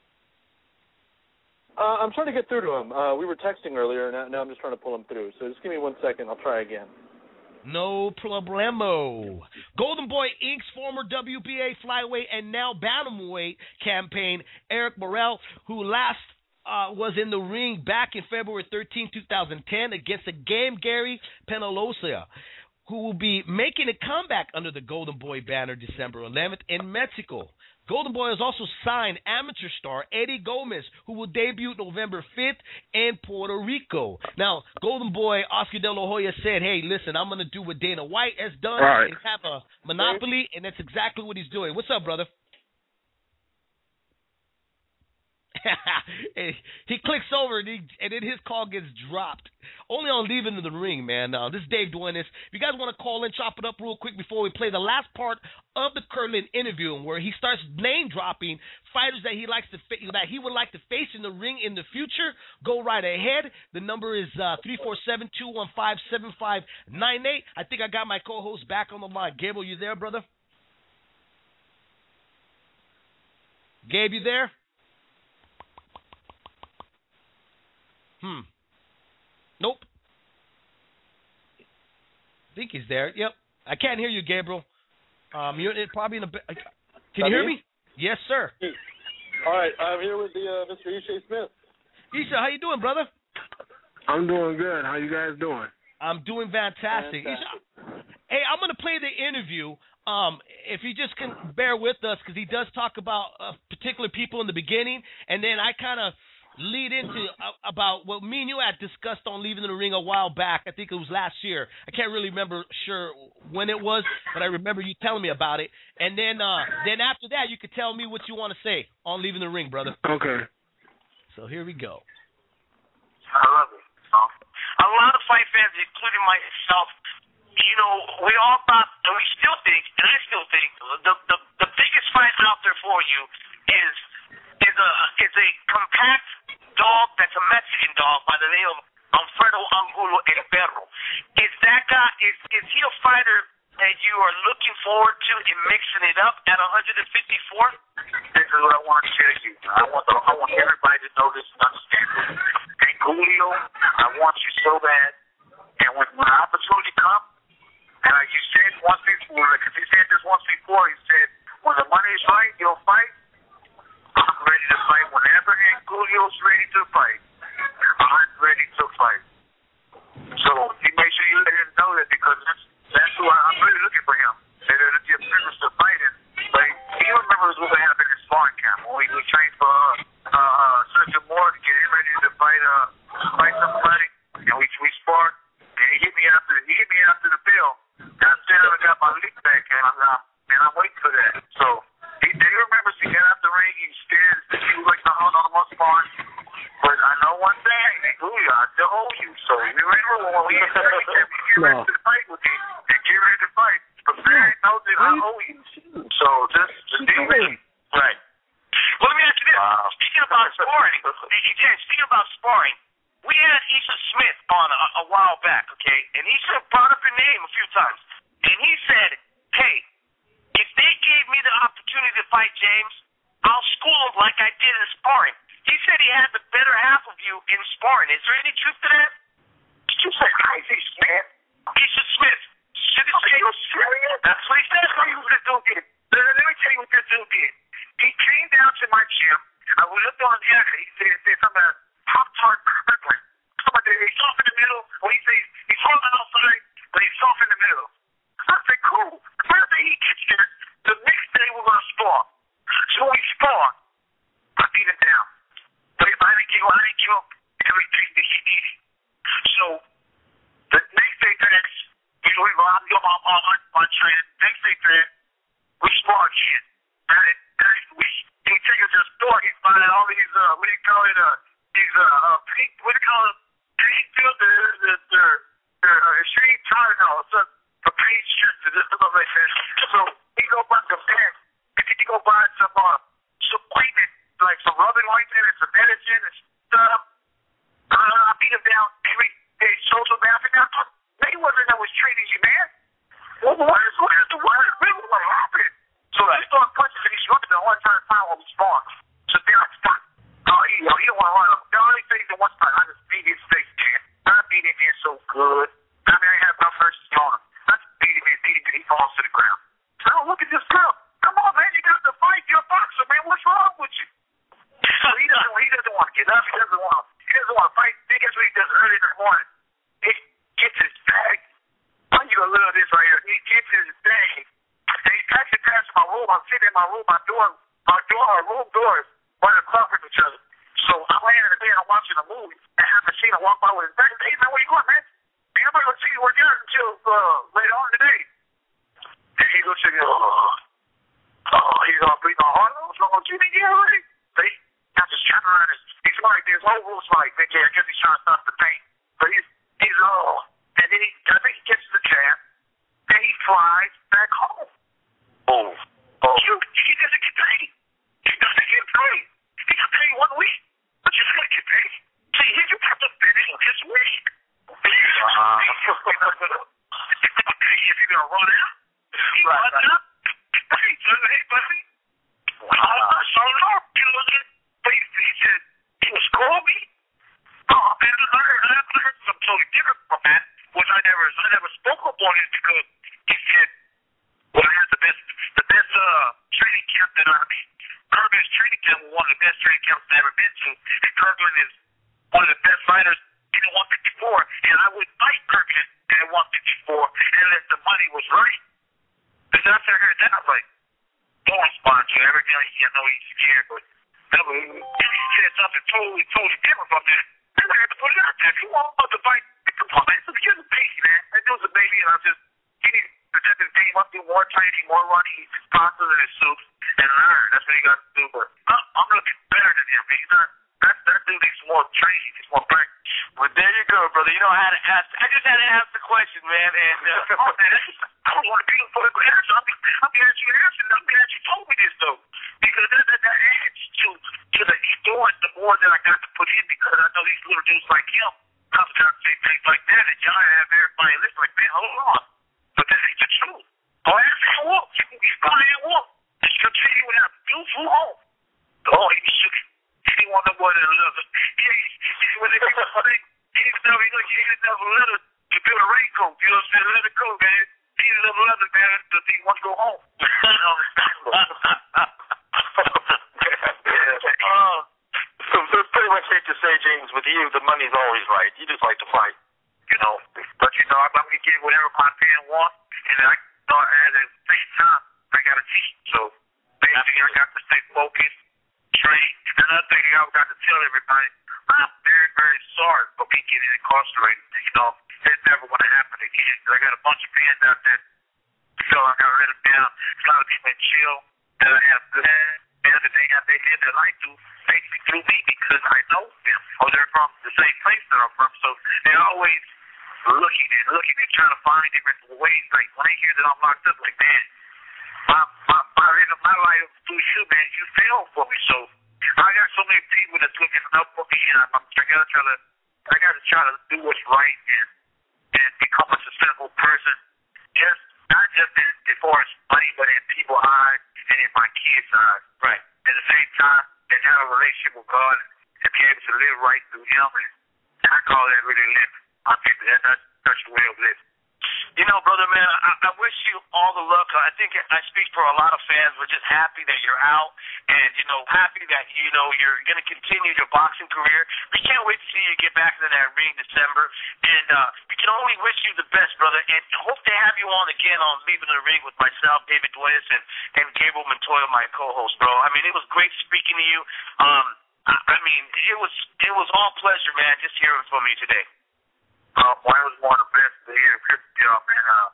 Uh, I'm trying to get through to him. Uh, we were texting earlier, and now I'm just trying to pull him through. So just give me one second. I'll try again. No problemo. Golden Boy Incorporated's former W B A flyweight and now bantamweight campaign, Eric Morel, who last Uh, was in the ring back in February thirteenth, twenty ten against the game Gary Penalosa, who will be making a comeback under the Golden Boy banner December eleventh in Mexico. Golden Boy has also signed amateur star Eddie Gomez, who will debut November fifth in Puerto Rico. Now, Golden Boy Oscar De La Hoya said, hey, listen, I'm going to do what Dana White has done right. and have a monopoly, and that's exactly what he's doing. What's up, brother? He clicks over and, he, and then his call gets dropped. Only on leaving the ring, man. Uh, this is Dave doing this. If you guys want to call in, chop it up real quick before we play the last part of the Kirtland interview, where he starts name dropping fighters that he likes to fa- that he would like to face in the ring in the future. Go right ahead. The number is uh, three four seven, two one five, seven five nine eight. I think I got my co-host back on the line. Gabriel, you there, brother? Gabe, you there? Hmm. Nope. I think he's there. Yep. I can't hear you, Gabriel. Um, you're probably in a. Can you hear me? Yes, sir. All right. I'm here with the uh, Mister Issa Smith. Issa, how you doing, brother? I'm doing good. How you guys doing? I'm doing fantastic. Fantastic. Issa, hey, I'm gonna play the interview. Um, if you just can bear with us, because he does talk about uh, particular people in the beginning, and then I kind of lead into uh, about what me and you had discussed on leaving the ring a while back. I think it was last year. I can't really remember sure when it was, but I remember you telling me about it. And then uh, then after that, you could tell me what you want to say on leaving the ring, brother. Okay. So here we go. I love it. A lot of fight fans, including myself, you know, we all thought, and we still think, and I still think, the the, the biggest fight out there for you is is a is a compact dog that's a Mexican dog by the name of Alfredo Angulo El Perro. Is that guy, is, is he a fighter that you are looking forward to in mixing it up at one fifty-four? This is what I want to tell you. I want the, I want everybody to know this and understand this. And Julio, I want you so bad. And when, when the opportunity comes, and like you said once before, because he said this once before, he said, when the money is right, you'll fight. I'm ready to fight whenever and Julio's ready to fight. I'm ready to fight. So you make sure you let him know that, because that's that's who I, I'm really looking for him. And it'll be a privilege to fight him. But he remembers what happened in sparring camp when we, we trained for uh, uh, Sergio Moore to get him ready to fight uh, fight somebody, and we we sparred. And he hit me after he hit me after the bell. And I still haven't got my leap back, and I'm not, and I'm waiting for that. So he, he remembers he got out the ring, he stared, he was like the hunt on one sparring. But I know one thing, Julio, I still owe you. So you remember when we get ready to fight with me and get ready to fight. But Barry knows that I owe you. So just just be ready. Right. Well, let me ask you this. Wow. Speaking about sparring, James, speaking about sparring, we had Issa Smith on a, a while back, okay? And Issa brought up your name a few times. And he said, hey, if they gave me the opportunity to fight James, I'll school him like I did in sparring. He said he had the better half of you in sparring. Is there any truth to that? Did you say Isaac Smith? Issa Smith. Should it say you're serious? That's what he said. Let me tell you what this dude did. Let me tell you what this dude did. He came down to my gym. I looked on his jacket. He said, said something about Pop-Tart Kirkland. Something he's soft in the middle. When he says he's hard outside, but he's soft in the middle. I said, cool. The first day he gets here, the next day we're going to spar. So we spar. I beat him down. But if I didn't give I didn't give up everything that he needed. So the next day, that's you know, we go out and go on on on training. Next day, that we spar again. And it, and we he take us to the store. He's buying all these uh, what do you call it? Uh, these uh, uh pink, what do you call it? Paint field, the the the the uh, extreme tire now. So the paint shirts and this stuff like that. So he go buy some pants. And then he go buy some uh some ointment, like some rubbing ointment and some medicine and stuff. Uh, I beat him down every day. Social bathing. They wasn't that was treating you, man. Well, what is what is the word? Really, what happened? So I started punching and he's running the one time time when we spawned. So then I stopped. Oh, he, he don't want to run him. The only thing that one time I just beat his face, man. I beat him in so good. I mean, I have no mercy on him. I just beat him and beat him and he falls to the ground. So look at this girl. Come on, man. You got to fight. You're a boxer, man. What's wrong with you? So he doesn't. He doesn't want to get up. He doesn't want. He doesn't want to fight. He gets what he does early in the morning. He gets his bag. I want you to love this right here. He gets his bag. And he packs it past my room. I'm sitting in my room. My door, my door, our room doors right across from each other. So I'm laying in the bed. I'm watching a movie. I haven't seen him walk by with his bag. Hey, man, where you going, man? Hey, I'm not going to see you work out until uh, later on today. And he looks at me. Oh, oh he's all breathing hard. What's wrong with you? Yeah, right. But he got this strap around his. He's like, his whole room's like, okay, I guess he's trying to stop the pain. But he's, he's all. Uh, and then he, I think he gets to the cab. And he flies back home. Oh. Oh. You, he doesn't get paid. He doesn't get paid. He got paid one week. But you're going to get paid. See, he just have to finish this week. Uh-huh. If you're going to run out, he right, runs right. out. Hey, hey, buddy. Wow. I saw it all. You look at he, he said, he was calling me. Oh, man, I heard, I heard something totally different from that, which I never, I never spoke up on it because he said, well, I had the best, the best uh, training camp that I mean, Kirkland's training camp was one of the best training camps I've ever been to, and Kirkland is one of the best fighters in the one fifty-four, and I would fight Kirkland in the one fifty-four unless the money was right. Because after I heard that, I was like, don't respond to everything. You know, he's scared, but he said something totally, totally different from that. And I had to put it out there. If you want to fight, come on, man. So here's a baby, man. That dude's a baby, and I just, he needs to just continue to do more training, more running, eat his pastas and his soups, and learn. That's what he got to do. But I'm, I'm looking better than him. He's not, that, that dude needs more training, needs more practice. Well, there you go, brother. You know how to ask. I just had to ask the question, man. And uh, oh, man, I don't want to be for the answer. I'll be, I'll be asking you an answer. I'm glad you told me this, though. Because that, that, that adds to, to the endurance, the more that I got to put in, because I know these little dudes like him, trying to say things like that, and y'all have everybody listen like, man, hold on. But that ain't the truth. Go ahead and walk. You can go ahead and walk. Just continue what happened. Do flew home. Oh, he was shook. He didn't want no more than a little. He, he, he, when they people say, he didn't know, he look, he didn't have a letter to build a raincoat. You know what I'm saying? Let it go, man. He didn't have a letter, man, because he wants to go home. You know, uh, so, so it's pretty much safe to say, James, with you, the money's always right. You just like to fight. You know, but you know, I'm going to get whatever my fan wants, and I thought at the same time, I got to teach. So basically, I got to stay focused, train. And another thing I got to tell everybody, I'm very, very sorry for me getting incarcerated. You know, it's never going to happen again. I got a bunch of fans out there, so I got to let them down. A lot of people in jail that I have good fans that they have, they live their life through, basically through me because I know them, or they're from the same place that I'm from. So they're always looking and looking and trying to find different ways. Like when they hear that I'm locked up, like, man, my my my, my life through you, man, you fell for me. So I got so many people that's looking up for me, and I'm, I gotta try to I gotta try to do what's right and and become a successful person. Just not just in, as far as money, but in people's eyes and in my kids' eyes. Right. At the same time, and have a relationship with God and be able to live right through Him, and I call that really living. I think that that's such a way of living. You know, brother, man, I, I wish you all the luck. I think I speak for a lot of fans. We're just happy that you're out and, you know, happy that, you know, you're going to continue your boxing career. We can't wait to see you get back into that ring December. And uh, we can only wish you the best, brother, and hope to have you on again on Leaving the Ring with myself, David Duenas, and, and Gabriel Montoya, my co-host, bro. I mean, it was great speaking to you. Um, I, I mean, it was it was all pleasure, man, just hearing from you today. Uh, well, it was one of the best to hear, y'all, man. Uh,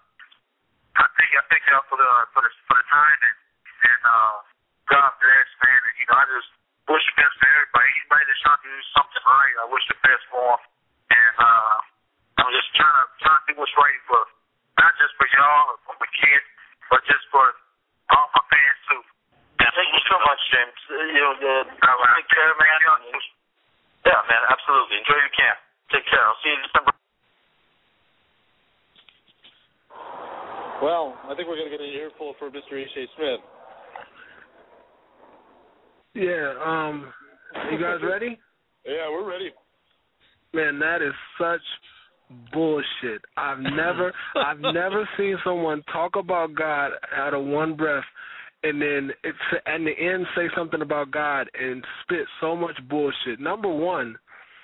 I think I thank y'all for the for the for the time and and uh, God bless, man. And you know, I just wish the best for everybody. Anybody that's trying to do something right, I wish the best for them. And uh, I'm just trying to trying to do what's right for not just for y'all or for my kids, but just for all my fans too. Yeah, thank you so much, James. Uh, you know, uh, take care, man. Yeah, man, absolutely. Enjoy your camp. Take care. I'll see you in December. Well, I think we're going to get an earful for Mister E J Smith. Yeah, um, you guys ready? Yeah, we're ready. Man, that is such bullshit. I've never, I've never seen someone talk about God out of one breath, and then it's at the end say something about God and spit so much bullshit. Number one,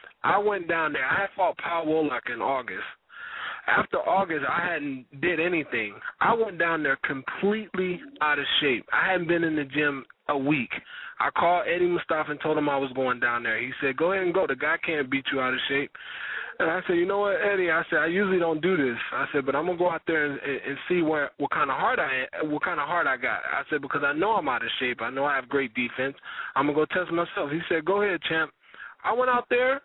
I went down there. I had fought Paul Wolak in August. After August, I hadn't did anything. I went down there completely out of shape. I hadn't been in the gym a week. I called Eddie Mustafa and told him I was going down there. He said, go ahead and go. The guy can't beat you out of shape. And I said, you know what, Eddie? I said, I usually don't do this. I said, but I'm gonna go out there and, and, and see where what kind of heart I what kind of heart I got. I said, because I know I'm out of shape. I know I have great defense. I'm gonna go test myself. He said, go ahead, champ. I went out there,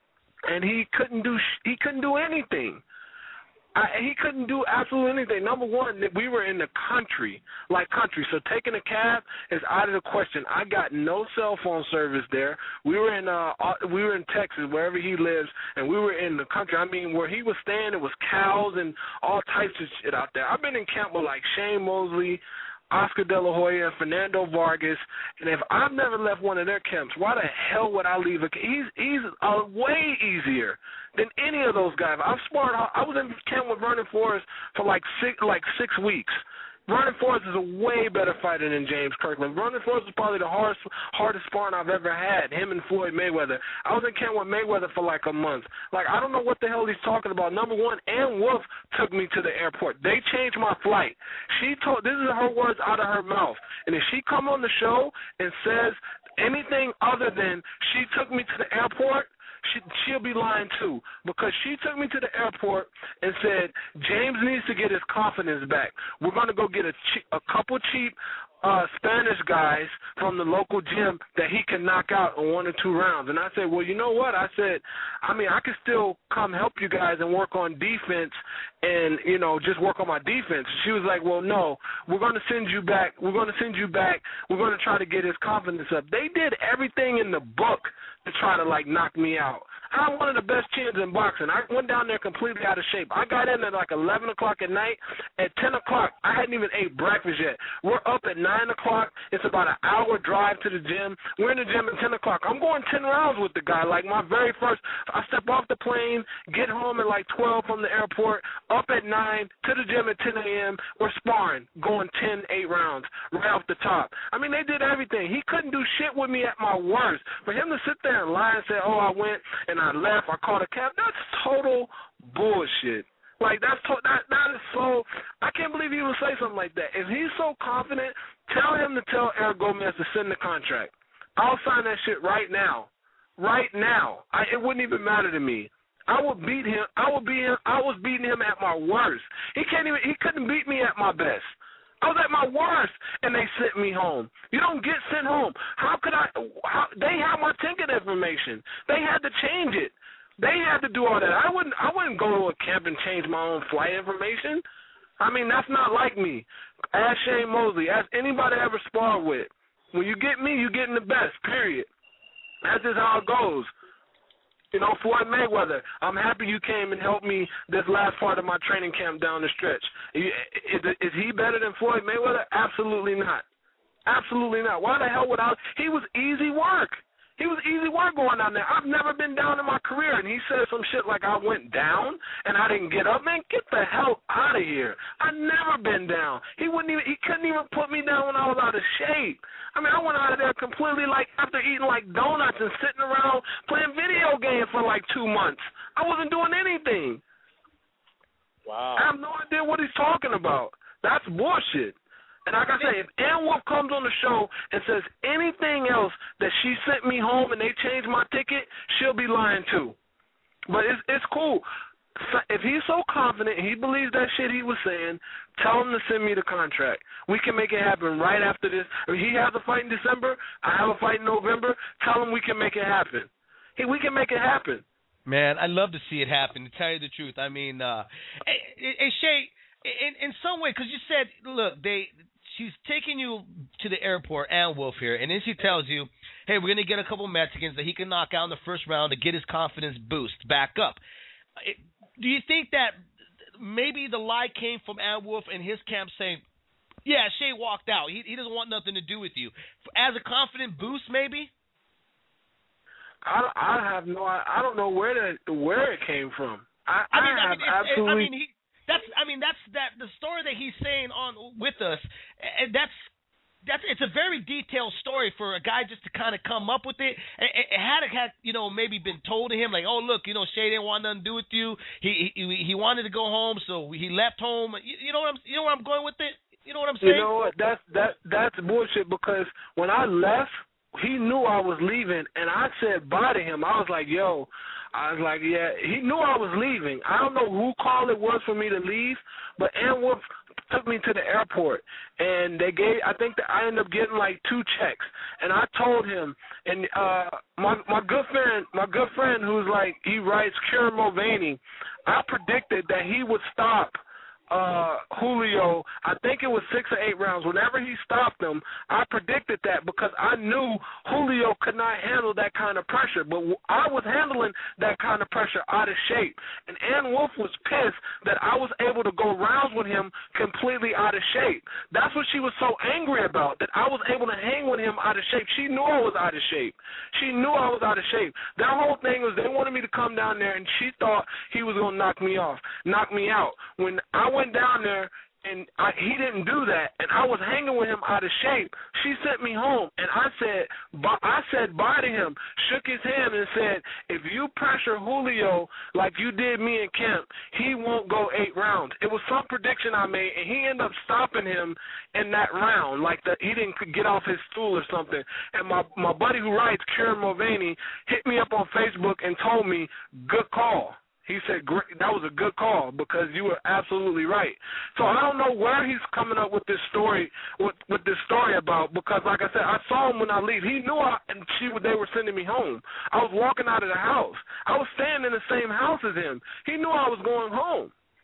and he couldn't do he couldn't do anything. I, he couldn't do absolutely anything. Number one, we were in the country, like country, so taking a cab is out of the question. I got no cell phone service there. We were in uh, we were in Texas, wherever he lives, and we were in the country. I mean, where he was staying, it was cows and all types of shit out there. I've been in camp with, like, Shane Mosley, Oscar De La Hoya, Fernando Vargas, and if I've never left one of their camps, why the hell would I leave a camp? He's, he's uh, way easier than any of those guys. I've sparred. I was in camp with Vernon Forrest for like six, like six weeks. Vernon Forrest is a way better fighter than James Kirkland. Vernon Forrest is probably the hardest, hardest sparring I've ever had, him and Floyd Mayweather. I was in camp with Mayweather for like a month. Like, I don't know what the hell he's talking about. Number one, Ann Wolf took me to the airport. They changed my flight. She told, this is her words out of her mouth. And if she come on the show and says anything other than she took me to the airport, She, she'll be lying too, because she took me to the airport and said, James needs to get his confidence back. We're going to go get a, che- a couple cheap uh, Spanish guys from the local gym that he can knock out in one or two rounds. And I said, well, you know what? I said, I mean, I can still come help you guys and work on defense and, you know, just work on my defense. She was like, well, no, we're going to send you back. We're going to send you back. We're going to try to get his confidence up. They did everything in the book to try to, like, knock me out. I have one of the best chins in boxing. I went down there completely out of shape. I got in at like eleven o'clock at night. At ten o'clock, I hadn't even ate breakfast yet. We're up at nine o'clock. It's about an hour drive to the gym. We're in the gym at ten o'clock. I'm going ten rounds with the guy. Like my very first, I step off the plane, get home at like twelve from the airport, up at nine, to the gym at ten a.m. We're sparring, going ten, eight rounds right off the top. I mean, they did everything. He couldn't do shit with me at my worst. For him to sit there and lie and say, oh, I went and I left, I caught a cab, that's total bullshit. Like, that's to, that that is so, I can't believe he would say something like that. If he's so confident, tell him to tell Eric Gomez to send the contract. I'll sign that shit right now. Right now. I, it wouldn't even matter to me. I would beat him. I would be him. I was beating him at my worst. He can't even. He couldn't beat me at my best. I was at my worst, and they sent me home. You don't get sent home. How could I? How, they have my ticket information. They had to change it. They had to do all that. I wouldn't. I wouldn't go to a camp and change my own flight information. I mean, that's not like me. Ask Shane Mosley. Ask anybody I ever sparred with. When you get me, you getting the best. Period. That's just how it goes. You know, Floyd Mayweather, I'm happy you came and helped me this last part of my training camp down the stretch. Is, is he better than Floyd Mayweather? Absolutely not. Absolutely not. Why the hell would I? He was easy work. He was easy work going down there. I've never been down in my career, and he said some shit like I went down and I didn't get up. Man, get the hell out of here. I've never been down. He wouldn't even. He couldn't even put me down when I was out of shape. I mean, I went out of there completely like after eating like donuts and sitting around playing video games for like two months. I wasn't doing anything. Wow. I have no idea what he's talking about. That's bullshit. And like I say, if Ann Wolfe comes on the show and says anything else that she sent me home and they changed my ticket, she'll be lying too. But it's it's cool. If he's so confident, he believes that shit he was saying, tell him to send me the contract. We can make it happen right after this. If he has a fight in December, I have a fight in November, tell him we can make it happen. Hey, we can make it happen. Man, I'd love to see it happen, to tell you the truth. I mean, uh, hey, hey Shay, in, in some way, because you said, look, they... she's taking you to the airport, Ann Wolfe here, and then she tells you, hey, we're going to get a couple Mexicans that he can knock out in the first round to get his confidence boost back up. It, do you think that maybe the lie came from Ann Wolfe and his camp saying, yeah, Shay walked out. He, he doesn't want nothing to do with you. As a confident boost, maybe? I, I have no I don't know where the, where it came from. I, I mean, I, I have mean, absolutely... I mean, he... That's, I mean, that's that the story that he's saying on with us. And that's that's it's a very detailed story for a guy just to kind of come up with it. It, it had had you know maybe been told to him like, oh look, you know Shay didn't want nothing to do with you. He he he wanted to go home, so he left home. You, you know what I'm you know where I'm going with it. You know what I'm saying? You know what? That's that that's bullshit because when I left, he knew I was leaving, and I said bye to him. I was like, yo. I was like, yeah, he knew I was leaving. I don't know who call it was for me to leave, but Ann Wolfe took me to the airport, and they gave, I think that I ended up getting like two checks, and I told him, and uh, my my good friend, my good friend who's like, he writes Kieran Mulvaney, I predicted that he would stop uh, Julio, I think it was six or eight rounds. Whenever he stopped him, I predicted that because I knew Julio could not handle that kind of pressure. But I was handling that kind of pressure out of shape. And Ann Wolfe was pissed that I was able to go rounds with him completely out of shape. That's what she was so angry about, that I was able to hang with him out of shape. She knew I was out of shape. She knew I was out of shape. Their whole thing was they wanted me to come down there, and she thought he was going to knock me off, knock me out. When I went down there and I, he didn't do that, and I was hanging with him out of shape, she sent me home, and I said, I said bye to him, shook his hand and said, if you pressure Julio like you did me in camp, he won't go eight rounds. It was some prediction I made, and he ended up stopping him in that round, like the, he didn't get off his stool or something. And my, my buddy who writes, Kieran Mulvaney, hit me up on Facebook and told me, good call. He said, great, that was a good call because you were absolutely right. So I don't know where he's coming up with this story, with, with this story about, because like I said, I saw him when I leave. He knew I, and she, they were sending me home. I was walking out of the house. I was staying in the same house as him. He knew I was going home.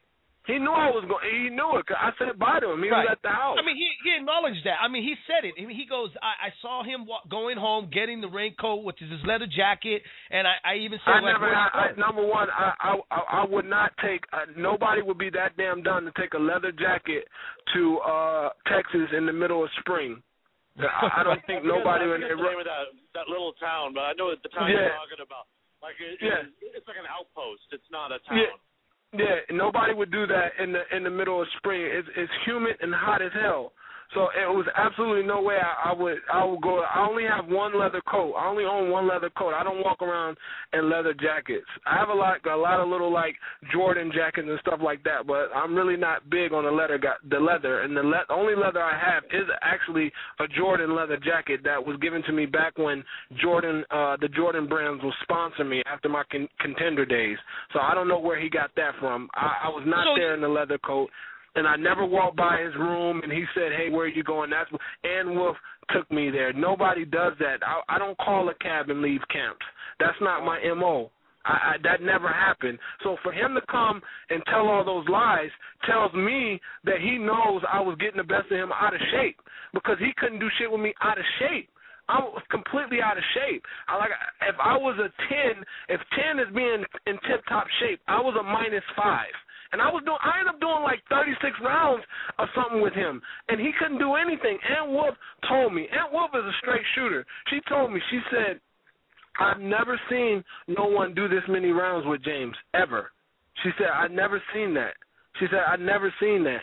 He knew I was going. He knew it. 'Cause I said bye to him. He right. was at the house. I mean, he he acknowledged that. I mean, he said it. I mean, he goes, I, I saw him walk, going home, getting the raincoat, which is his leather jacket, and I, I even said, I like, never. I, I, number one, I, I I would not take. Uh, nobody would be that damn dumb to take a leather jacket to uh, Texas in the middle of spring. I, I don't think nobody. I in the name of that that little town, but I know the town yeah. you're talking about. Like it, yeah. it's, it's like an outpost. It's not a town. Yeah. Yeah, nobody would do that in the in the middle of spring. It's it's humid and hot as hell. So it was absolutely no way I, I would I would go. I only have one leather coat. I only own one leather coat. I don't walk around in leather jackets. I have a lot a lot of little like Jordan jackets and stuff like that, but I'm really not big on the leather. The leather and the le- only leather I have is actually a Jordan leather jacket that was given to me back when Jordan uh, the Jordan brands will sponsor me after my con- contender days. So I don't know where he got that from. I, I was not so, there in the leather coat. And I never walked by his room, and he said, hey, where are you going? That's Ann Wolf took me there. Nobody does that. I, I don't call a cab and leave camps. That's not my M O. I, I, that never happened. So for him to come and tell all those lies tells me that he knows I was getting the best of him out of shape because he couldn't do shit with me out of shape. I was completely out of shape. I like if I was a ten, if ten is being in tip-top shape, I was a minus five. And I was doing, I ended up doing like thirty-six rounds or something with him, and he couldn't do anything. Ann Wolf told me. Ann Wolf is a straight shooter. She told me. She said, "I've never seen no one do this many rounds with James ever." She said, "I've never seen that." She said, "I've never seen that."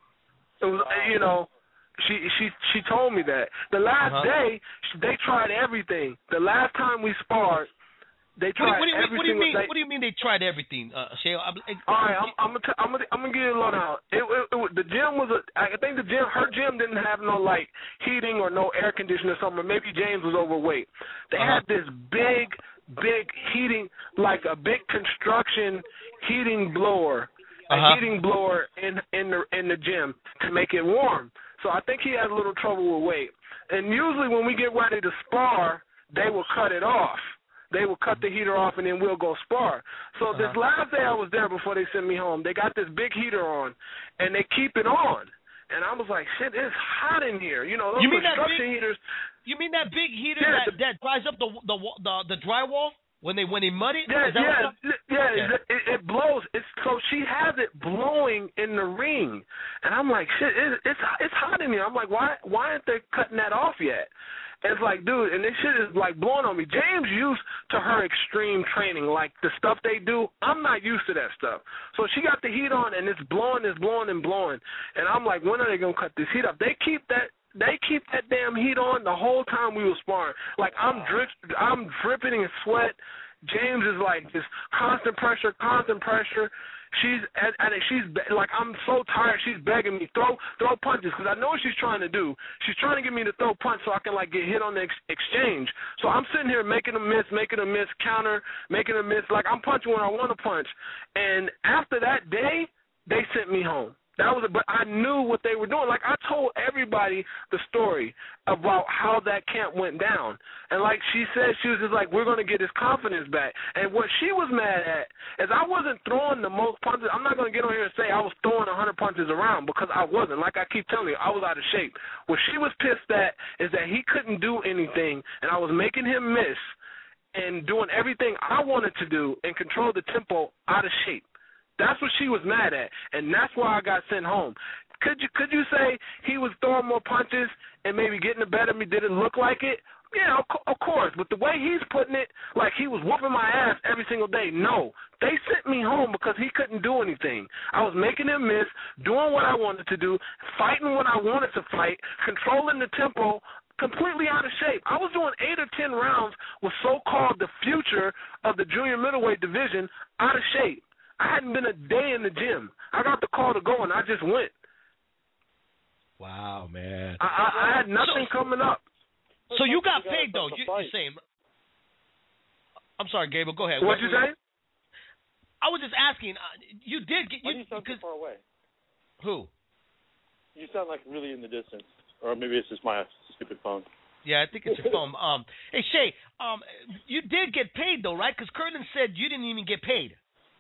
It was, you know, she she she told me that. The last uh-huh. day, they tried everything. The last time we sparred. They tried what, do, what, do, every what, do you mean, day. what do you mean they tried everything, uh, Shay? I'm, I, All right, I'm, I'm gonna t- I'm gonna I'm gonna give you a lowdown. It, it, it, the gym was a. I think the gym, her gym didn't have no like heating or no air conditioning or something. Maybe James was overweight. They uh-huh. had this big, big heating, like a big construction heating blower, a uh-huh. heating blower in in the in the gym to make it warm. So I think he had a little trouble with weight. And usually when we get ready to spar, they will cut it off. They will cut the heater off, and then we'll go spar. So uh-huh. this last day I was there before they sent me home, they got this big heater on, and they keep it on. And I was like, shit, it's hot in here. You know, those you mean construction big, heaters. You mean that big heater yeah, that, the, that dries up the the the, the drywall when they when they mud it? Yeah, Is that yeah, what yeah. okay. It, it blows. It's so she has it blowing in the ring, and I'm like, shit, it, it's it's hot in here. I'm like, why why aren't they cutting that off yet? And it's like, dude, and this shit is like blowing on me. James used to her extreme training, like the stuff they do. I'm not used to that stuff. So she got the heat on, and it's blowing, it's blowing, and blowing. And I'm like, when are they gonna cut this heat up? They keep that. They keep that damn heat on the whole time we were sparring. Like I'm drip, I'm dripping in sweat. James is like just constant pressure, constant pressure. She's and, and she's like, I'm so tired. She's begging me throw throw punches because I know what she's trying to do. She's trying to get me to throw punch so I can like get hit on the ex- exchange. So I'm sitting here making a miss, making a miss, counter, making a miss. Like I'm punching when I want to punch. And after that day, they sent me home. That was, a, but I knew what they were doing. Like I told everybody the story about how that camp went down, and like she said, she was just like, "We're going to get his confidence back." And what she was mad at is I wasn't throwing the most punches. I'm not going to get on here and say I was throwing a hundred punches around because I wasn't. Like I keep telling you, I was out of shape. What she was pissed at is that he couldn't do anything, and I was making him miss and doing everything I wanted to do and control the tempo out of shape. That's what she was mad at, and that's why I got sent home. Could you could you say he was throwing more punches and maybe getting the better of me? Did it look like it? Yeah, of course. But the way he's putting it, like he was whooping my ass every single day. No, they sent me home because he couldn't do anything. I was making him miss, doing what I wanted to do, fighting when I wanted to fight, controlling the tempo, completely out of shape. I was doing eight or ten rounds with so-called the future of the junior middleweight division out of shape. I hadn't been a day in the gym. I got the call to go, and I just went. Wow, man. I, I, I had nothing so, coming up. So you got paid, though. You, you're saying. I'm sorry, Gable. Go ahead. What'd you say? I was just asking. Uh, you did get. Why do you sound so far away? Who? You sound like really in the distance. Or maybe it's just my stupid phone. Yeah, I think it's your phone. Um, hey, Shay, um, you did get paid, though, right? Because Curlin said you didn't even get paid.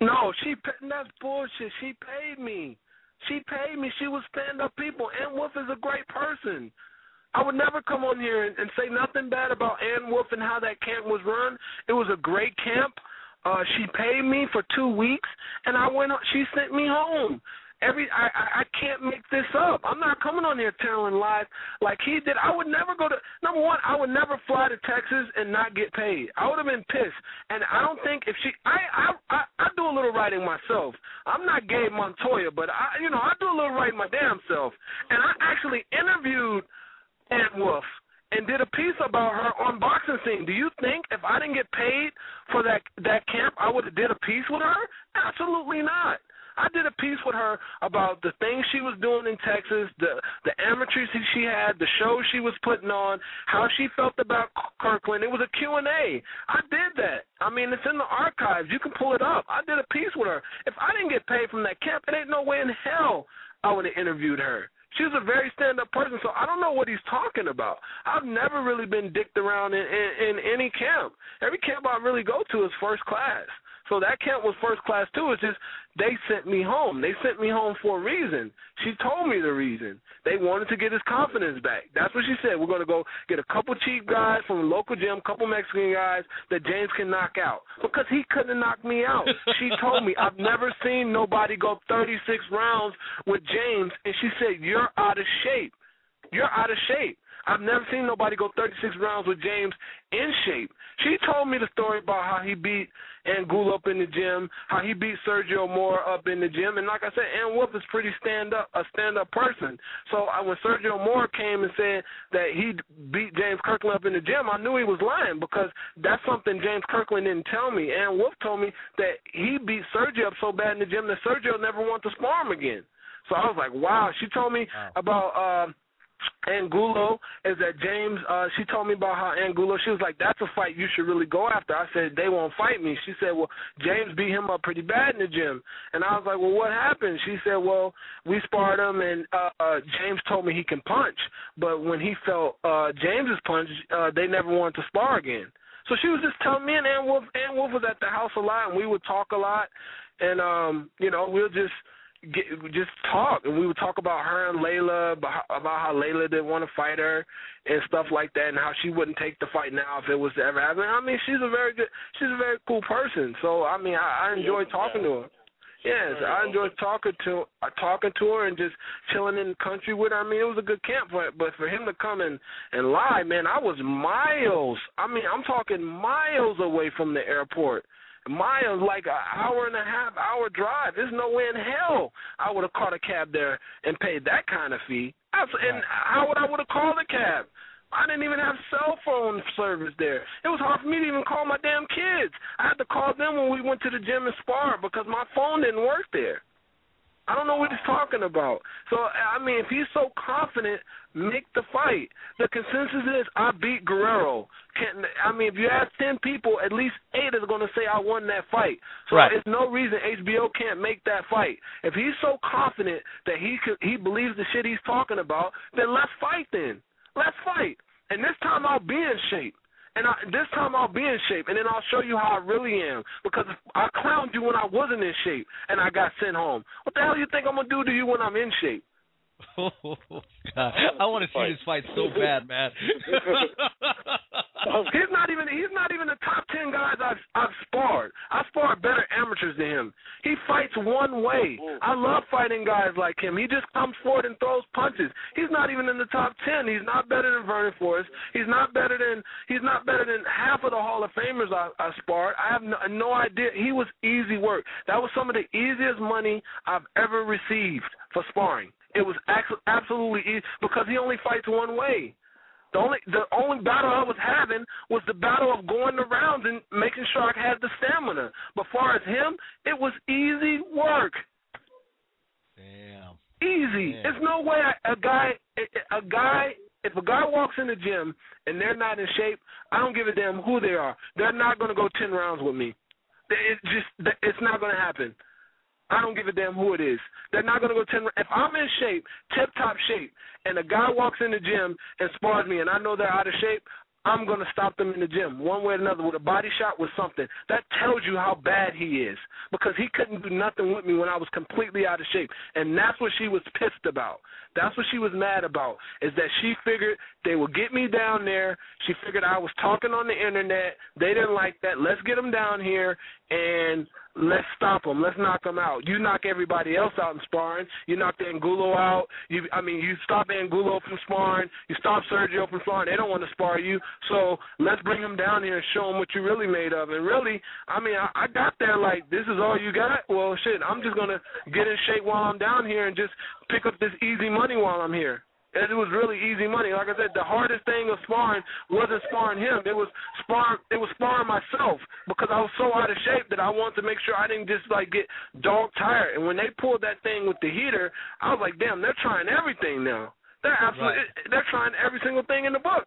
No, she that's bullshit. She paid me. She paid me. She was stand-up people. Ann Wolfe is a great person. I would never come on here and, and say nothing bad about Ann Wolfe and how that camp was run. It was a great camp. Uh, she paid me for two weeks, and I went. She sent me home. Every I, I I can't make this up. I'm not coming on here telling lies like he did. I would never go to number one. I would never fly to Texas and not get paid. I would have been pissed. And I don't think if she I I I, I do a little writing myself. I'm not Gabe Montoya, but I you know I do a little writing my damn self. And I actually interviewed Ann Wolfe and did a piece about her on Boxing Scene. Do you think if I didn't get paid for that that camp, I would have did a piece with her? Absolutely not. I did a piece with her about the things she was doing in Texas, the the amateurs she had, the shows she was putting on, how she felt about Kirkland. It was a Q and A. I did that. I mean, it's in the archives. You can pull it up. I did a piece with her. If I didn't get paid from that camp, it ain't no way in hell I would have interviewed her. She was a very stand-up person, so I don't know what he's talking about. I've never really been dicked around in, in, in any camp. Every camp I really go to is first class. So that camp was first class, too. It's just they sent me home. They sent me home for a reason. She told me the reason. They wanted to get his confidence back. That's what she said. We're going to go get a couple cheap guys from a local gym, a couple Mexican guys that James can knock out. Because he couldn't knock me out. She told me, I've never seen nobody go thirty-six rounds with James. And she said, you're out of shape. You're out of shape. I've never seen nobody go thirty-six rounds with James in shape. She told me the story about how he beat Angulo up in the gym, how he beat Sergio Mora up in the gym. And like I said, Ann Wolfe is pretty stand-up, a stand-up person. So I, when Sergio Mora came and said that he beat James Kirkland up in the gym, I knew he was lying because that's something James Kirkland didn't tell me. Ann Wolfe told me that he beat Sergio up so bad in the gym that Sergio never wanted to spar him again. So I was like, wow. She told me wow. about uh, Angulo is that James, uh, she told me about how Angulo, she was like, that's a fight you should really go after. I said, they won't fight me. She said, well, James beat him up pretty bad in the gym. And I was like, well, what happened? She said, well, we sparred him, and uh, uh, James told me he can punch. But when he felt uh, James's punch, uh, they never wanted to spar again. So she was just telling me, and Ann Wolfe, Ann Wolfe was at the house a lot, and we would talk a lot. And, um, you know, we'll just... Get, just talk, and we would talk about her and Layla, about how, about how Layla didn't want to fight her and stuff like that, and how she wouldn't take the fight now if it was to ever happen. I mean, she's a very good, she's a very cool person. So I mean, I, I enjoy talking to her. Yes, I enjoy talking to uh, talking to her and just chilling in the country with her. I mean, it was a good camp, but but for him to come in and lie, man, I was miles. I mean, I'm talking miles away from the airport. Miles, like an hour and a half, hour drive. There's no way in hell I would have caught a cab there and paid that kind of fee. I, and how would I would have called a cab? I didn't even have cell phone service there. It was hard for me to even call my damn kids. I had to call them when we went to the gym and spar because my phone didn't work there. I don't know what he's talking about. So, I mean, if he's so confident, make the fight. The consensus is I beat Guerrero. Can, I mean, if you ask ten people, at least eight are going to say I won that fight. So right. There's no reason H B O can't make that fight. If he's so confident that he could, he believes the shit he's talking about, then let's fight then. Let's fight. And this time I'll be in shape. And I, this time I'll be in shape, and then I'll show you how I really am. Because I clowned you when I wasn't in shape, and I got sent home. What the hell do you think I'm going to do to you when I'm in shape? Oh, God. I want to see this fight so bad, man. he's not even he's not even the top ten guys I've, I've sparred. I sparred better amateurs than him. He fights one way. I love fighting guys like him. He just comes forward and throws punches. He's not even in the top ten. He's not better than Vernon Forrest. He's not better than he's not better than half of the Hall of Famers I, I sparred. I have no, no idea. He was easy work. That was some of the easiest money I've ever received for sparring. It was absolutely easy because he only fights one way. The only the only battle I was having was the battle of going the rounds and making sure I had the stamina. But far as him, it was easy work. Damn. Easy. Damn. There's no way a guy a guy if a guy walks in the gym and they're not in shape, I don't give a damn who they are. They're not going to go ten rounds with me. It just it's not going to happen. I don't give a damn who it is. They're not going to go ten. If I'm in shape, tip-top shape, and a guy walks in the gym and spars me and I know they're out of shape, I'm going to stop them in the gym one way or another with a body shot, with something. That tells you how bad he is, because he couldn't do nothing with me when I was completely out of shape. And that's what she was pissed about. That's what she was mad about, is that she figured they would get me down there. She figured I was talking on the internet. They didn't like that. Let's get them down here and let's stop them. Let's knock them out. You knock everybody else out in sparring. You knocked Angulo out. You, I mean, you stop Angulo from sparring. You stop Sergio from sparring. They don't want to spar you. So let's bring them down here and show them what you're really made of. And really, I mean, I, I got there like, this is all you got? Well, shit, I'm just going to get in shape while I'm down here and just pick up this easy money while I'm here. And it was really easy money. Like I said, the hardest thing of sparring wasn't sparring him. It was sparring. It was sparring myself, because I was so out of shape that I wanted to make sure I didn't just like get dog tired. And when they pulled that thing with the heater, I was like, damn, they're trying everything now. They're absolutely. Right. They're trying every single thing in the book.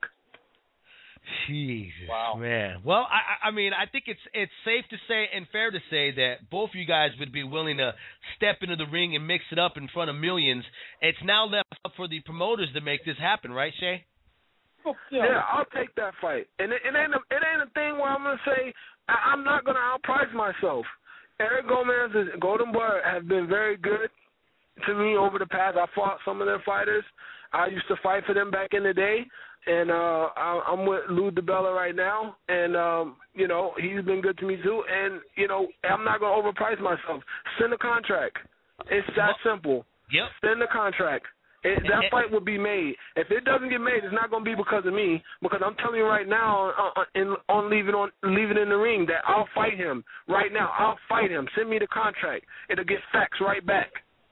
Jesus, wow. man. Well, I, I mean, I think it's it's safe to say and fair to say that both of you guys would be willing to step into the ring and mix it up in front of millions. It's now left up for the promoters to make this happen, right, Shay? Yeah, I'll take that fight. And it, it ain't a, it ain't a thing where I'm gonna say I, I'm not gonna outprice myself. Eric Gomez and Golden Boy have been very good to me over the past. I fought some of their fighters. I used to fight for them back in the day. And uh, I, I'm with Lou DiBella right now, and, um, you know, he's been good to me too. And, you know, I'm not going to overprice myself. Send a contract. It's that simple. Yep. Send a contract. It, that fight will be made. If it doesn't get made, it's not going to be because of me, because I'm telling you right now on, on, on leaving on leaving in the ring that I'll fight him right now. I'll fight him. Send me the contract. It'll get faxed right back.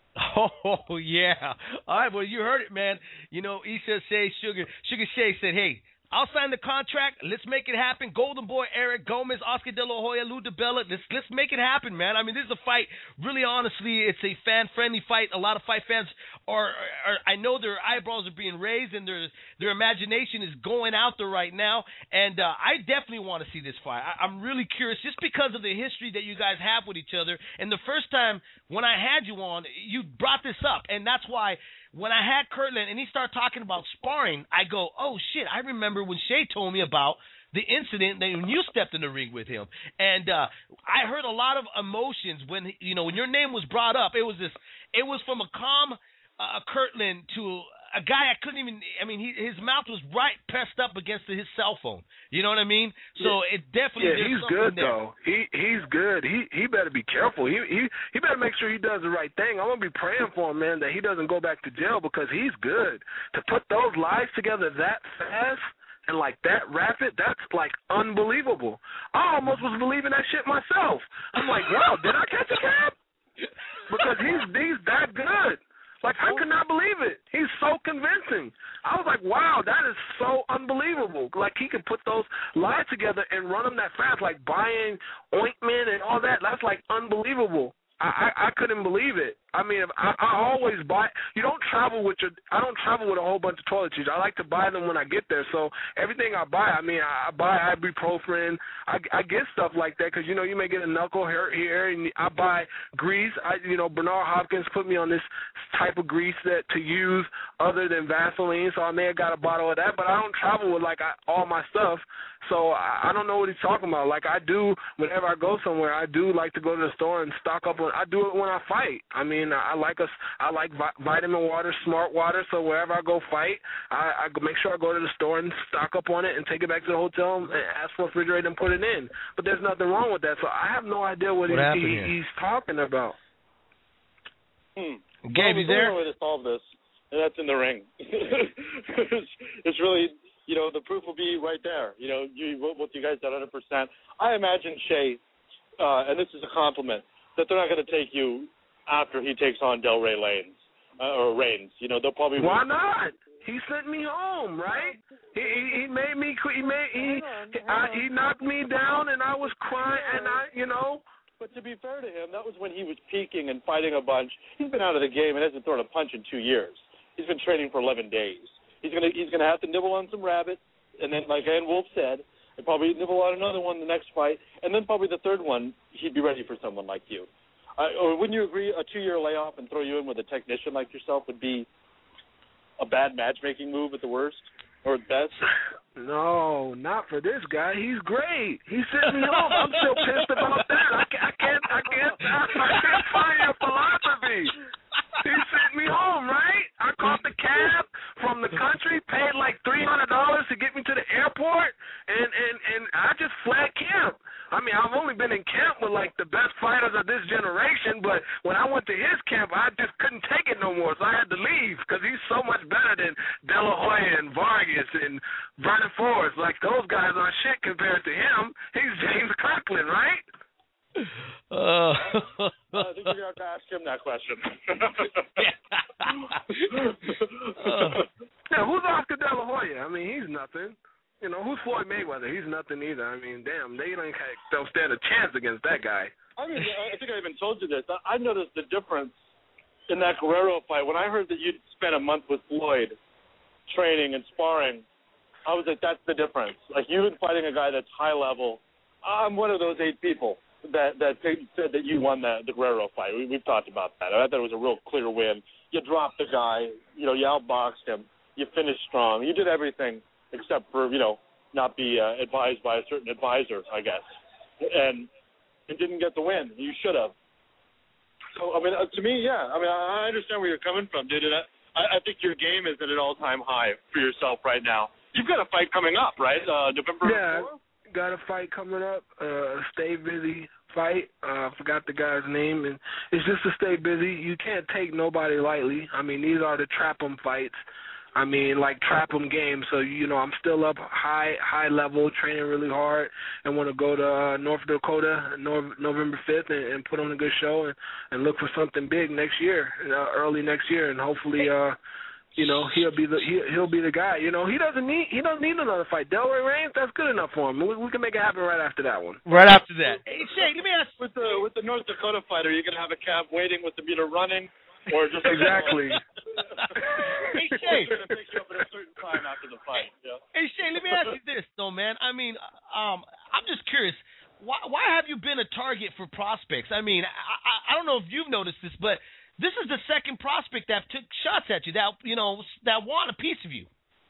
Oh, yeah. All right, well, you heard it, man. You know, Issa Shay, Sugar, Sugar Shay said, hey, I'll sign the contract. Let's make it happen. Golden Boy, Eric Gomez, Oscar De La Hoya, Lou DiBella. Let's, let's make it happen, man. I mean, this is a fight. Really, honestly, it's a fan-friendly fight. A lot of fight fans are, are I know their eyebrows are being raised and their their imagination is going out there right now. And uh, I definitely want to see this fight. I, I'm really curious just because of the history that you guys have with each other. And the first time when I had you on, you brought this up. And that's why when I had Kirtland and he started talking about sparring, I go, oh, shit, I remember when Shay told me about the incident that when you stepped in the ring with him. And uh, I heard a lot of emotions when, you know, when your name was brought up. It was this, it was from a calm uh, Kirtland to a guy I couldn't even, I mean, he, his mouth was right pressed up against his cell phone. You know what I mean? So yeah. it definitely Yeah, he's good, there. though. He He's good. He he better be careful. He, he, he better make sure he does the right thing. I'm going to be praying for him, man, that he doesn't go back to jail, because he's good. To put those lies together that fast and like that rapid, that's like unbelievable. I almost was believing that shit myself. I'm like, wow, did I catch a cab? Because he's he's that good. Like, I could not believe it. He's so convincing. I was like, wow, that is so unbelievable. Like, he could put those lies together and run them that fast, like buying ointment and all that. That's, like, unbelievable. I, I, I couldn't believe it. I mean, I, I always buy. You don't travel with your. I don't travel with a whole bunch of toiletries. I like to buy them when I get there. So everything I buy, I mean, I, I buy ibuprofen. I, I get stuff like that because you know you may get a knuckle hurt here, and I buy grease. I, you know, Bernard Hopkins put me on this type of grease that to use other than Vaseline. So I may have got a bottle of that, but I don't travel with like I, all my stuff. So I, I don't know what he's talking about. Like I do whenever I go somewhere, I do like to go to the store and stock up on. I do it when I fight. I mean, I like us. I like vi- vitamin water, smart water. So wherever I go fight, I, I make sure I go to the store and stock up on it and take it back to the hotel and ask for a refrigerator and put it in. But there's nothing wrong with that. So I have no idea what, what he, he, he's talking about. Hmm. Gabe, you there? There's no way to solve this, and that's in the ring. it's, it's really, you know, the proof will be right there. You know, you, what you guys did one hundred percent. I imagine Shay, uh, and this is a compliment, that they're not going to take you after he takes on Del Rey Lanes uh, or Reigns. You know, they'll probably. Why not? He sent me home, right? He he, he made me. He made he he, I, he knocked me down, and I was crying, and I, you know. But to be fair to him, that was when he was peaking and fighting a bunch. He's been out of the game and hasn't thrown a punch in two years. He's been training for eleven days. He's gonna he's gonna have to nibble on some rabbit, and then, like Ann Wolf said, and probably nibble on another one the next fight, and then probably the third one, he'd be ready for someone like you. Uh, or wouldn't you agree a two-year layoff and throw you in with a technician like yourself would be a bad matchmaking move at the worst? or best? No, not for this guy. He's great. He sent me home. I'm still pissed about that. I can't. I can't. I can't, I can't find your philosophy. He sent me home, right? I caught the cab from the country, paid like three hundred dollars to get me to the airport, and and and I just fled camp. I mean, I've only been in camp with like the best fighters of this generation, but when I went to his camp, I just couldn't take it no more, so I had to leave because he's so much better than De La Hoya and Vargas and Vernon Forrest. Like, those guys are shit compared to him. He's James Kirkland, right? Uh, I think you're going to have to ask him that question. uh, yeah, who's Oscar De La Hoya? I mean, he's nothing. You know, who's Floyd Mayweather? He's nothing either. I mean, damn, they don't they'll stand a chance against that guy. I mean, I think I even told you this. I noticed the difference in that Guerrero fight. When I heard that you'd spent a month with Floyd training and sparring, I was like, that's the difference. Like, you've been fighting a guy that's high level. I'm one of those eight people that that said that you won the, the Guerrero fight. We, we've talked about that. I thought it was a real clear win. You dropped the guy. You know, you outboxed him. You finished strong. You did everything except for, you know, not be uh, advised by a certain advisor, I guess. And and didn't get the win. You should have. So, I mean, uh, to me, yeah. I mean, I understand where you're coming from, dude. And I, I think your game is at an all-time high for yourself right now. You've got a fight coming up, right? Uh, November Yeah, fourth? Got a fight coming up. Uh, stay busy fight. I uh, forgot the guy's name. And it's just to stay busy. You can't take nobody lightly. I mean, these are the trap 'em fights. I mean, like trap 'em games. So, you know, I'm still up high, high level, training really hard, and want to go to uh, North Dakota Nov- November fifth and, and put on a good show and, and look for something big next year, uh, early next year, and hopefully, uh, you know, he'll be the he, he'll be the guy. You know, he doesn't need he doesn't need another fight. Delroy Reigns, that's good enough for him. We, we can make it happen right after that one. Right after that. Hey, Shay, let me ask. With the with the North Dakota fighter, are you gonna have a cab waiting with the meter running, or just exactly? Hey, Shay. They're gonna pick you up at a certain time after the fight. Yeah. Hey, Shay, let me ask you this, though, man. I mean, um, I'm just curious. Why, why have you been a target for prospects? I mean, I, I, I don't know if you've noticed this, but this is the second prospect that took shots at you, that you know, that want a piece of you.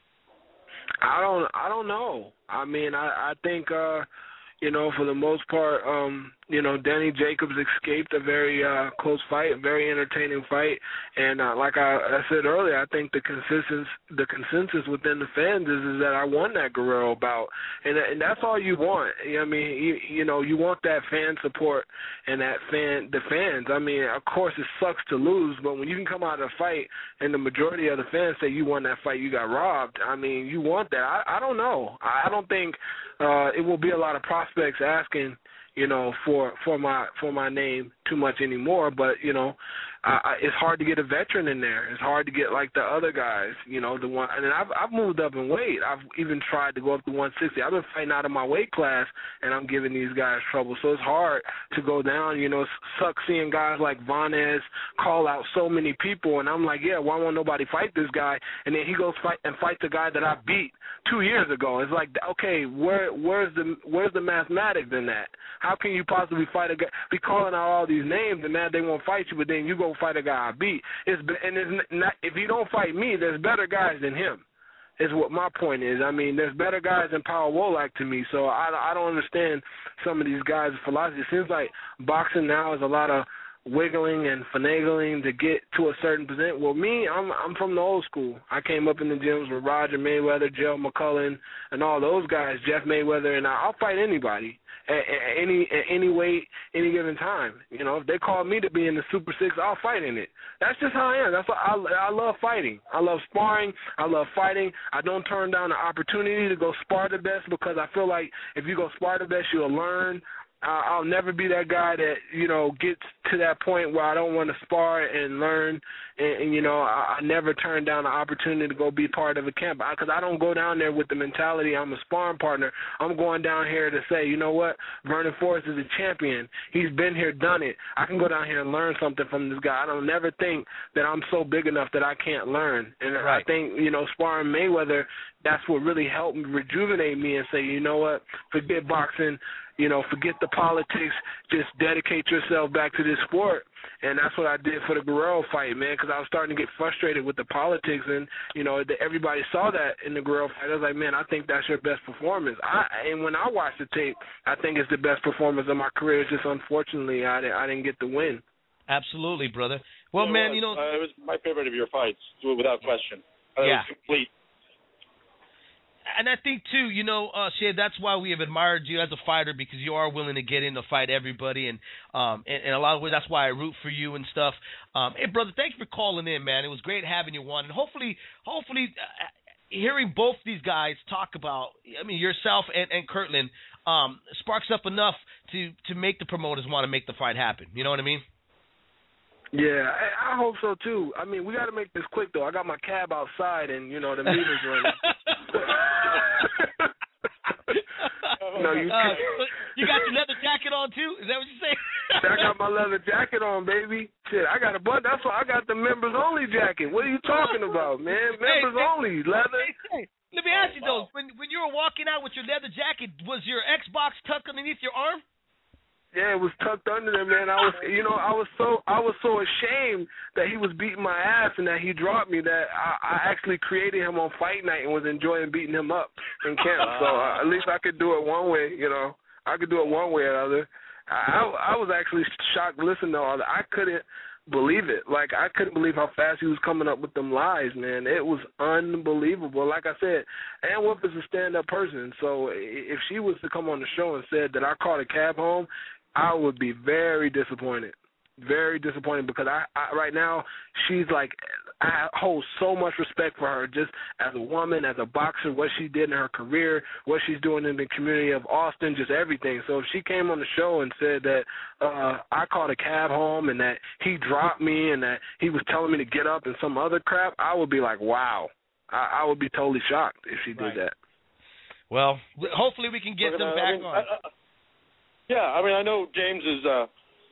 I don't, I don't know. I mean, I, I think, uh, you know, for the most part, um, you know, Danny Jacobs escaped a very uh, close fight, a very entertaining fight, and uh, like I, I said earlier, I think the consensus, the consensus within the fans is, is that I won that Guerrero bout, and and that's all you want. I mean, you, you know, you want that fan support and that fan, the fans. I mean, of course, it sucks to lose, but when you can come out of a fight and the majority of the fans say you won that fight, you got robbed. I mean, you want that. I, I don't know. I don't think uh, it will be a lot of prospects asking, you know, for for my for my name too much anymore. But you know, uh, it's hard to get a veteran in there. It's hard to get like the other guys. You know, the one. And I've I've moved up in weight. I've even tried to go up to one sixty. I've been fighting out of my weight class, and I'm giving these guys trouble. So it's hard to go down. You know, it sucks seeing guys like Vanez call out so many people, and I'm like, yeah, why won't nobody fight this guy? And then he goes fight and fight the guy that I beat two years ago. It's like, okay, where where's the where's the mathematics in that? How can you possibly fight a guy, be calling out all these names, and now they won't fight you, but then you go fight a guy I beat? It's and it's not, if you don't fight me, there's better guys than him. Is what my point is. I mean, there's better guys than Paul Wolak to me, so I, I don't understand some of these guys' philosophy. It seems like boxing now is a lot of wiggling and finagling to get to a certain percent. Well, me, I'm I'm from the old school. I came up in the gyms with Roger Mayweather, Joe McCullen, and all those guys, Jeff Mayweather, and I'll fight anybody at, at any at any weight, any given time. You know, if they call me to be in the Super Six, I'll fight in it. That's just how I am. That's what I I love fighting. I love sparring. I love fighting. I don't turn down the opportunity to go spar the best because I feel like if you go spar the best, you'll learn. I'll never be that guy that, you know, gets to that point where I don't want to spar and learn. And, and you know, I, I never turn down the opportunity to go be part of a camp because I, I don't go down there with the mentality I'm a sparring partner. I'm going down here to say, you know what, Vernon Forrest is a champion. He's been here, done it. I can go down here and learn something from this guy. I don't never think that I'm so big enough that I can't learn. And right. I think, you know, sparring Mayweather, that's what really helped me rejuvenate me and say, you know what, forget boxing. you know, forget the politics, just dedicate yourself back to this sport. And that's what I did for the Guerrero fight, man, because I was starting to get frustrated with the politics. And, you know, the, everybody saw that in the Guerrero fight. I was like, man, I think that's your best performance. I, and when I watched the tape, I think it's the best performance of my career. It's just unfortunately I didn't, I didn't get the win. Absolutely, brother. Well, yeah, man, well, you know. Uh, it was my favorite of your fights, without question. Uh, yeah. It was complete. And I think, too, you know, uh, Shay, that's why we have admired you as a fighter, because you are willing to get in to fight everybody. And um, in, in a lot of ways, that's why I root for you and stuff. Um, hey, brother, thanks for calling in, man. It was great having you on. And hopefully, hopefully uh, hearing both these guys talk about, I mean, yourself and, and Kirtland, um, sparks up enough to, to make the promoters want to make the fight happen. You know what I mean? Yeah, I, I hope so too. I mean, we got to make this quick though. I got my cab outside, and you know the meter's running. no, you. Uh, you got your leather jacket on too? Is that what you're saying? I got my leather jacket on, baby. Shit, I got a button. That's why I got the members only jacket. What are you talking about, man? Members hey, only leather. Hey, hey, let me ask you though. When when you were walking out with your leather jacket, was your Xbox tucked underneath your arm? Yeah, it was tucked under there, man. I was, you know, I was so, I was so ashamed that he was beating my ass and that he dropped me that I, I actually created him on fight night and was enjoying beating him up in camp. So uh, at least I could do it one way, you know. I could do it one way or the other. I, I was actually shocked listening to all that. I couldn't believe it. Like, I couldn't believe how fast he was coming up with them lies, man. It was unbelievable. Like I said, Ann Wolfe is a stand-up person. So if she was to come on the show and said that I caught a cab home, I would be very disappointed, very disappointed because I, I right now she's like, I hold so much respect for her just as a woman, as a boxer, what she did in her career, what she's doing in the community of Austin, just everything. So if she came on the show and said that uh, I caught a cab home and that he dropped me and that he was telling me to get up and some other crap, I would be like, wow. I, I would be totally shocked if she did right. that. Well, hopefully we can get We're them gonna, back I mean, on. I, I, Yeah, I mean, I know James is, uh,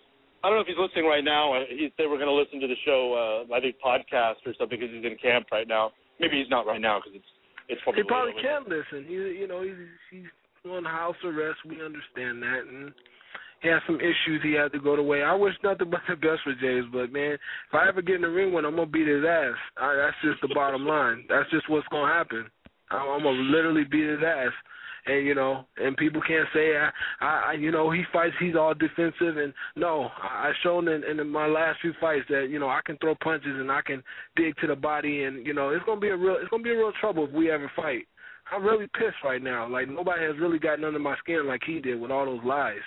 I don't know if he's listening right now. He said we're going to listen to the show, uh, I think, podcast or something because he's in camp right now. Maybe he's not right now because it's it's probably He probably late can listen. He, you know, he's, he's on house arrest. We understand that. And he has some issues he had to go the way. I wish nothing but the best for James, but, man, if I ever get in the ring with him, I'm going to beat his ass. I, that's just the bottom line. That's just what's going to happen. I'm going to literally beat his ass. And, you know, and people can't say, I, I, you know, he fights, he's all defensive. And, no, I shown in, in my last few fights that, you know, I can throw punches and I can dig to the body. And, you know, it's going to be a real, it's going to be a real trouble if we ever fight. I'm really pissed right now. Like, nobody has really gotten under my skin like he did with all those lies.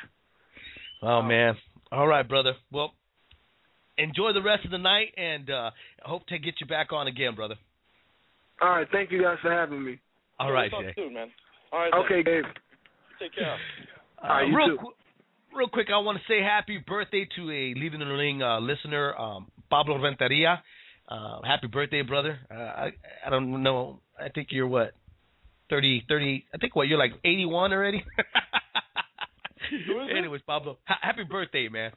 Oh, man. All right, brother. Well, enjoy the rest of the night, and uh, I hope to get you back on again, brother. All right. Thank you guys for having me. All right, We'll Jay. talk soon, man. All right, okay, Gabe. Take care. Uh, All right, you real, too. qu- real quick, I want to say happy birthday to a Leaving the Ring uh, listener, um, Pablo Renteria. Uh, happy birthday, brother. Uh, I, I don't know. I think you're what? thirty, thirty, I think what, you're like eighty-one already? Who is it? Anyways, Pablo, ha- happy birthday, man.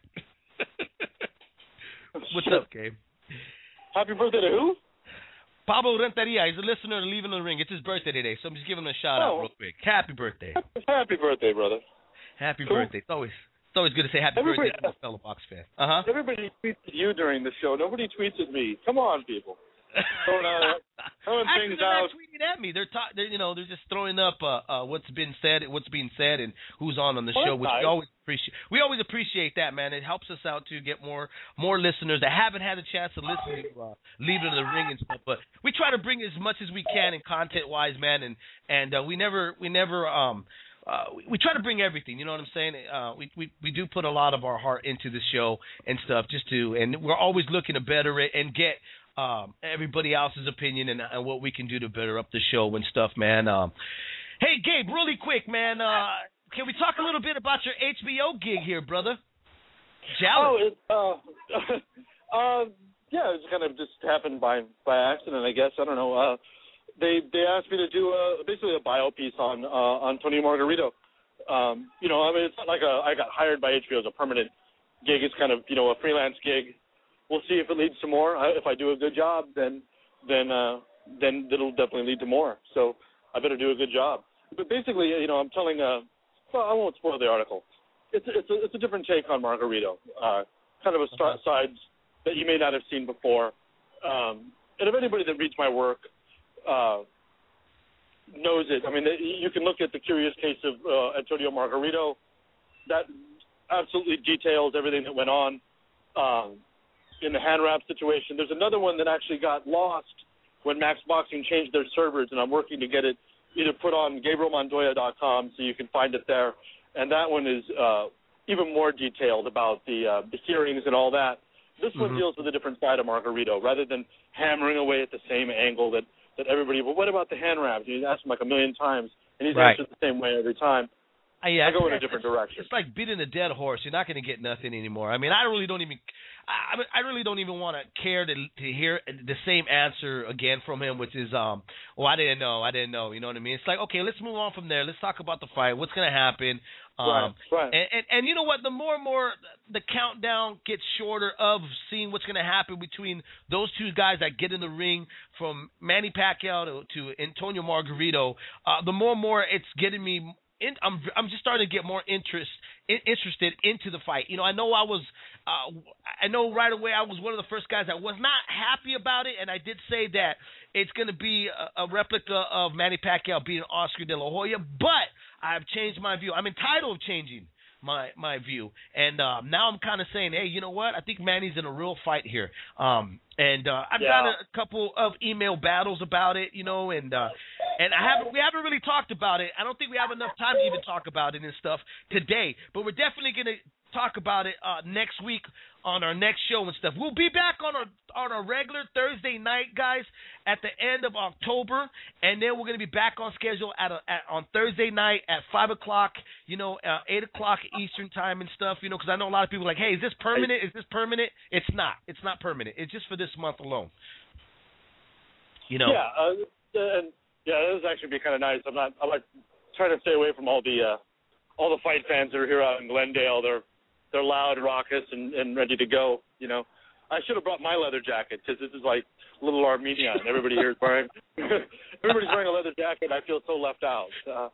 What's Shit. up, Gabe? Happy birthday to who? Pablo Renteria. He's a listener to Leaving the Ring. It's his birthday today, so I'm just giving him a shout out Oh. real quick. Happy birthday. Happy birthday, brother. Happy Cool. birthday. It's always it's always good to say happy Everybody- birthday to a fellow box fan. Uh-huh. Everybody tweets at you during the show. Nobody tweets at me. Come on, people. Throwing, uh, throwing Actually, things they're out. not tweeting at me. They're, ta- they're you know they're just throwing up uh, uh, what's been said, what's being said, and who's on on the Oh, show, that's which nice. we always appreciate. We always appreciate that, man. It helps us out to get more more listeners that haven't had a chance to listen to uh, Leave It in the Ring and stuff. But we try to bring as much as we can in content wise, man, and and uh, we never we never um. Uh, we, we try to bring everything, you know what I'm saying? Uh, we, we we do put a lot of our heart into the show and stuff, just to, and we're always looking to better it and get um, everybody else's opinion and, and what we can do to better up the show and stuff, man. Um, hey, Gabe, really quick, man, uh, can we talk a little bit about your H B O gig here, brother? Jealous. Oh, it, uh, uh, yeah, it kind of just happened by by accident, I guess. I don't know. Uh, they they asked me to do a, basically a bio piece on uh, on Tony Margarito. Um, you know, I mean, it's not like a, I got hired by H B O as a permanent gig. It's kind of, you know, a freelance gig. We'll see if it leads to more. I, if I do a good job, then then uh, then it'll definitely lead to more. So I better do a good job. But basically, you know, I'm telling a well, I won't spoil the article. It's a, it's a, it's a different take on Margarito, uh, kind of a st- Uh-huh. side that you may not have seen before. Um, and if anybody that reads my work uh, knows it, I mean, you can look at the curious case of uh, Antonio Margarito. That absolutely details everything that went on um, in the hand wrap situation. There's another one that actually got lost when Max Boxing changed their servers, and I'm working to get it either put on Gabriel Montoya dot com so you can find it there. And that one is uh, even more detailed about the uh, the hearings and all that. This mm-hmm. one deals with a different side of Margarito, rather than hammering away at the same angle that, that everybody. But what about the hand wraps? You ask him like a million times, and he's right. answered the same way every time. Uh, yeah, I go in a it's, different it's, direction. It's like beating a dead horse. You're not going to get nothing anymore. I mean, I really don't even. I, I really don't even want to care to to hear the same answer again from him, which is, um, well, I didn't know, I didn't know. You know what I mean? It's like, okay, let's move on from there. Let's talk about the fight. What's going to happen? Um, right, right. And, and and you know what? The more and more the countdown gets shorter of seeing what's going to happen between those two guys that get in the ring, from Manny Pacquiao to, to Antonio Margarito, uh, the more and more it's getting me. In, I'm I'm just starting to get more interest in, interested into the fight. You know, I know I was, uh, I know right away I was one of the first guys that was not happy about it, and I did say that it's going to be a, a replica of Manny Pacquiao beating Oscar De La Hoya, but I've changed my view. I'm entitled of changing my my view, and uh, now I'm kind of saying, hey, you know what? I think Manny's in a real fight here. Um, and uh, I've yeah. got a, a couple of email battles about it, you know, and uh, and I haven't we haven't really talked about it. I don't think we have enough time to even talk about it and stuff today, but we're definitely going to talk about it uh, next week on our next show and stuff. We'll be back on our on our regular Thursday night, guys, at the end of October, and then we're going to be back on schedule at, a, at on Thursday night at five o'clock, you know, uh, eight o'clock Eastern time and stuff, you know, because I know a lot of people are like, hey, is this permanent? Is this permanent? It's not. It's not permanent. It's just for this month alone. You know. Yeah, uh, and yeah, this would actually be kind of nice. I'm not. I'm like trying to stay away from all the uh, all the fight fans that are here out in Glendale. They're they're loud, raucous, and, and ready to go. You know, I should have brought my leather jacket because this is like little Armenia, and everybody here is wearing. Everybody's wearing a leather jacket. I feel so left out. Uh,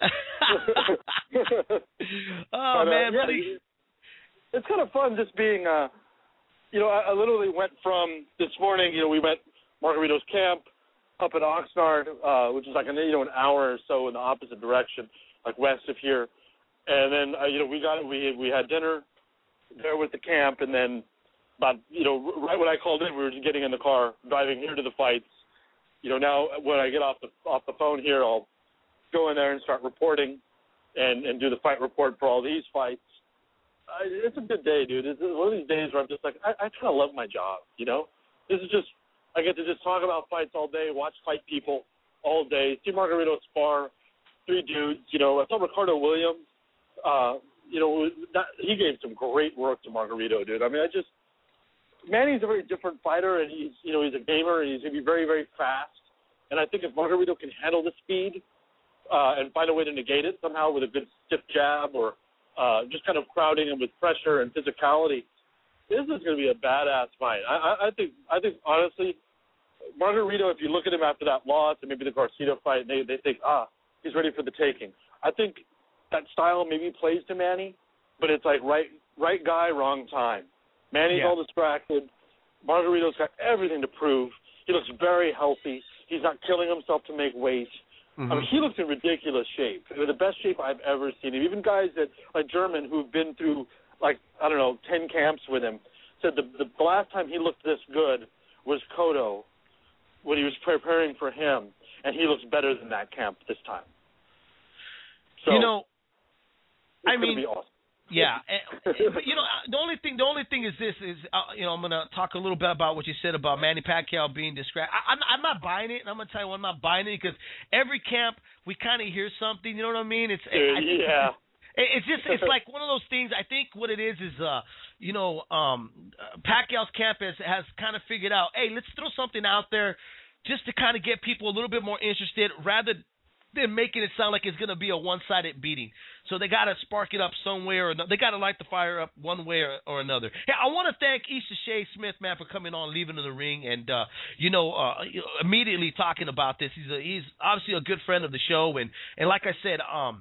oh but, man, uh, yeah, buddy. It's kind of fun just being. Uh, you know, I, I literally went from this morning. You know, we went Margarito's camp up in Oxnard, uh, which is like an you know an hour or so in the opposite direction, like west of here. And then uh, you know we got we we had dinner there with the camp, and then about you know right when I called in, we were just getting in the car driving here to the fights. You know now when I get off the off the phone here, I'll go in there and start reporting, and and do the fight report for all these fights. I, it's a good day, dude. It's one of these days where I'm just like I, I kind of love my job. You know, this is just. I get to just talk about fights all day, watch fight people all day, see Margarito spar, three dudes. You know, I saw Ricardo Williams. Uh, you know, that, he gave some great work to Margarito, dude. I mean, I just Manny's a very different fighter, and he's you know he's a gamer, and he's gonna be very very fast. And I think if Margarito can handle the speed uh, and find a way to negate it somehow with a good stiff jab or uh, just kind of crowding him with pressure and physicality, this is going to be a badass fight. I, I, I think, I think honestly, Margarito, if you look at him after that loss and maybe the Garcia fight, they they think, ah, he's ready for the taking. I think that style maybe plays to Manny, but it's like right right guy, wrong time. Manny's yeah. all distracted. Margarito's got everything to prove. He looks very healthy. He's not killing himself to make weight. Mm-hmm. I mean, he looks in ridiculous shape. I mean, the best shape I've ever seen him. Even guys that like German who've been through like I don't know ten camps with him said the the last time he looked this good was Cotto when he was preparing for him, and he looks better than that camp this time. So you know, it's I mean, gonna be awesome. Yeah, but you know, the only thing, the only thing is this is, uh, you know, I'm gonna talk a little bit about what you said about Manny Pacquiao being distracted. I'm, I'm not buying it, and I'm gonna tell you why I'm not buying it because every camp we kind of hear something. You know what I mean? It's Dude, I think yeah. It's just, it's like one of those things. I think what it is is, uh, you know, um, Pacquiao's camp has, has kind of figured out, hey, let's throw something out there just to kind of get people a little bit more interested rather than making it sound like it's going to be a one-sided beating. So they got to spark it up somewhere or another. They got to light the fire up one way or, or another. Hey, I want to thank Isha Shea Smith, man, for coming on, leaving in the ring, and, uh, you know, uh, immediately talking about this. He's a, he's obviously a good friend of the show, and, and like I said, um,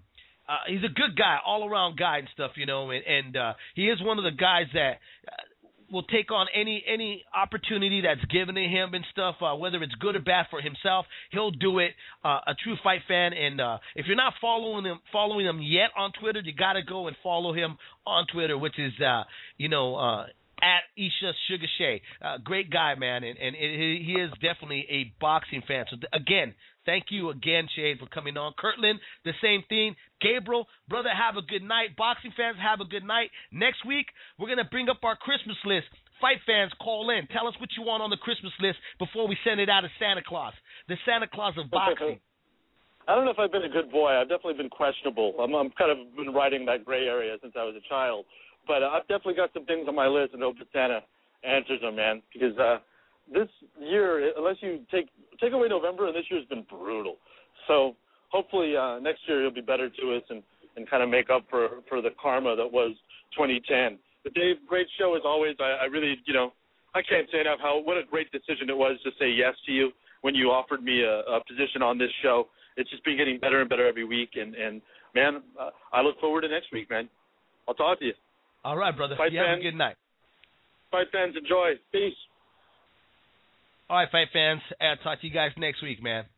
uh, he's a good guy, all around guy and stuff, you know, and, and uh, he is one of the guys that uh, will take on any any opportunity that's given to him and stuff, uh, whether it's good or bad for himself. He'll do it. Uh, a true fight fan, and uh, if you're not following him, following him yet on Twitter, you got to go and follow him on Twitter, which is uh, you know. Uh, At Isha Sugar Shea. Uh, great guy, man, and, and it, he is definitely a boxing fan. So, th- again, thank you again, Shade, for coming on. Kirtland, the same thing. Gabriel, brother, have a good night. Boxing fans, have a good night. Next week, we're going to bring up our Christmas list. Fight fans, call in. Tell us what you want on the Christmas list before we send it out to Santa Claus, the Santa Claus of boxing. I don't know if I've been a good boy. I've definitely been questionable. I'm, I'm kind of been riding that gray area since I was a child. But uh, I've definitely got some things on my list, and hope that Santa answers them, man. Because uh, this year, unless you take take away November, and this year's been brutal. So hopefully uh, next year he'll be better to us and, and kind of make up for, for the karma that was twenty ten. But Dave, great show as always. I, I really, you know, I can't say enough how what a great decision it was to say yes to you when you offered me a, a position on this show. It's just been getting better and better every week, and, and man, uh, I look forward to next week, man. I'll talk to you. All right, brother. Fight you fans, have a good night. Fight fans, enjoy. Peace. All right, fight fans. I'll talk to you guys next week, man.